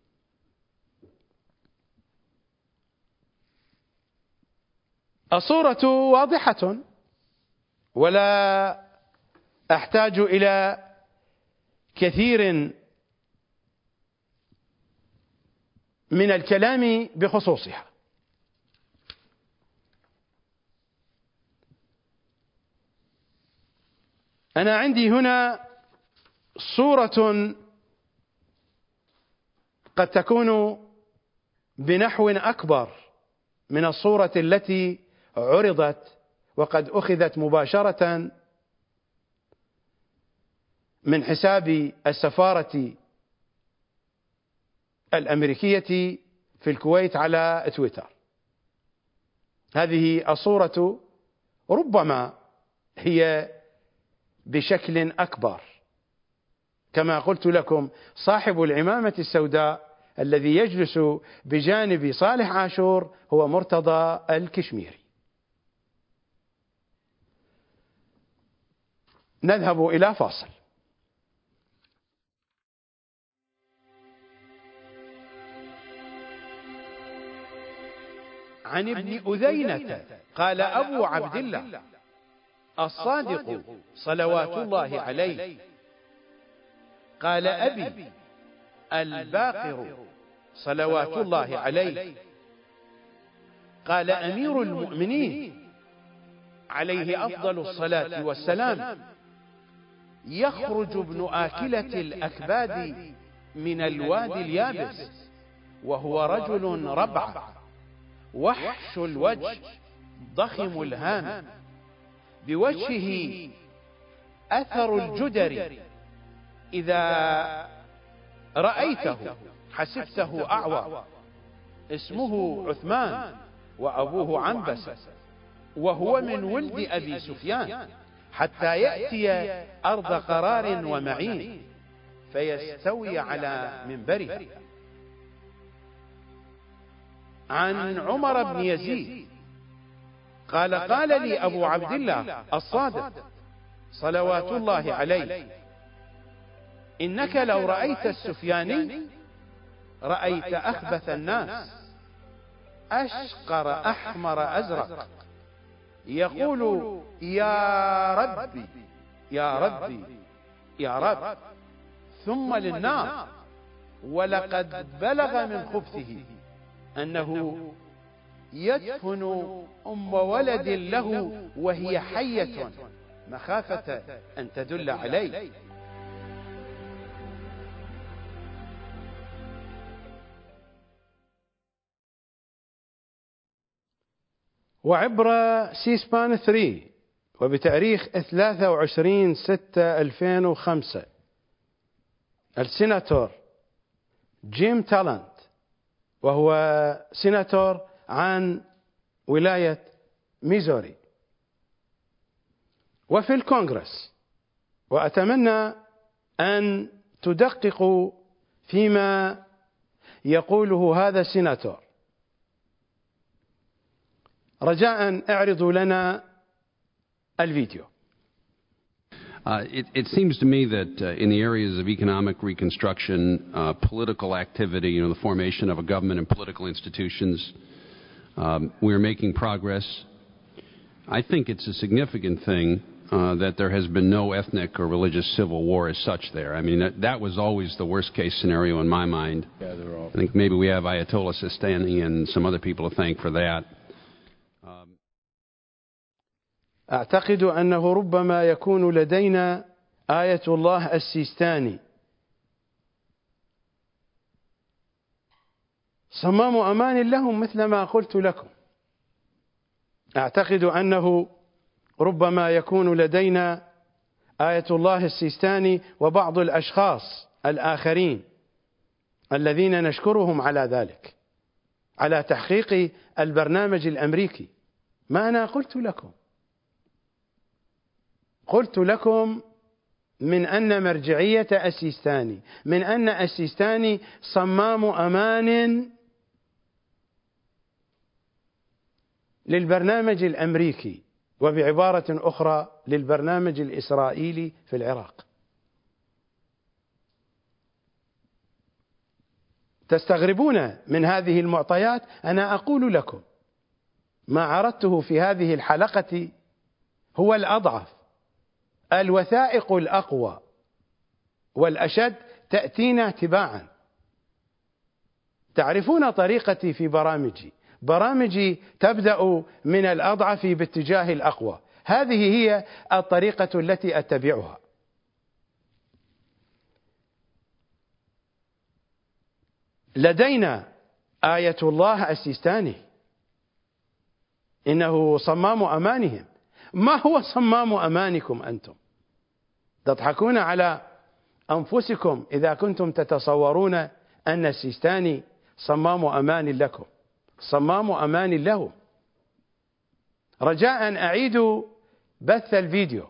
الصورة واضحة ولا أحتاج إلى كثير من الكلام بخصوصها. أنا عندي هنا صورة قد تكون بنحو أكبر من الصورة التي عرضت وقد أخذت مباشرة من حساب السفارة الأمريكية في الكويت على تويتر. هذه الصورة ربما هي بشكل أكبر. كما قلت لكم، صاحب العمامة السوداء الذي يجلس بجانب صالح عاشور هو مرتضى الكشميري. نذهب إلى فاصل. عن ابن أذينة قال أبو عبد الله الصادق صلوات الله عليه قال أبي الباقر صلوات الله عليه قال أمير المؤمنين عليه أفضل الصلاة والسلام يخرج ابن آكلة الأكباد من الوادي اليابس وهو رجل ربع وحش الوجه ضخم الهام بوجهه أثر الجدر إذا رأيته حسبته أعور اسمه عثمان وأبوه عنبسة وهو من ولد أبي سفيان حتى يأتي أرض قرار ومعين فيستوي على منبره. عن عمر بن يزيد قال قال لي أبو عبد الله الصادق صلوات الله عليه إنك لو رأيت السفياني رأيت أخبث الناس أشقر أحمر أزرق يقول يا ربي يا ربي يا رب ثم للنار ولقد بلغ من خبثه أنه يدفن أم ولد له وهي حية مخافة أن تدل عليه. وعبر سيسبان 3 وبتاريخ 23/6/2005 السيناتور جيم تالنت وهو سيناتور عن ولاية ميزوري وفي الكونغرس، وأتمنى أن تدققوا فيما يقوله هذا السيناتور. رجاء اعرضوا لنا الفيديو. It seems to me that in the areas of economic reconstruction, political activity, the formation of a government and political institutions, we're making progress. I think it's a significant thing that there has been no ethnic or religious civil war as such there. I mean, that was always the worst case scenario in my mind. I think maybe we have Ayatollah Sistani and some other people to thank for that. أعتقد أنه ربما يكون لدينا آية الله السيستاني صمام أمان لهم مثل ما قلت لكم. أعتقد أنه ربما يكون لدينا آية الله السيستاني وبعض الأشخاص الآخرين الذين نشكرهم على ذلك، على تحقيق البرنامج الأمريكي. ما أنا قلت لكم من أن مرجعية السيستاني، من أن السيستاني صمام أمان للبرنامج الأمريكي، وبعبارة أخرى للبرنامج الإسرائيلي في العراق. تستغربون من هذه المعطيات. أنا أقول لكم ما عرضته في هذه الحلقة هو الأضعف. الوثائق الأقوى والأشد تأتينا تباعا. تعرفون طريقتي في برامجي تبدأ من الأضعف باتجاه الأقوى. هذه هي الطريقة التي أتبعها. لدينا آية الله السيستاني، إنه صمام أمانهم. ما هو صمام أمانكم أنتم؟ تضحكون على أنفسكم إذا كنتم تتصورون أن السيستاني صمام أمان لكم. صمام أمان لهم. رجاء أعيدوا بث الفيديو.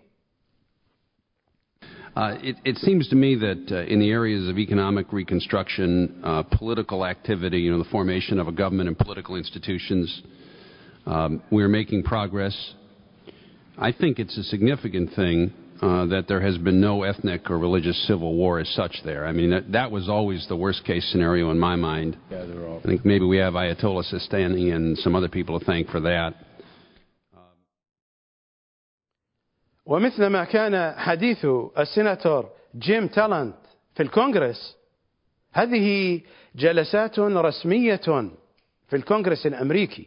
It seems to me that in the areas of economic reconstruction, political activity, the formation of a government and political institutions, we are making progress. I think it's a significant thing that there has been no ethnic or religious civil war as such there. I mean, that was always the worst case scenario in my mind. I think maybe we have Ayatollah Sistani and some other people to thank for that. ومثل ما كان حديث السيناتور جيم تالنت في الكونغرس، هذه جلسات رسمية في الكونغرس الأمريكي.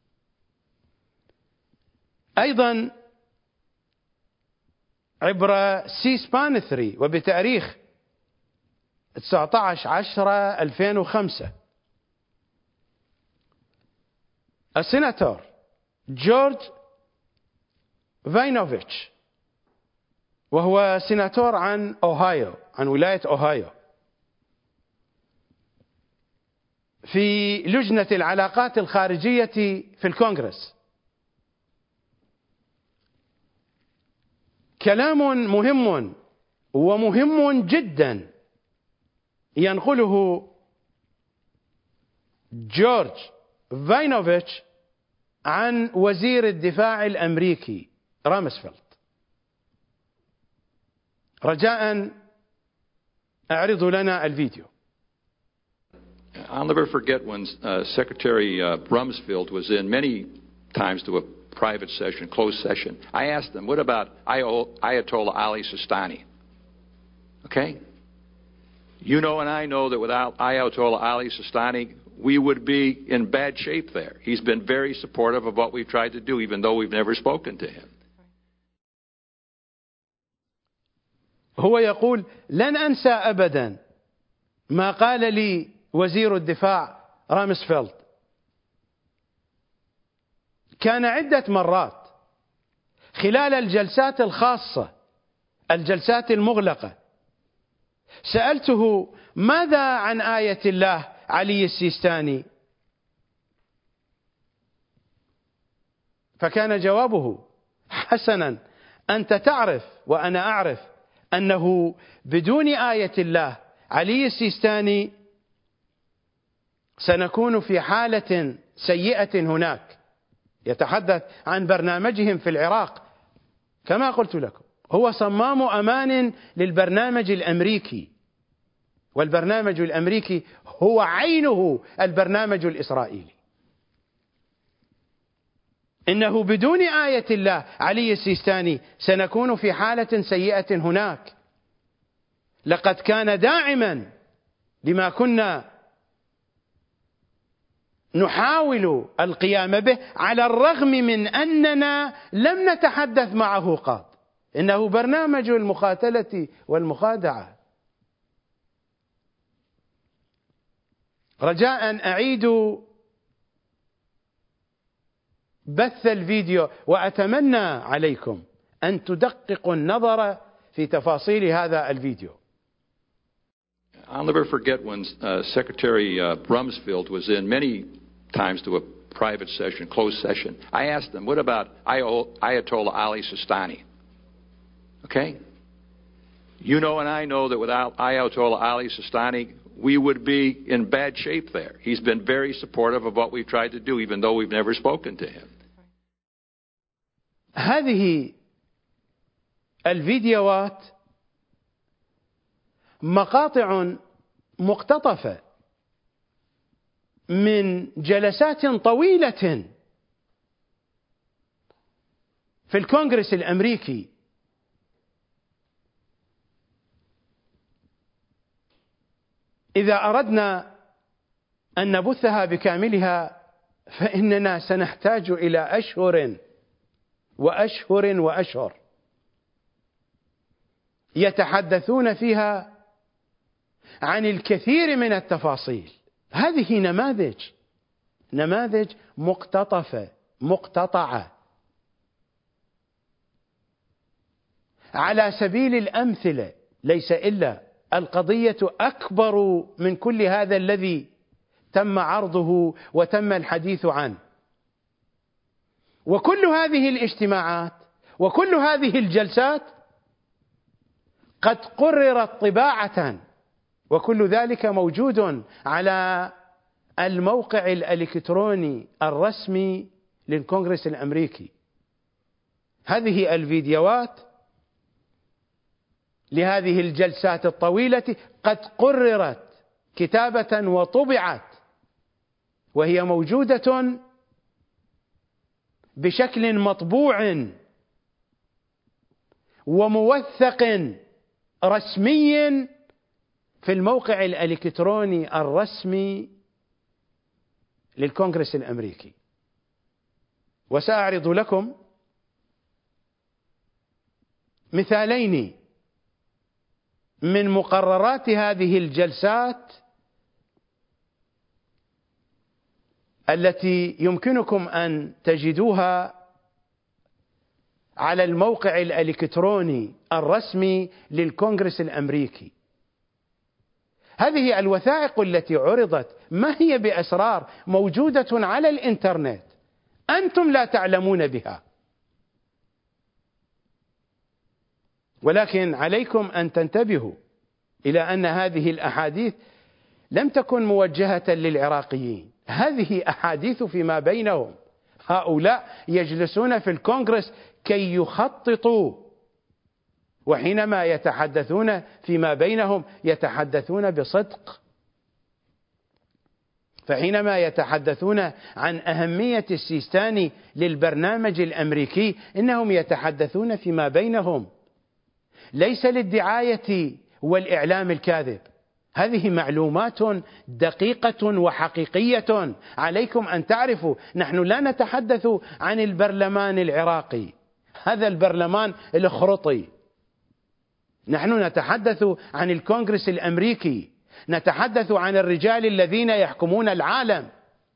أيضا عبر سي سبان 3 وبتاريخ 19/10/2005 السيناتور جورج فاينوفيتش، وهو سيناتور عن ولاية أوهايو، في لجنة العلاقات الخارجية في الكونغرس، كلام مهم جدا ينقله جورج فاينوفيتش عن وزير الدفاع الأمريكي رامسفيلد. رجاء اعرضوا لنا الفيديو. I'll never forget when Secretary Rumsfeld was in many times to a private session, closed session. I asked him, what about Ayatollah Ali Sistani? Okay? You know and I know that without Ayatollah Ali Sistani, we would be in bad shape there. He's been very supportive of what we've tried to do, even though we've never spoken to him. هو يقول لن أنسى أبدا ما قال لي وزير الدفاع رامسفيلد. كان عدة مرات خلال الجلسات الخاصة، الجلسات المغلقة، سألته ماذا عن آية الله علي السيستاني؟ فكان جوابه حسنا، أنت تعرف وأنا أعرف أنه بدون آية الله علي السيستاني سنكون في حالة سيئة هناك. يتحدث عن برنامجهم في العراق. كما قلت لكم هو صمام أمان للبرنامج الأمريكي، والبرنامج الأمريكي هو عينه البرنامج الإسرائيلي. إنه بدون آية الله علي السيستاني سنكون في حالة سيئة هناك. لقد كان داعما لما كنا نحاول القيام به على الرغم من أننا لم نتحدث معه قط. إنه برنامج المقاتلة والمخادعة. رجاء أعيد بث الفيديو، وأتمنى عليكم أن تدققوا النظر في تفاصيل هذا الفيديو. I'll never forget when Secretary Rumsfeld was in many times to a private session, closed session. I asked him, what about Ayatollah Ali Sistani? Okay? You know and I know that without Ayatollah Ali Sistani, we would be in bad shape there. He's been very supportive of what we've tried to do, even though we've never spoken to him. هذه الفيديوهات مقاطع مقتطفة من جلسات طويلة في الكونغرس الأمريكي. إذا أردنا أن نبثها بكاملها فإننا سنحتاج إلى أشهر وأشهر وأشهر يتحدثون فيها عن الكثير من التفاصيل. هذه نماذج مقتطفة مقتطعة. على سبيل الأمثلة، ليس إلا القضية أكبر من كل هذا الذي تم عرضه وتم الحديث عنه. وكل هذه الاجتماعات وكل هذه الجلسات قد قررت طباعة، وكل ذلك موجود على الموقع الإلكتروني الرسمي للكونغرس الأمريكي. هذه الفيديوهات لهذه الجلسات الطويلة قد قررت كتابة وطبعت، وهي موجودة بشكل مطبوع وموثق رسمي في الموقع الإلكتروني الرسمي للكونغرس الأمريكي. وسأعرض لكم مثالين من مقررات هذه الجلسات التي يمكنكم أن تجدوها على الموقع الإلكتروني الرسمي للكونغرس الأمريكي. هذه الوثائق التي عرضت ما هي بأسرار، موجودة على الإنترنت، أنتم لا تعلمون بها، ولكن عليكم أن تنتبهوا إلى أن هذه الأحاديث لم تكن موجهة للعراقيين، هذه أحاديث فيما بينهم. هؤلاء يجلسون في الكونغرس كي يخططوا، وحينما يتحدثون فيما بينهم يتحدثون بصدق. فحينما يتحدثون عن أهمية السيستاني للبرنامج الأمريكي إنهم يتحدثون فيما بينهم، ليس للدعاية والإعلام الكاذب. هذه معلومات دقيقة وحقيقية عليكم أن تعرفوا. نحن لا نتحدث عن البرلمان العراقي، هذا البرلمان الخرطي. نحن نتحدث عن الكونغرس الأمريكي، نتحدث عن الرجال الذين يحكمون العالم.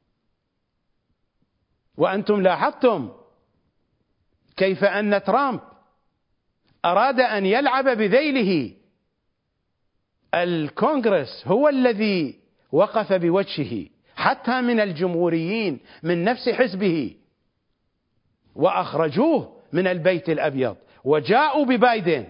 وأنتم لاحظتم كيف أن ترامب أراد أن يلعب بذيله. الكونغرس هو الذي وقف بوجهه حتى من الجمهوريين من نفس حزبه، وأخرجوه من البيت الأبيض وجاءوا ببايدن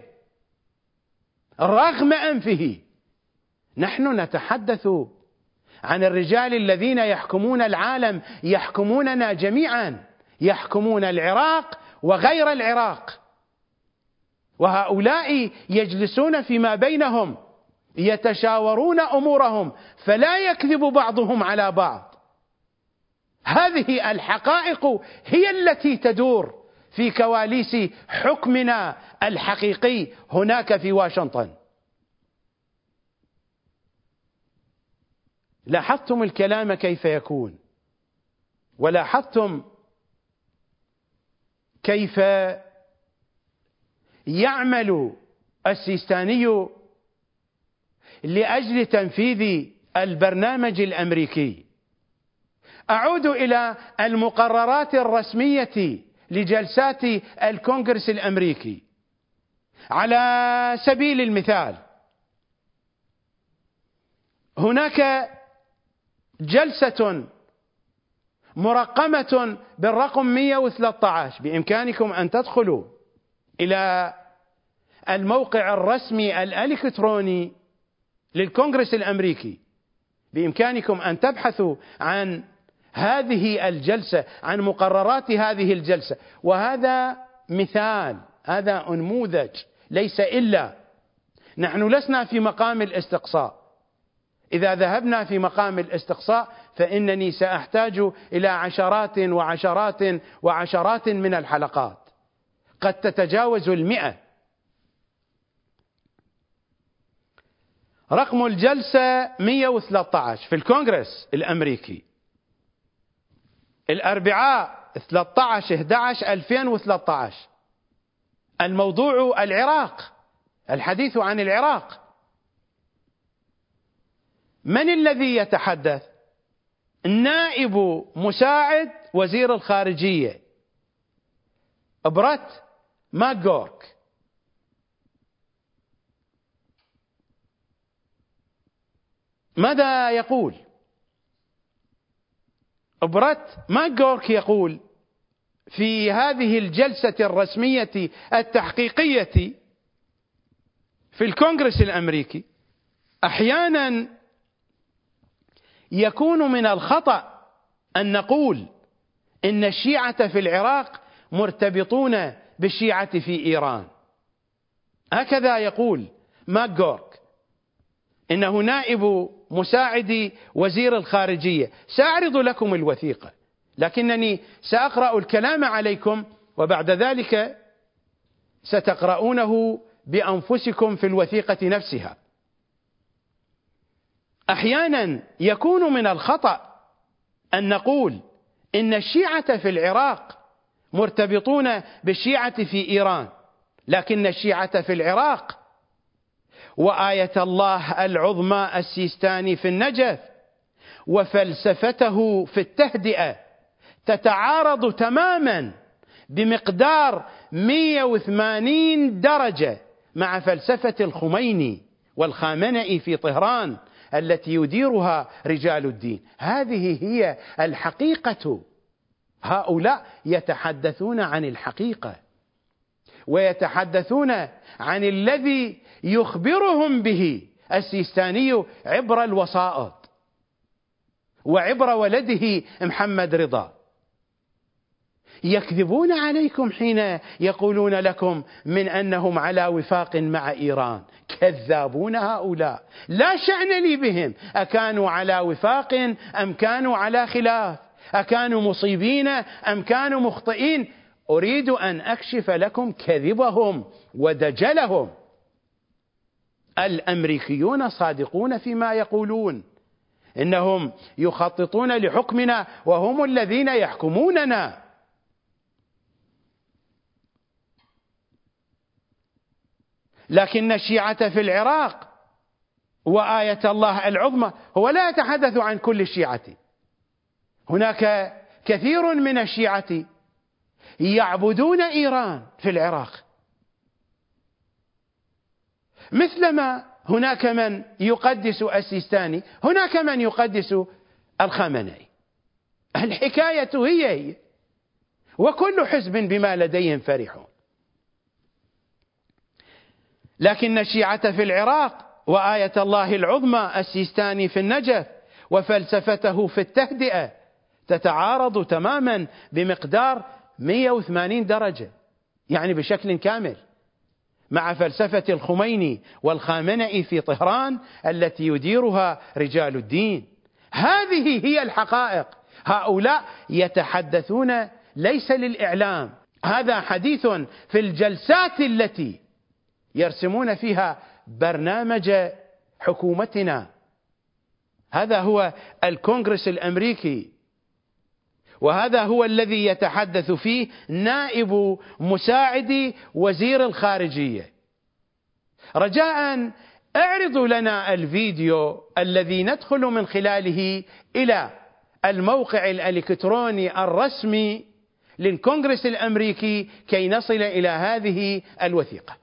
رغم أنفه. نحن نتحدث عن الرجال الذين يحكمون العالم، يحكموننا جميعا، يحكمون العراق وغير العراق. وهؤلاء يجلسون فيما بينهم يتشاورون أمورهم، فلا يكذب بعضهم على بعض. هذه الحقائق هي التي تدور في كواليس حكمنا الحقيقي هناك في واشنطن. لاحظتم الكلام كيف يكون؟ ولاحظتم كيف يعمل السيستاني لأجل تنفيذ البرنامج الأمريكي. أعود إلى المقررات الرسمية لجلسات الكونغرس الأمريكي. على سبيل المثال، هناك جلسة مرقمة بالرقم 113. بإمكانكم أن تدخلوا إلى الموقع الرسمي الإلكتروني للكونغرس الأمريكي. بإمكانكم أن تبحثوا عن هذه الجلسة، عن مقررات هذه الجلسة. وهذا مثال، هذا نموذج، ليس إلا. نحن لسنا في مقام الاستقصاء. إذا ذهبنا في مقام الاستقصاء فإنني سأحتاج إلى عشرات وعشرات وعشرات من الحلقات، قد تتجاوز 100. رقم الجلسة 113 في الكونغرس الأمريكي، الأربعاء 13/11/2013. الموضوع العراق، الحديث عن العراق. من الذي يتحدث؟ نائب مساعد وزير الخارجية برات ماكغورك. ماذا يقول؟ برات ماكغورك يقول في هذه الجلسة الرسمية التحقيقية في الكونغرس الأمريكي: أحيانا يكون من الخطأ أن نقول إن الشيعة في العراق مرتبطون بالشيعة في إيران. هكذا يقول ماكغورك، إنه نائب مساعد وزير الخارجية. سأعرض لكم الوثيقة، لكنني سأقرأ الكلام عليكم وبعد ذلك ستقرؤونه بأنفسكم في الوثيقة نفسها. أحيانا يكون من الخطأ أن نقول إن الشيعة في العراق مرتبطون بالشيعة في إيران، لكن الشيعة في العراق وآية الله العظمى السيستاني في النجف وفلسفته في التهدئة تتعارض تماما بمقدار 180 درجة مع فلسفة الخميني والخامنئي في طهران التي يديرها رجال الدين. هذه هي الحقيقة. هؤلاء يتحدثون عن الحقيقة، ويتحدثون عن الذي يخبرهم به السيستاني عبر الوسائط وعبر ولده محمد رضا. يكذبون عليكم حين يقولون لكم من أنهم على وفاق مع إيران. كذابون هؤلاء، لا شأن لي بهم. أكانوا على وفاق أم كانوا على خلاف؟ أكانوا مصيبين أم كانوا مخطئين؟ أريد أن أكشف لكم كذبهم ودجلهم. الأمريكيون صادقون فيما يقولون، إنهم يخططون لحكمنا وهم الذين يحكموننا. لكن الشيعة في العراق وآية الله العظمى، هو لا يتحدث عن كل الشيعة. هناك كثير من الشيعة يعبدون إيران في العراق، مثلما هناك من يقدس السيستاني، هناك من يقدس الخامنئي. الحكاية هي وكل حزب بما لديهم فرحون. لكن الشيعة في العراق وآية الله العظمى السيستاني في النجف وفلسفته في التهدئة تتعارض تماما بمقدار 180 درجة، يعني بشكل كامل، مع فلسفة الخميني والخامنئي في طهران التي يديرها رجال الدين. هذه هي الحقائق. هؤلاء يتحدثون ليس للإعلام، هذا حديث في الجلسات التي يرسمون فيها برنامج حكومتنا. هذا هو الكونغرس الأمريكي. وهذا هو الذي يتحدث فيه نائب مساعد وزير الخارجية. رجاء اعرضوا لنا الفيديو الذي ندخل من خلاله إلى الموقع الإلكتروني الرسمي للكونغرس الأمريكي كي نصل إلى هذه الوثيقة.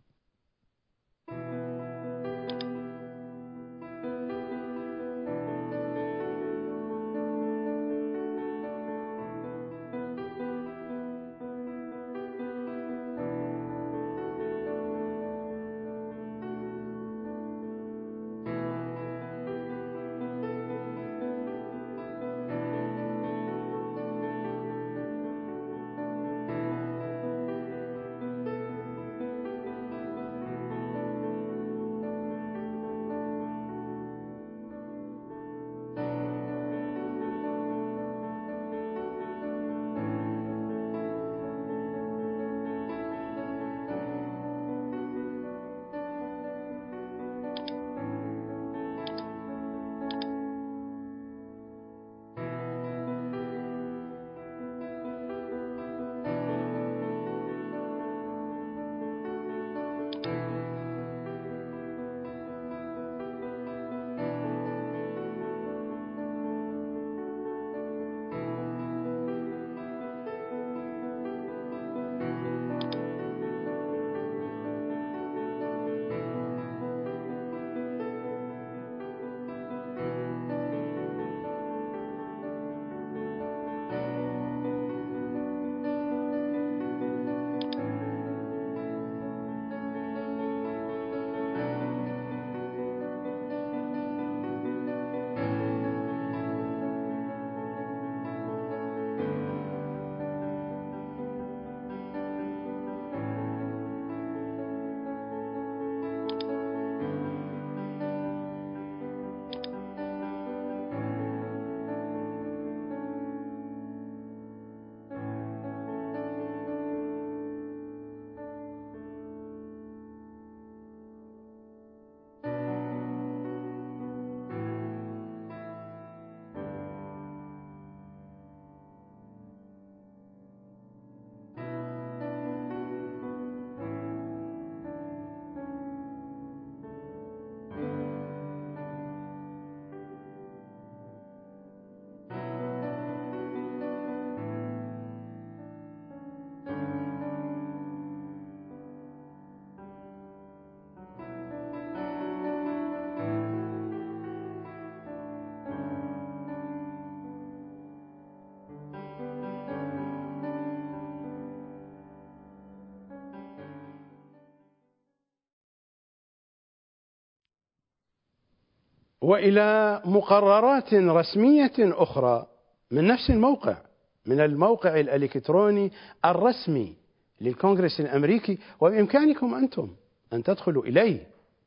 وإلى مقررات رسمية أخرى من نفس الموقع، من الموقع الإلكتروني الرسمي للكونغرس الأمريكي، وبإمكانكم أنتم أن تدخلوا إليه،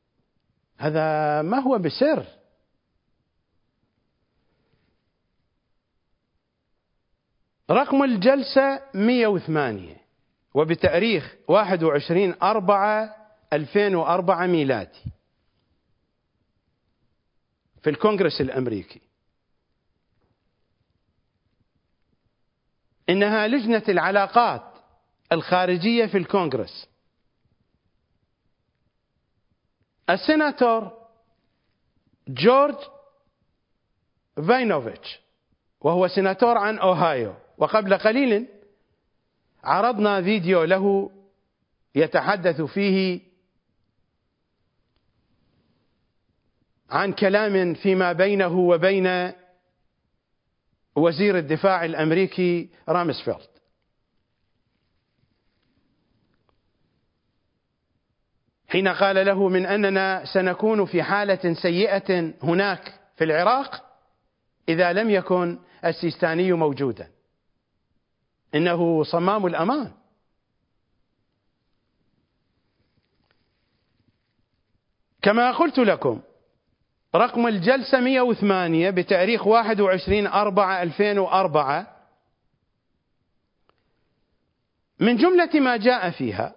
هذا ما هو بسر. رقم الجلسة 108 وبتاريخ 21/4/2004 ميلادي في الكونغرس الأمريكي. إنها لجنة العلاقات الخارجية في الكونغرس. السيناتور جورج فاينوفيتش، وهو سيناتور عن أوهايو، وقبل قليل عرضنا فيديو له يتحدث فيه عن كلام فيما بينه وبين وزير الدفاع الأمريكي رامسفيلد. حين قال له من أننا سنكون في حالة سيئة هناك في العراق إذا لم يكن السيستاني موجودا، إنه صمام الأمان. كما قلت لكم، رقم الجلسة 108 بتاريخ 21/4/2004. من جملة ما جاء فيها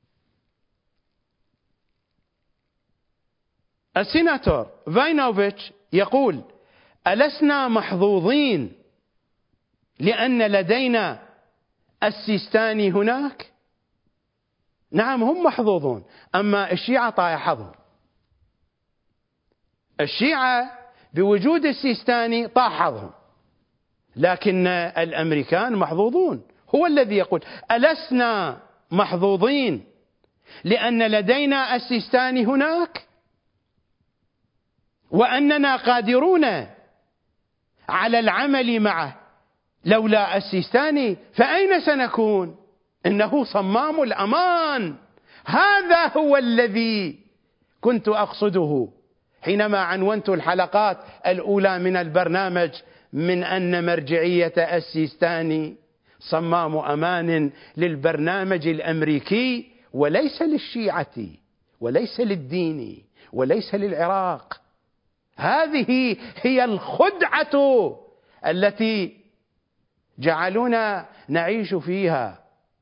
السيناتور فاينوفيتش يقول: ألسنا محظوظين لأن لدينا السيستاني هناك؟ نعم هم محظوظون، أما الشيعة طايح حظهم. الشيعة بوجود السيستاني طاح حظهم، لكن الأمريكان محظوظون. هو الذي يقول: ألسنا محظوظين لأن لدينا السيستاني هناك وأننا قادرون على العمل معه، لولا السيستاني فأين سنكون؟ إنه صمام الأمان. هذا هو الذي كنت أقصده حينما عنونت الحلقات الأولى من البرنامج من أن مرجعية السيستاني صمام أمان للبرنامج الأمريكي وليس للشيعة وليس للدين وليس للعراق. هذه هي الخدعة التي جعلونا نعيش فيها.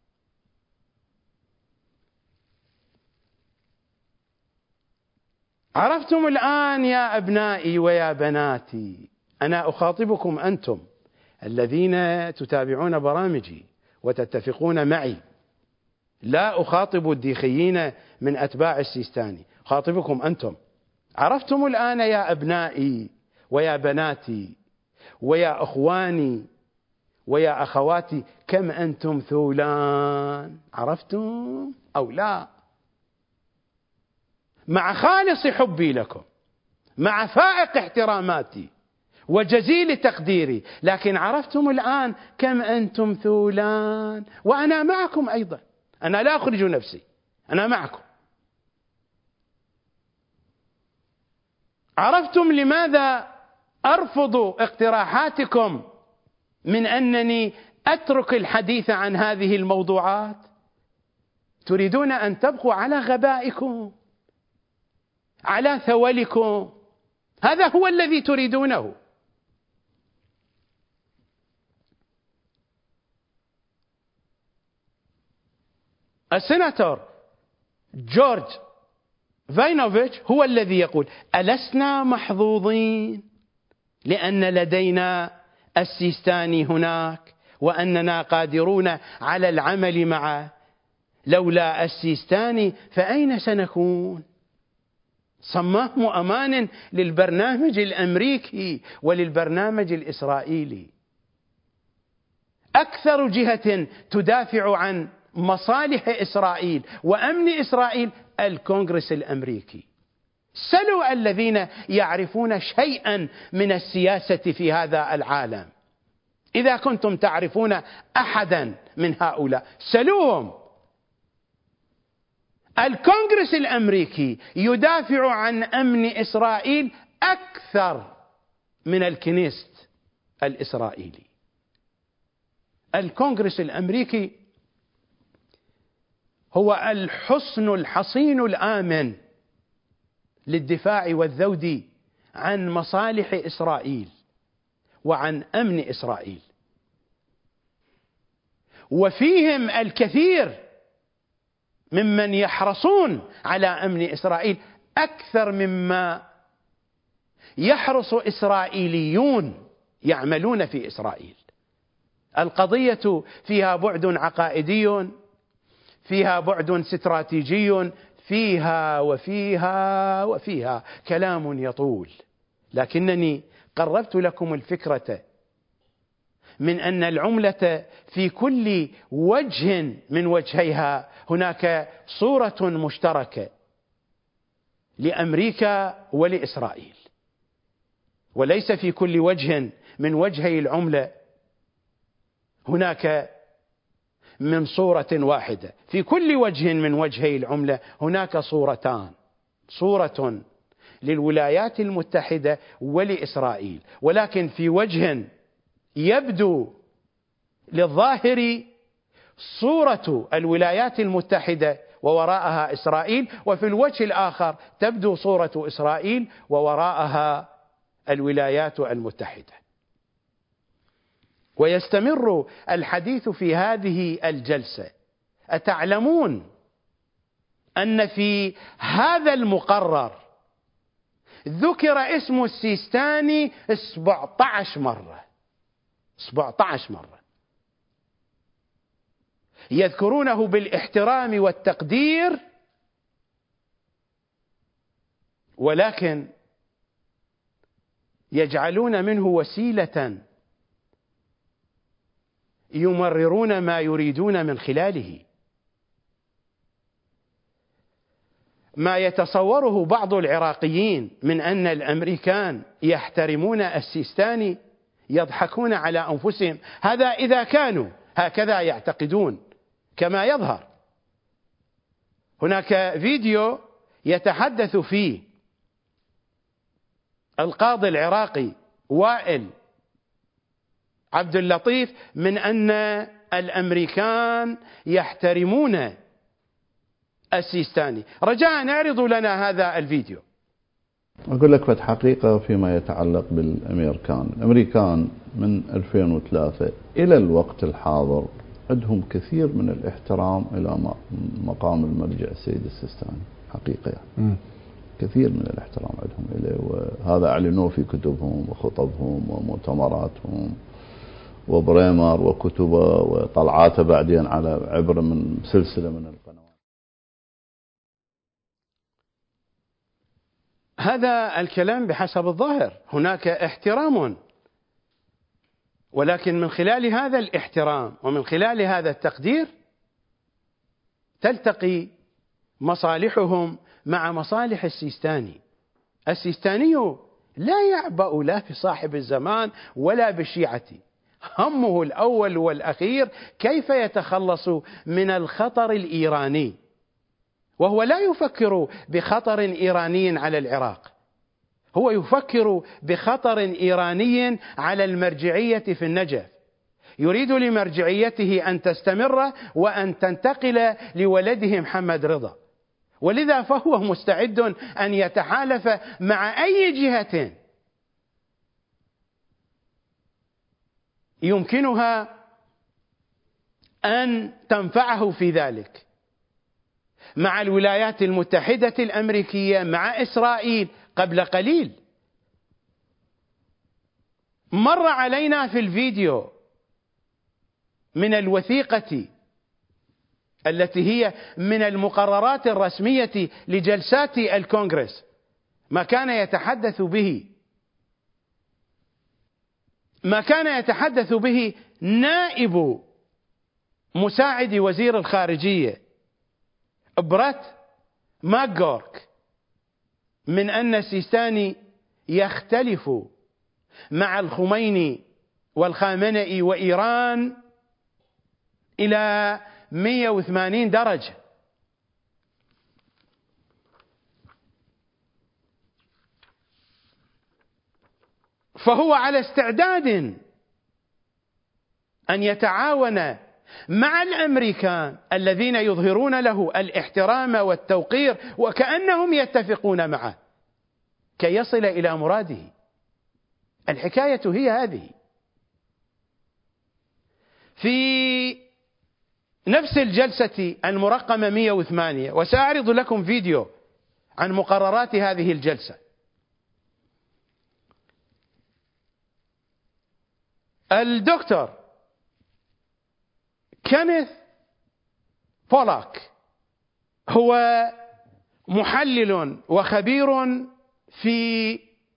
عرفتم الآن يا أبنائي ويا بناتي، أنا أخاطبكم أنتم الذين تتابعون برامجي وتتفقون معي، لا أخاطب الديخيين من أتباع السيستاني، أخاطبكم أنتم. عرفتم الآن يا أبنائي ويا بناتي ويا أخواني ويا أخواتي كم أنتم ثولان؟ عرفتم أو لا؟ مع خالص حبي لكم، مع فائق احتراماتي وجزيل تقديري، لكن عرفتم الآن كم أنتم ثولان؟ وأنا معكم أيضا، أنا لا أخرج نفسي، أنا معكم. عرفتم لماذا أرفض اقتراحاتكم من أنني أترك الحديث عن هذه الموضوعات؟ تريدون أن تبقوا على غبائكم، على ثولكم، هذا هو الذي تريدونه. السيناتور جورج فاينوفيتش هو الذي يقول: ألسنا محظوظين لأن لدينا السيستاني هناك وأننا قادرون على العمل معه، لولا السيستاني فأين سنكون؟ صمام أمان للبرنامج الأمريكي وللبرنامج الإسرائيلي. أكثر جهة تدافع عن مصالح إسرائيل وأمن إسرائيل الكونغرس الأمريكي. سلوا الذين يعرفون شيئا من السياسة في هذا العالم، إذا كنتم تعرفون أحدا من هؤلاء سلوهم. الكونغرس الأمريكي يدافع عن أمن إسرائيل أكثر من الكنيست الإسرائيلي. الكونغرس الأمريكي هو الحصن الحصين الآمن للدفاع والذود عن مصالح إسرائيل وعن أمن إسرائيل، وفيهم الكثير ممن يحرصون على أمن إسرائيل أكثر مما يحرص إسرائيليون يعملون في إسرائيل. القضية فيها بعد عقائدي، فيها بعد استراتيجي، فيها وفيها وفيها كلام يطول، لكنني قربت لكم الفكرة من أن العملة في كل وجه من وجهيها هناك صورة مشتركة لأمريكا ولإسرائيل، وليس في كل وجه من وجهي العملة هناك من صورة واحدة. في كل وجه من وجهي العملة هناك صورتان، صورة للولايات المتحدة ولإسرائيل، ولكن في وجه يبدو للظاهر صورة الولايات المتحدة ووراءها إسرائيل، وفي الوجه الآخر تبدو صورة إسرائيل ووراءها الولايات المتحدة. ويستمر الحديث في هذه الجلسة. أتعلمون أن في هذا المقرر ذكر اسم السيستاني 17 مرة؟ 17 مرة يذكرونه بالاحترام والتقدير، ولكن يجعلون منه وسيلة يمررون ما يريدون من خلاله. ما يتصوره بعض العراقيين من أن الأمريكان يحترمون السيستاني يضحكون على أنفسهم، هذا إذا كانوا هكذا يعتقدون كما يظهر. هناك فيديو يتحدث فيه القاضي العراقي وائل عبد اللطيف من أن الأمريكان يحترمون السيستاني. رجاء اعرضوا لنا هذا الفيديو. أقول لك فت حقيقة فيما يتعلق بالأمريكان. الأمريكان من 2003 إلى الوقت الحاضر عندهم كثير من الاحترام إلى مقام المرجع السيد السيستاني حقيقة يعني. كثير من الاحترام عندهم إليه، وهذا أعلنوه في كتبهم وخطبهم ومؤتمراتهم وبريمر وكتبه وطلعاته بعدين على عبر من سلسلة من القنوات. هذا الكلام بحسب الظاهر هناك احترام، ولكن من خلال هذا الاحترام ومن خلال هذا التقدير تلتقي مصالحهم مع مصالح السيستاني. السيستاني لا يعبأ لا في صاحب الزمان ولا بالشيعة، همه الأول والأخير كيف يتخلص من الخطر الإيراني، وهو لا يفكر بخطر إيراني على العراق، هو يفكر بخطر إيراني على المرجعية في النجف. يريد لمرجعيته أن تستمر وأن تنتقل لولده محمد رضا، ولذا فهو مستعد أن يتحالف مع أي جهة يمكنها أن تنفعه في ذلك، مع الولايات المتحدة الأمريكية، مع إسرائيل. قبل قليل مر علينا في الفيديو من الوثيقة التي هي من المقررات الرسمية لجلسات الكونغرس ما كان يتحدث به نائب مساعد وزير الخارجية برات ماكغورك من أن السيستاني يختلف مع الخميني والخامنئي وإيران إلى 180 درجة. فهو على استعداد أن يتعاون مع الأمريكان الذين يظهرون له الاحترام والتوقير وكأنهم يتفقون معه كي يصل إلى مراده. الحكاية هي هذه. في نفس الجلسة المرقمة 108، وسأعرض لكم فيديو عن مقررات هذه الجلسة، الدكتور كينيث بولاك هو محلل وخبير في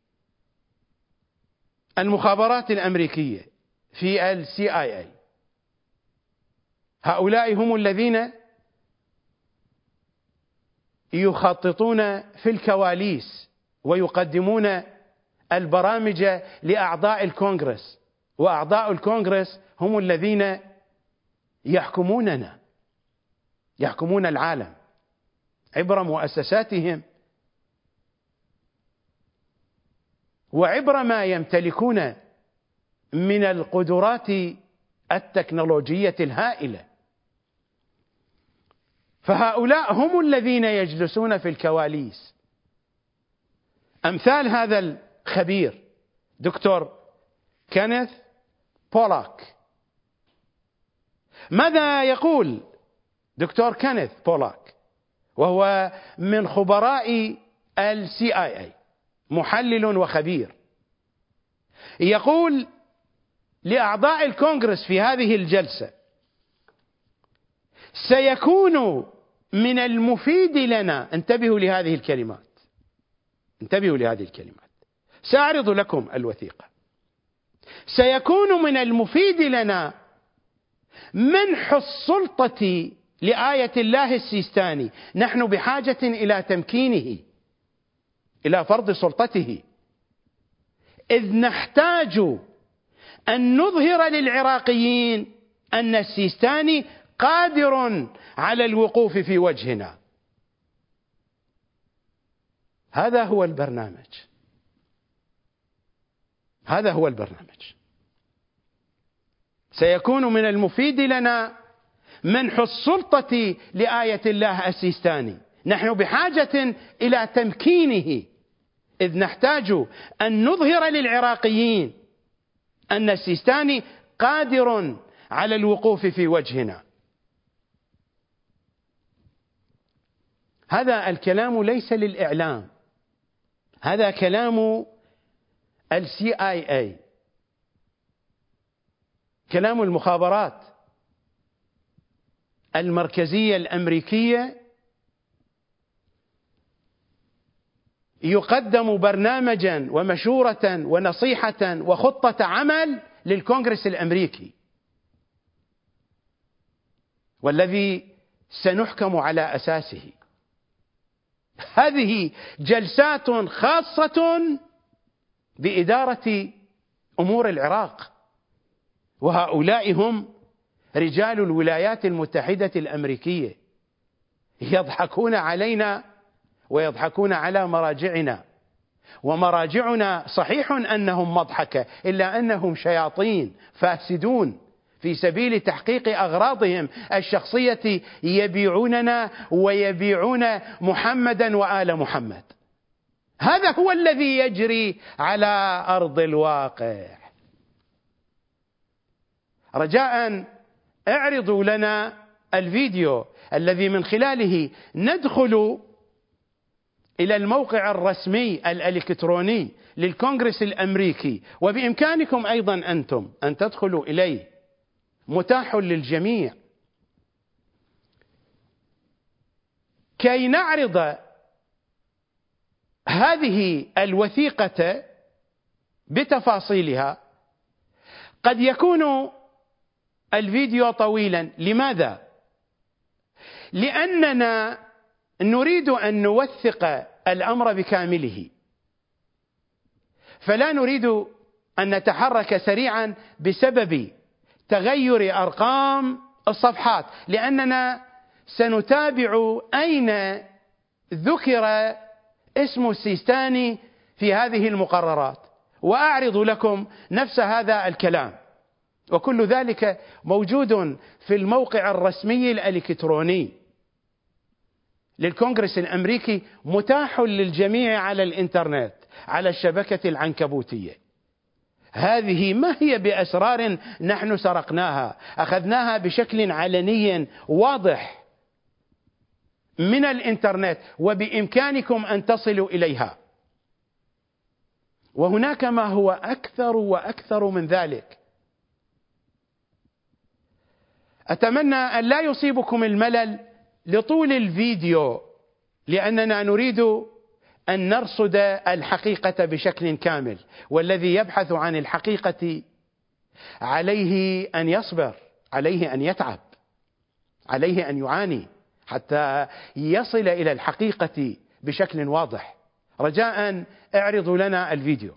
المخابرات الأمريكية في CIA. هؤلاء هم الذين يخططون في الكواليس ويقدمون البرامج لأعضاء الكونغرس، وأعضاء الكونغرس هم الذين يحكموننا، يحكمون العالم عبر مؤسساتهم وعبر ما يمتلكون من القدرات التكنولوجية الهائلة. فهؤلاء هم الذين يجلسون في الكواليس. أمثال هذا الخبير دكتور كينيث بولاك. ماذا يقول دكتور كينيث بولاك وهو من خبراء CIA، محلل وخبير؟ يقول لأعضاء الكونغرس في هذه الجلسة سيكون من المفيد لنا، انتبهوا لهذه الكلمات، انتبهوا لهذه الكلمات، سأعرض لكم الوثيقة. سيكون من المفيد لنا منح السلطة لآية الله السيستاني. نحن بحاجة إلى تمكينه، إلى فرض سلطته، إذ نحتاج أن نظهر للعراقيين أن السيستاني قادر على الوقوف في وجهنا. هذا هو البرنامج، هذا هو البرنامج. سيكون من المفيد لنا منح السلطة لآية الله السيستاني. نحن بحاجة إلى تمكينه، إذ نحتاج أن نظهر للعراقيين أن السيستاني قادر على الوقوف في وجهنا. هذا الكلام ليس للإعلام، هذا كلام CIA، كلام المخابرات المركزية الأمريكية. يقدم برنامجا ومشورة ونصيحة وخطة عمل للكونغرس الأمريكي، والذي سنحكم على أساسه. هذه جلسات خاصة بإدارة أمور العراق، وهؤلاء هم رجال الولايات المتحدة الأمريكية، يضحكون علينا ويضحكون على مراجعنا، ومراجعنا صحيح أنهم مضحكة، إلا أنهم شياطين فاسدون في سبيل تحقيق أغراضهم الشخصية، يبيعوننا ويبيعون محمدا وآل محمد. هذا هو الذي يجري على أرض الواقع. رجاء اعرضوا لنا الفيديو الذي من خلاله ندخل إلى الموقع الرسمي الإلكتروني للكونغرس الأمريكي، وبإمكانكم أيضا أنتم أن تدخلوا إليه، متاح للجميع، كي نعرض هذه الوثيقة بتفاصيلها. قد يكون الفيديو طويلا، لماذا؟ لأننا نريد أن نوثق الأمر بكامله، فلا نريد أن نتحرك سريعا بسبب تغير أرقام الصفحات، لأننا سنتابع أين ذكر اسم السيستاني في هذه المقررات، وأعرض لكم نفس هذا الكلام، وكل ذلك موجود في الموقع الرسمي الإلكتروني للكونغرس الأمريكي، متاح للجميع على الإنترنت، على الشبكة العنكبوتية. هذه ما هي بأسرار نحن سرقناها، أخذناها بشكل علني واضح من الإنترنت، وبإمكانكم أن تصلوا إليها. وهناك ما هو أكثر وأكثر من ذلك. أتمنى أن لا يصيبكم الملل لطول الفيديو، لأننا نريد أن نرصد الحقيقة بشكل كامل، والذي يبحث عن الحقيقة عليه أن يصبر، عليه أن يتعب، عليه أن يعاني حتى يصل إلى الحقيقة بشكل واضح. رجاء اعرضوا لنا الفيديو.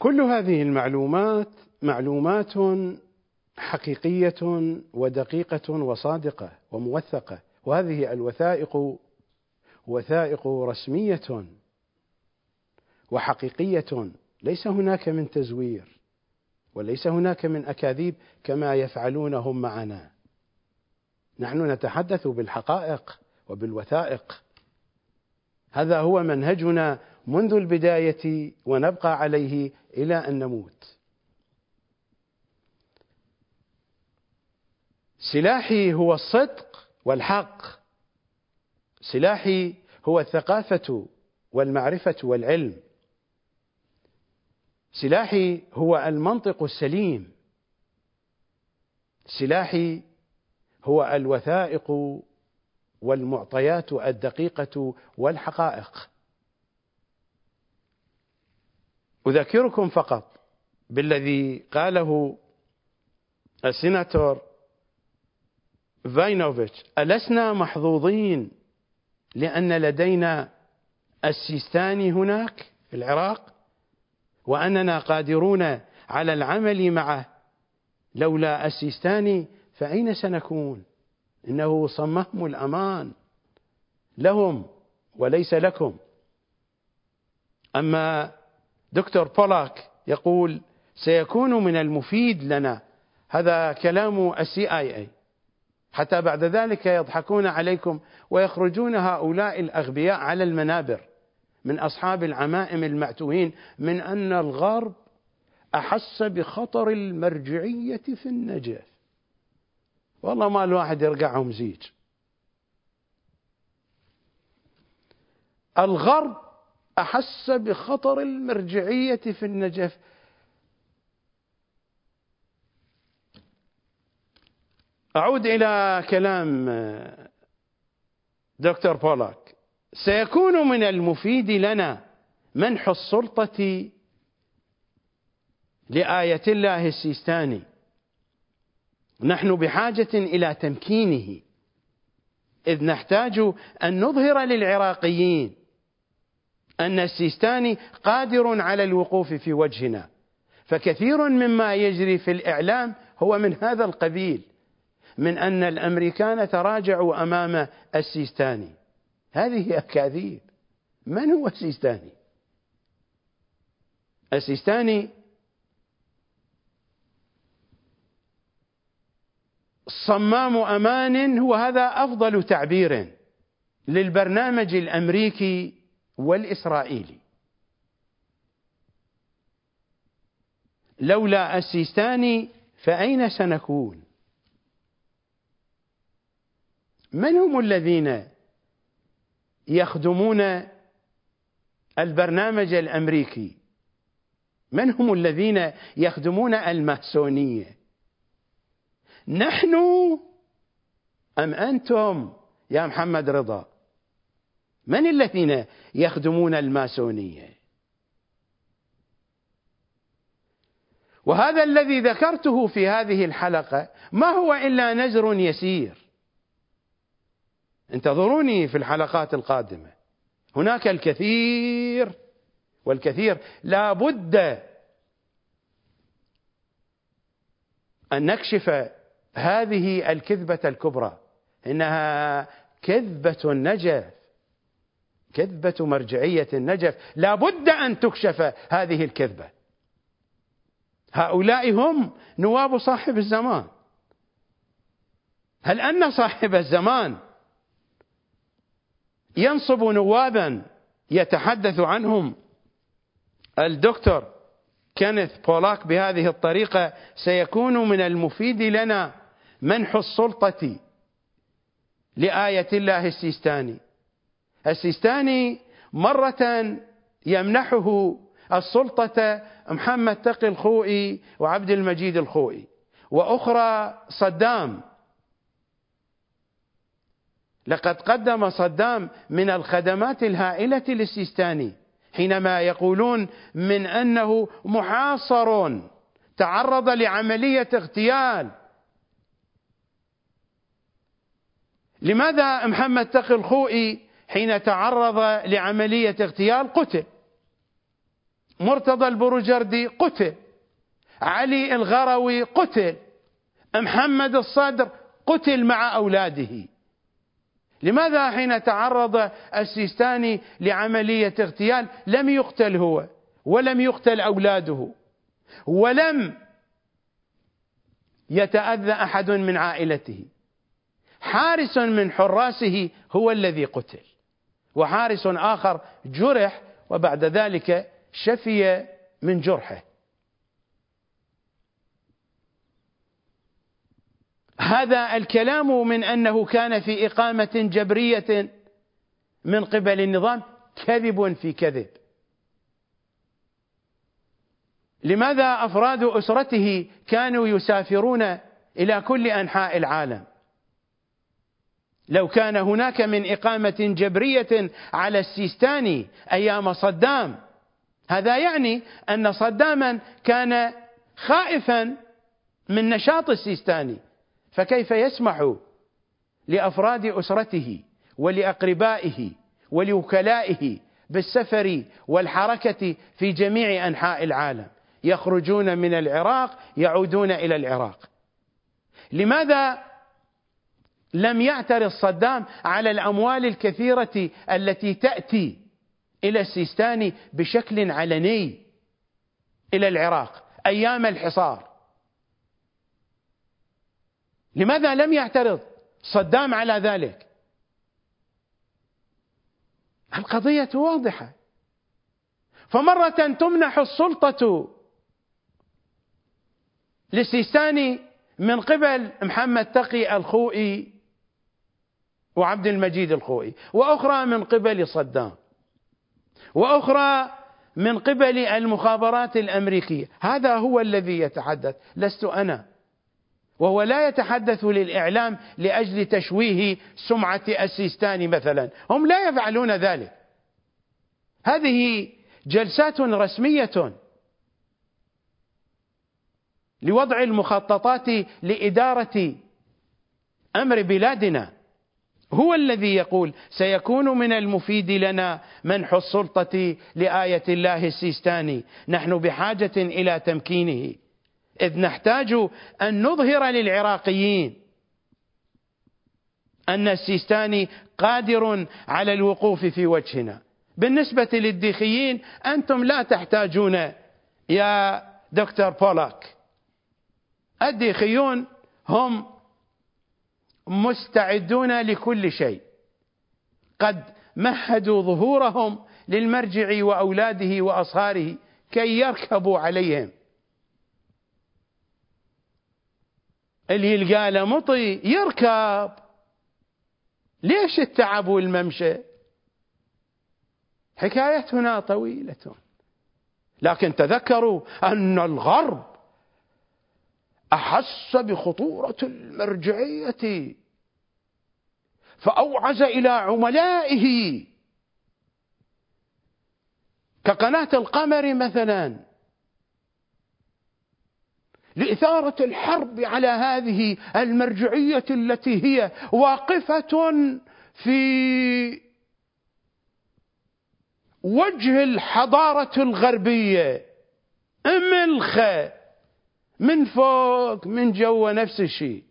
كل هذه المعلومات معلومات حقيقية ودقيقة وصادقة وموثقة، وهذه الوثائق وثائق رسمية وحقيقية، ليس هناك من تزوير وليس هناك من أكاذيب كما يفعلونهم معنا. نحن نتحدث بالحقائق وبالوثائق، هذا هو منهجنا منذ البداية ونبقى عليه إلى أن نموت. سلاحي هو الصدق والحق، سلاحي هو الثقافة والمعرفة والعلم، سلاحي هو المنطق السليم، سلاحي هو الوثائق والمعطيات الدقيقة والحقائق. أذكركم فقط بالذي قاله السيناتور فاينوفيتش: ألسنا محظوظين لأن لدينا السيستاني هناك في العراق وأننا قادرون على العمل معه؟ لولا السيستاني فأين سنكون؟ إنه صمهم الأمان لهم وليس لكم. أما دكتور بولاك يقول سيكون من المفيد لنا، هذا كلام CIA، حتى بعد ذلك يضحكون عليكم ويخرجون هؤلاء الأغبياء على المنابر من أصحاب العمائم المعتوهين من أن الغرب أحس بخطر المرجعية في النجف. والله ما الواحد يرقعهم زيج. الغرب أحس بخطر المرجعية في النجف. أعود إلى كلام دكتور بولاك: سيكون من المفيد لنا منح السلطة لآية الله السيستاني، نحن بحاجة إلى تمكينه، إذ نحتاج أن نظهر للعراقيين أن السيستاني قادر على الوقوف في وجهنا. فكثير مما يجري في الإعلام هو من هذا القبيل، من أن الأمريكان تراجعوا أمام السيستاني. هذه أكاذيب. من هو السيستاني؟ السيستاني صمام أمان، هو هذا أفضل تعبير للبرنامج الأمريكي والإسرائيلي. لولا السيستاني فأين سنكون؟ من هم الذين يخدمون البرنامج الأمريكي؟ من هم الذين يخدمون الماسونية؟ نحن أم أنتم يا محمد رضا؟ من الذين يخدمون الماسونية؟ وهذا الذي ذكرته في هذه الحلقة ما هو إلا نزر يسير. انتظروني في الحلقات القادمة، هناك الكثير والكثير. لا بد أن نكشف هذه الكذبة الكبرى، إنها كذبة النجف، كذبة مرجعية النجف. لا بد أن تكشف هذه الكذبة. هؤلاء هم نواب صاحب الزمان. هل أن صاحب الزمان ينصب نوابا يتحدث عنهم الدكتور كينيث بولاك بهذه الطريقة: سيكون من المفيد لنا منح السلطة لآية الله السيستاني؟ السيستاني مرة يمنحه السلطة محمد تقي الخوئي وعبد المجيد الخوئي، وأخرى صدام. لقد قدم صدام من الخدمات الهائلة للسيستاني حينما يقولون من أنه محاصر تعرض لعملية اغتيال. لماذا محمد تقي الخوئي حين تعرض لعملية اغتيال قتل؟ مرتضى البروجردي قتل، علي الغروي قتل، محمد الصدر قتل مع أولاده. لماذا حين تعرض السيستاني لعملية اغتيال لم يقتل هو ولم يقتل أولاده ولم يتأذى أحد من عائلته؟ حارس من حراسه هو الذي قتل، وحارس آخر جرح وبعد ذلك شفي من جرحه. هذا الكلام من أنه كان في إقامة جبرية من قبل النظام كذب في كذب. لماذا أفراد أسرته كانوا يسافرون إلى كل أنحاء العالم؟ لو كان هناك من إقامة جبرية على السيستاني أيام صدام، هذا يعني أن صداما كان خائفا من نشاط السيستاني، فكيف يسمح لأفراد أسرته ولأقربائه ولوكلائه بالسفر والحركة في جميع أنحاء العالم؟ يخرجون من العراق يعودون إلى العراق. لماذا لم يعترض صدام على الأموال الكثيرة التي تأتي إلى السيستاني بشكل علني إلى العراق أيام الحصار؟ لماذا لم يعترض صدام على ذلك؟ القضية واضحة. فمرة تمنح السلطة للسيستاني من قبل محمد تقي الخوئي وعبد المجيد الخوئي، وأخرى من قبل صدام، وأخرى من قبل المخابرات الأمريكية. هذا هو الذي يتحدث، لست أنا. وهو لا يتحدث للإعلام لأجل تشويه سمعة السيستاني مثلا، هم لا يفعلون ذلك. هذه جلسات رسمية لوضع المخططات لإدارة أمر بلادنا. هو الذي يقول سيكون من المفيد لنا منح السلطة لآية الله السيستاني، نحن بحاجة إلى تمكينه، إذ نحتاج أن نظهر للعراقيين أن السيستاني قادر على الوقوف في وجهنا. بالنسبة للديخيين أنتم لا تحتاجون يا دكتور بولاك، الديخيون هم مستعدون لكل شيء، قد مهدوا ظهورهم للمرجع وأولاده وأصهاره كي يركبوا عليهم. اللي يلقى له مطي يركب، ليش التعب والممشى؟ حكايتنا طويلة. لكن تذكروا أن الغرب أحس بخطورة المرجعية فأوعز إلى عملائه كقناة القمر مثلا لإثارة الحرب على هذه المرجعية التي هي واقفة في وجه الحضارة الغربية، ملخة من فوق من جوا نفس الشيء.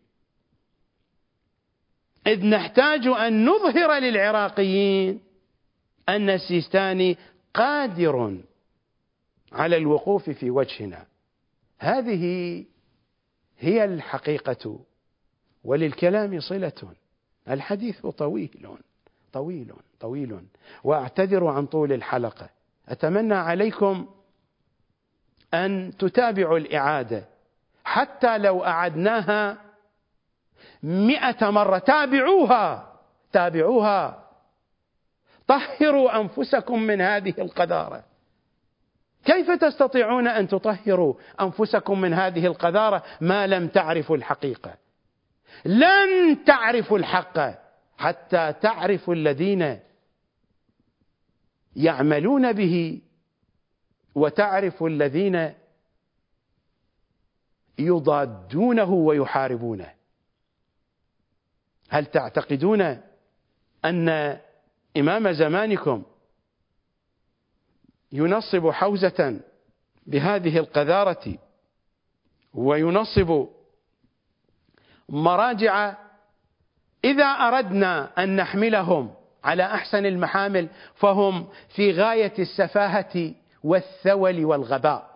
إذ نحتاج أن نظهر للعراقيين أن السيستاني قادر على الوقوف في وجهنا. هذه هي الحقيقة، وللكلام صلة. الحديث طويل طويل طويل، وأعتذر عن طول الحلقة. أتمنى عليكم أن تتابعوا الإعادة، حتى لو أعدناها 100 مرة تابعوها. طهروا أنفسكم من هذه القذارة. كيف تستطيعون أن تطهروا أنفسكم من هذه القذارة ما لم تعرفوا الحقيقة؟ لن تعرفوا الحق حتى تعرفوا الذين يعملون به، وتعرفوا الذين يضادونه ويحاربونه. هل تعتقدون أن إمام زمانكم ينصب حوزة بهذه القذارة وينصب مراجع إذا أردنا أن نحملهم على أحسن المحامل فهم في غاية السفاهة والثول والغباء،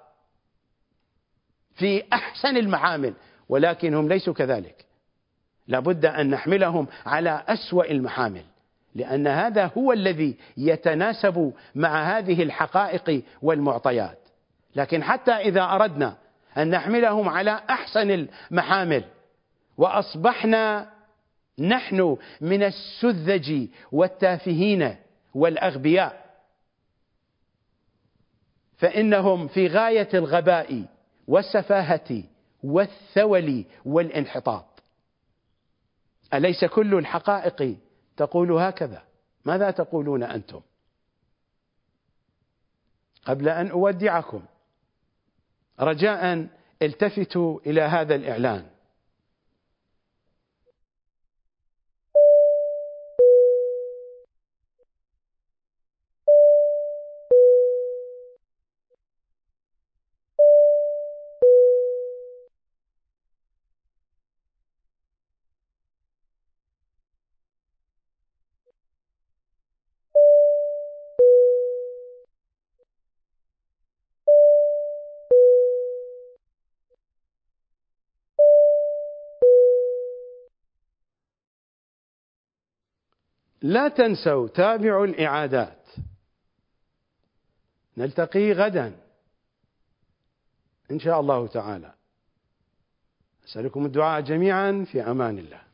في أحسن المحامل، ولكن هم ليسوا كذلك. لابد أن نحملهم على أسوأ المحامل، لأن هذا هو الذي يتناسب مع هذه الحقائق والمعطيات. لكن حتى إذا أردنا أن نحملهم على أحسن المحامل وأصبحنا نحن من السذج والتافهين والأغبياء، فإنهم في غاية الغباء والسفاهة والثول والانحطاط. أليس كل الحقائق تقول هكذا؟ ماذا تقولون أنتم؟ قبل أن أودعكم رجاء التفتوا إلى هذا الإعلان. لا تنسوا تابعوا الإعادات. نلتقي غدا إن شاء الله تعالى. أسألكم الدعاء جميعا، في أمان الله.